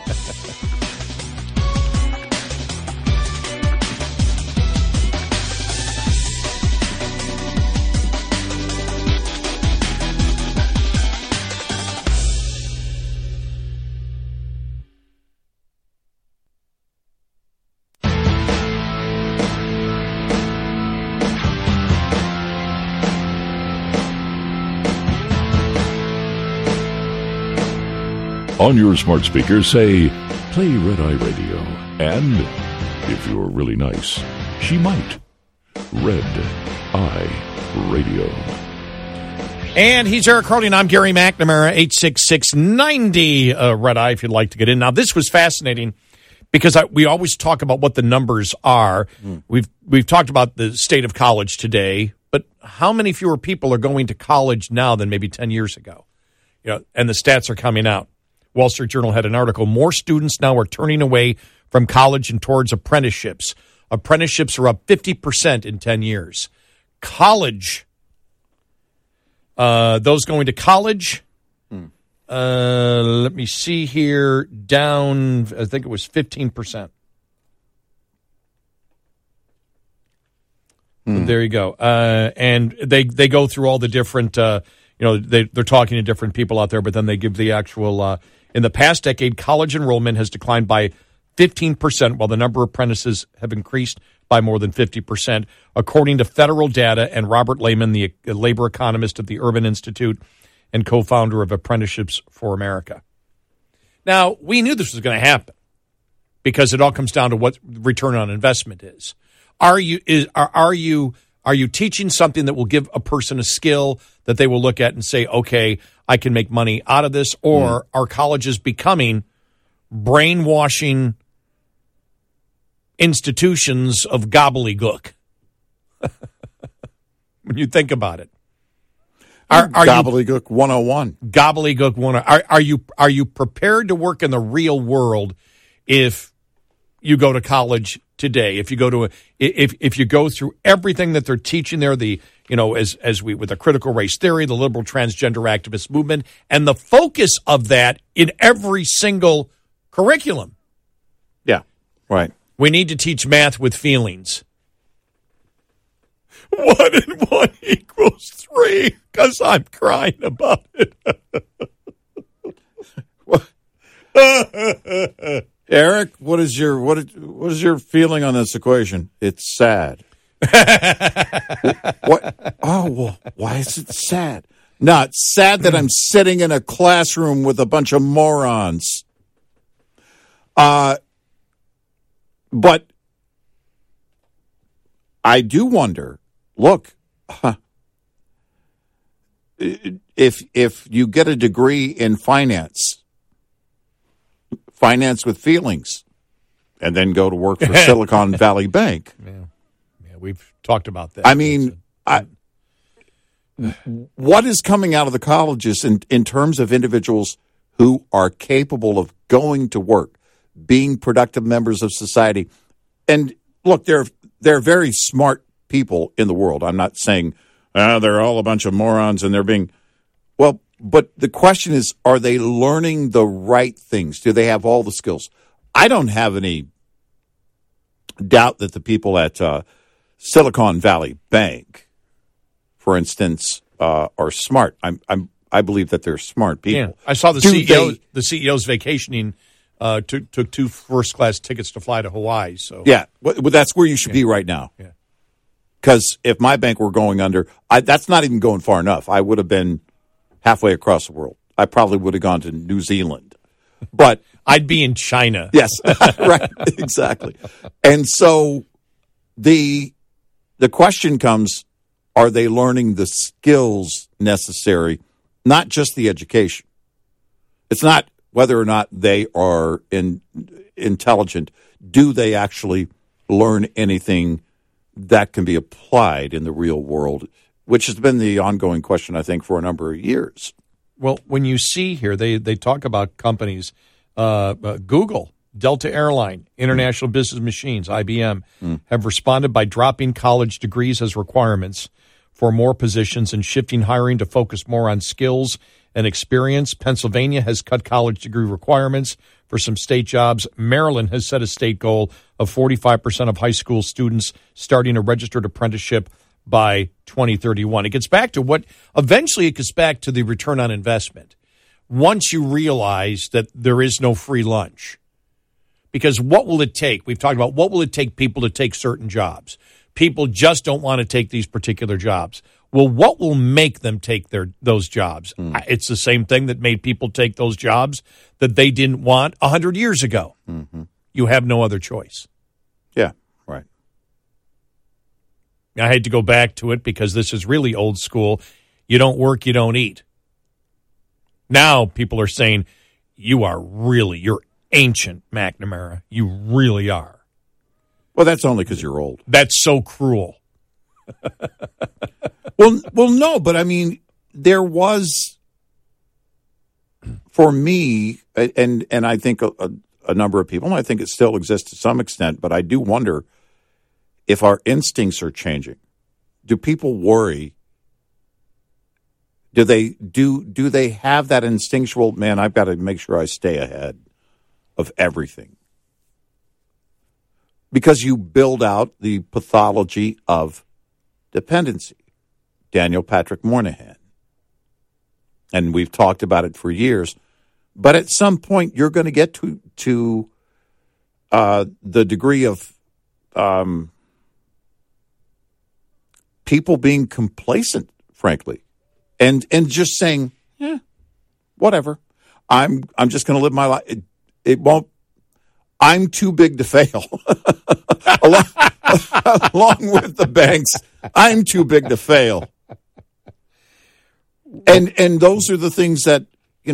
On your smart speaker, say, play Red Eye Radio. And, if you're really nice, she might. Red Eye Radio. And he's Eric Harley, and I'm Gary McNamara, 866-90 Red Eye, if you'd like to get in. Now, this was fascinating because we always talk about what the numbers are. We've talked about the state of college today, but how many fewer people are going to college now than maybe 10 years ago? You know, and the stats are coming out. Wall Street Journal had an article. More students now are turning away from college and towards apprenticeships. Apprenticeships are up 50% in 10 years. College, those going to college, let me see here, down, I think it was 15%. There you go. And they go through all the different, they're talking to different people out there, but then they give the actual... in the past decade, college enrollment has declined by 15%, while the number of apprentices have increased by more than 50%, according to federal data and Robert Lehman, the labor economist at the Urban Institute and co-founder of Apprenticeships for America. Now, we knew this was going to happen because it all comes down to what return on investment is. Are you teaching something that will give a person a skill that they will look at and say, okay, I can make money out of this? Or are colleges becoming brainwashing institutions of gobbledygook? When you think about it. Gobbledygook 101. Gobbledygook 101. Are you prepared to work in the real world if you go to college today? If you go to if you go through everything that they're teaching there, with the critical race theory, the liberal transgender activist movement, and the focus of that in every single curriculum. Yeah, right. We need to teach math with feelings. 1 and 1 equals 3 because I'm crying about it. Eric, what is your feeling on this equation? It's sad. What? Oh, well, why is it sad? No, it's sad that I'm sitting in a classroom with a bunch of morons. But I do wonder, look, if you get a degree in finance with feelings, and then go to work for Silicon Valley Bank. Yeah, we've talked about that. I mean, what is coming out of the colleges in terms of individuals who are capable of going to work, being productive members of society? And look, there are very smart people in the world. I'm not saying they're all a bunch of morons and they're being, well, but the question is, are they learning the right things? Do they have all the skills? I don't have any doubt that the people at Silicon Valley Bank, for instance, are smart. I believe that they're smart people. Yeah. I saw the CEO's vacationing. Took 2 first-class tickets to fly to Hawaii. So yeah, well, that's where you should be right now. Yeah, because if my bank were going under, that's not even going far enough. I would have been halfway across the world. I probably would have gone to New Zealand, but I'd be in China. Yes, right, exactly. And so the question comes: are they learning the skills necessary, not just the education? It's not whether or not they are intelligent. Do they actually learn anything that can be applied in the real world, which has been the ongoing question, I think, for a number of years. Well, when you see here, they talk about companies, Google, Delta Airline, International Business Machines, IBM, have responded by dropping college degrees as requirements for more positions and shifting hiring to focus more on skills and experience. Pennsylvania has cut college degree requirements for some state jobs. Maryland has set a state goal of 45% of high school students starting a registered apprenticeship by 2031. It gets back to eventually it gets back to the return on investment. Once you realize that there is no free lunch, because what will it take? We've talked about what will it take people to take certain jobs. People just don't want to take these particular jobs. Well, what will make them take those jobs? It's the same thing that made people take those jobs that they didn't want 100 years ago. Mm-hmm. You have no other choice. Yeah, right. I hate to go back to it because this is really old school. You don't work, you don't eat. Now people are saying, you're ancient, McNamara. You really are. Well, that's only because you're old. That's so cruel. Well, no, but I mean, there was, for me, and I think a number of people, and I think it still exists to some extent, but I do wonder if our instincts are changing. Do people worry? Do they have that instinctual, man, I've got to make sure I stay ahead of everything? Because you build out the pathology of dependency. Daniel Patrick Moynihan. And we've talked about it for years. But at some point, you're going to get to the degree of people being complacent, frankly, and just saying, yeah, whatever. I'm just going to live my life. It won't. I'm too big to fail. Along with the banks, I'm too big to fail. And those are the things that,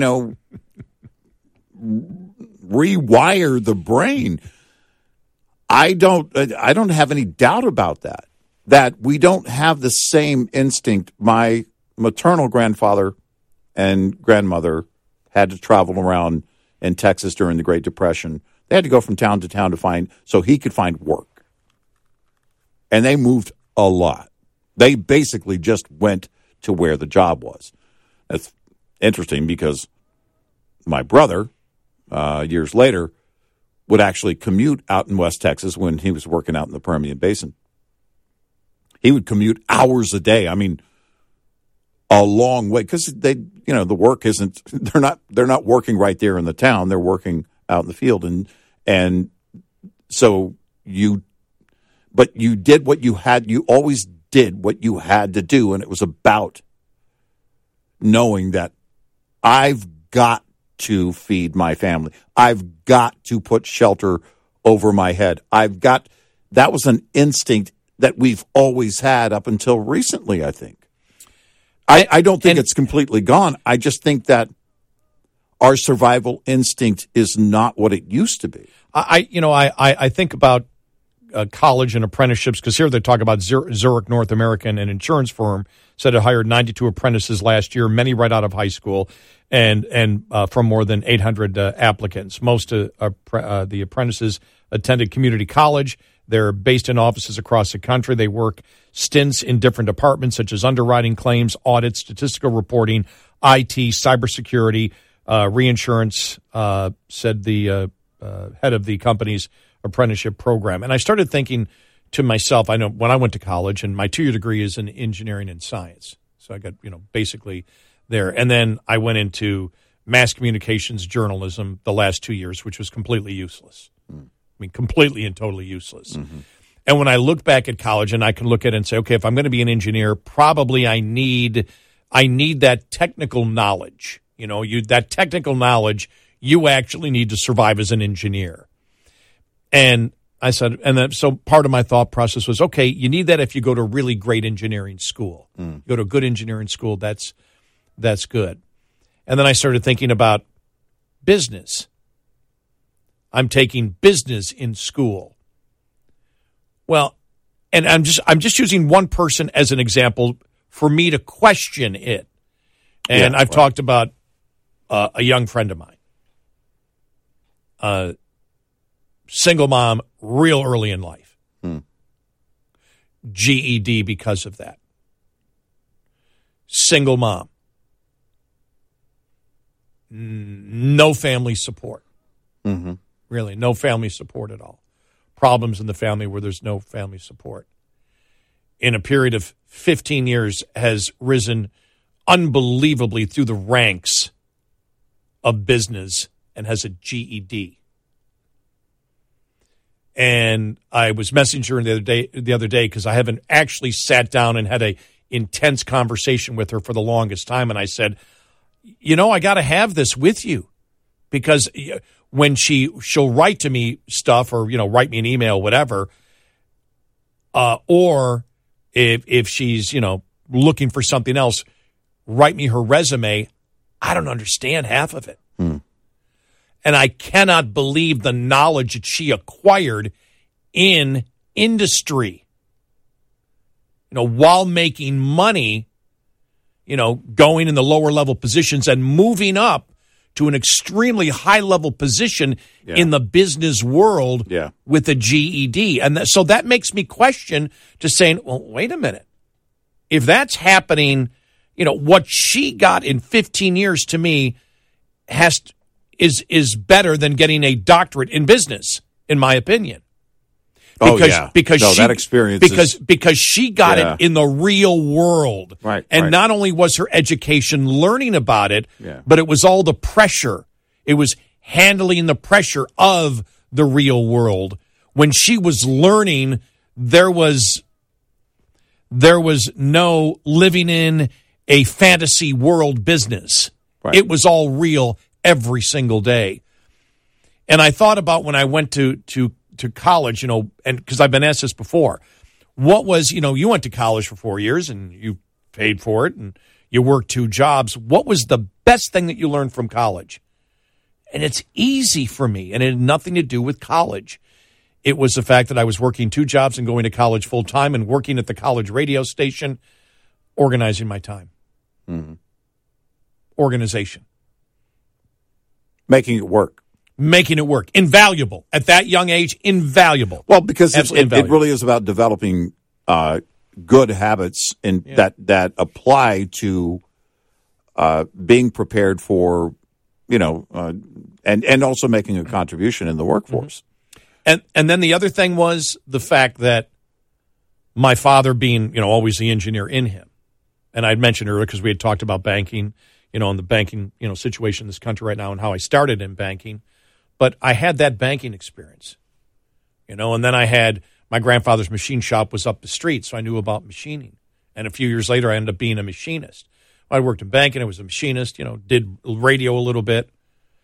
rewire the brain. I don't have any doubt about that we don't have the same instinct. My maternal grandfather and grandmother had to travel around in Texas during the Great Depression. They had to go from town to town so he could find work. And they moved a lot. They basically just went to where the job was. That's interesting because my brother, years later, would actually commute out in West Texas when he was working out in the Permian Basin. He would commute hours a day. I mean, a long way, because the work isn't. They're not working right there in the town. They're working out in the field, and so you did what you had. You always did what you had to do, and it was about knowing that I've got to feed my family. I've got to put shelter over my head. That was an instinct that we've always had up until recently, I think. I don't think it's completely gone. I just think that our survival instinct is not what it used to be. I think about college and apprenticeships, because here they talk about Zurich North American, an insurance firm, said it hired 92 apprentices last year, many right out of high school, and from more than 800 applicants. Most of the apprentices attended community college. They're based in offices across the country. They work stints in different departments such as underwriting, claims, audit, statistical reporting, IT, cybersecurity, reinsurance, said the head of the company's apprenticeship program. And I started thinking to myself, I know when I went to college, and my 2-year degree is in engineering and science. So I got, basically there. And then I went into mass communications journalism the last 2 years, which was completely useless. Completely and totally useless. Mm-hmm. And when I look back at college, and I can look at it and say, okay, if I'm going to be an engineer, probably I need that technical knowledge. That technical knowledge you actually need to survive as an engineer. And I said, so part of my thought process was, okay, you need that if you go to a really great engineering school. You go to a good engineering school, that's good. And then I started thinking about business. I'm taking business in school. Well, and I'm just using one person as an example for me to question it. And I've talked about a young friend of mine, single mom, real early in life, GED because of that. Single mom, no family support. Mm-hmm. Really, no family support at all. Problems in the family where there's no family support. In a period of 15 years, has risen unbelievably through the ranks of business and has a GED. And I was messaging her the other day because I haven't actually sat down and had a intense conversation with her for the longest time. And I said, I got to have this with you, because when she'll write to me stuff, or write me an email, whatever, or if she's looking for something else, write me her resume. I don't understand half of it, and I cannot believe the knowledge that she acquired in industry. While making money, going in the lower level positions and moving up to an extremely high-level position in the business world with a GED. And so that makes me question to saying, well, wait a minute. If that's happening, what she got in 15 years to me is better than getting a doctorate in business, in my opinion. Because that experience because she got it in the real world. Right. And not only was her education learning about it, but it was all the pressure. It was handling the pressure of the real world. When she was learning, there was no living in a fantasy world business. Right. It was all real every single day. And I thought about when I went to college, and because I've been asked this before, what was, you went to college for 4 years and you paid for it and you worked 2 jobs. What was the best thing that you learned from college? And it's easy for me, and it had nothing to do with college. It was the fact that I was working 2 jobs and going to college full time and working at the college radio station, organizing my time. Mm-hmm. Organization. Making it work. Invaluable. At that young age, invaluable. Well, because it really is about developing good habits that apply to being prepared for, and also making a contribution in the workforce. And then the other thing was the fact that my father being, always the engineer in him. And I'd mentioned earlier, because we had talked about banking, and the banking, situation in this country right now and how I started in banking. But I had that banking experience, and then I had my grandfather's machine shop was up the street, so I knew about machining. And a few years later, I ended up being a machinist. I worked in banking. I was a machinist, did radio a little bit,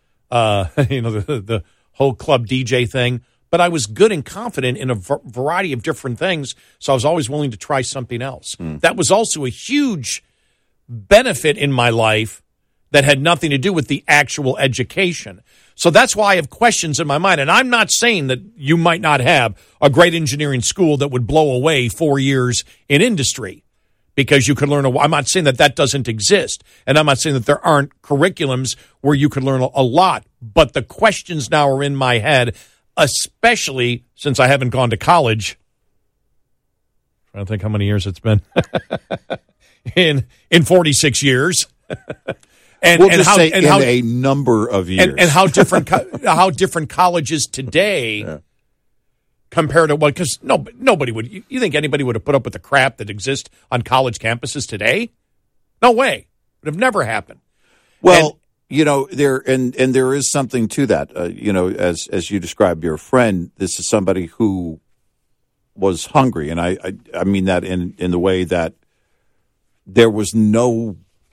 the whole club DJ thing. But I was good and confident in a variety of different things, so I was always willing to try something else. That was also a huge benefit in my life that had nothing to do with the actual education. So that's why I have questions in my mind. And I'm not saying that you might not have a great engineering school that would blow away 4 years in industry because you could learn. I'm not saying that doesn't exist. And I'm not saying that there aren't curriculums where you could learn a lot. But the questions now are in my head, especially since I haven't gone to college. I'm trying to think how many years it's been. in 46 years. And, we'll just say a number of years. And how different colleges today compared to what, because nobody would, you think anybody would have put up with the crap that exists on college campuses today? No way. It would have never happened. Well, there is something to that. As you described your friend, this is somebody who was hungry. And I mean that in the way that there was no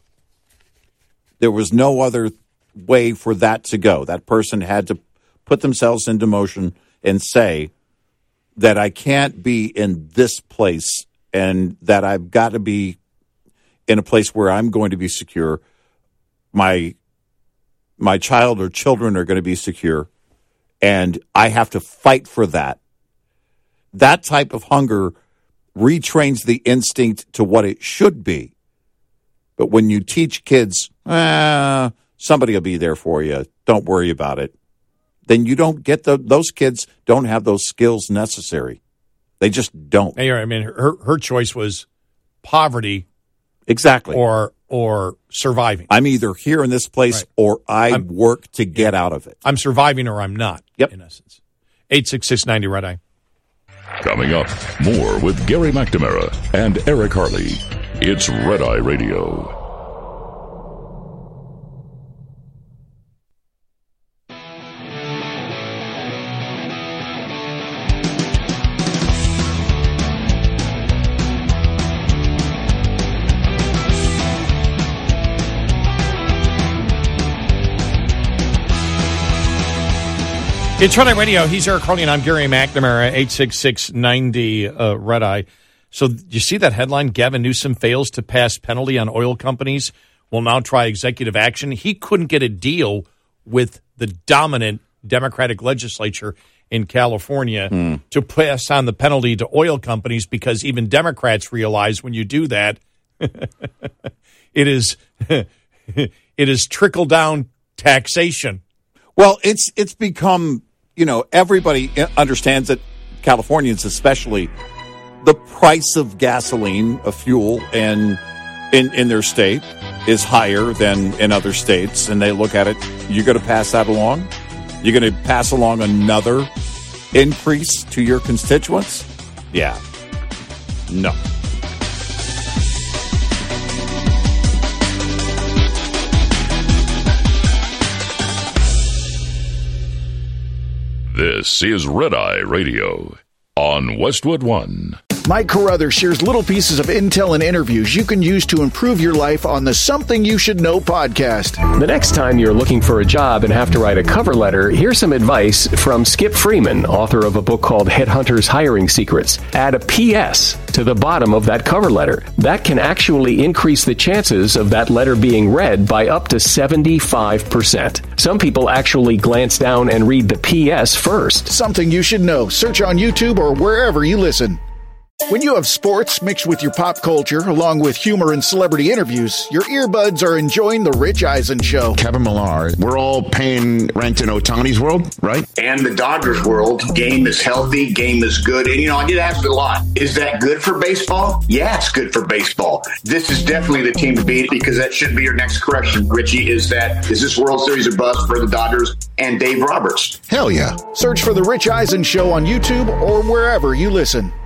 other way for that to go. That person had to put themselves into motion and say that I can't be in this place and that I've got to be in a place where I'm going to be secure. My child or children are going to be secure, and I have to fight for that. That type of hunger retrains the instinct to what it should be. But when you teach kids, somebody will be there for you, don't worry about it, then you don't get those kids don't have those skills necessary. They just don't. Hey, I mean, her choice was poverty. Exactly. Or surviving. I'm either here in this place or I work to get out of it. I'm surviving or I'm not, in essence. 866-90 Red Eye. Coming up, more with Gary McNamara and Eric Harley. It's Red Eye Radio. It's Red Eye Radio. He's Eric Harley and I'm Gary McNamara, 866-90 Red Eye. So you see that headline? Gavin Newsom fails to pass penalty on oil companies, will now try executive action. He couldn't get a deal with the dominant Democratic legislature in California to pass on the penalty to oil companies because even Democrats realize when you do that, it is trickle-down taxation. Well, it's become, everybody understands that, Californians especially, the price of gasoline, of fuel, and in their state is higher than in other states, and they look at it, you're going to pass that along? You're going to pass along another increase to your constituents? Yeah. No. This is Red Eye Radio on Westwood One. Mike Carruthers shares little pieces of intel and interviews you can use to improve your life on the Something You Should Know podcast. The next time you're looking for a job and have to write a cover letter, here's some advice from Skip Freeman, author of a book called Headhunters Hiring Secrets. Add a PS to the bottom of that cover letter. That can actually increase the chances of that letter being read by up to 75%. Some people actually glance down and read the PS first. Something You Should Know. Search on YouTube or wherever you listen. When you have sports mixed with your pop culture, along with humor and celebrity interviews, your earbuds are enjoying The Rich Eisen Show. Kevin Millar, we're all paying rent in Ohtani's world, right? And the Dodgers world, game is healthy, game is good. And, I get asked a lot, is that good for baseball? Yeah, it's good for baseball. This is definitely the team to beat because that should be your next correction, Richie, is this World Series a bust for the Dodgers and Dave Roberts? Hell yeah. Search for The Rich Eisen Show on YouTube or wherever you listen.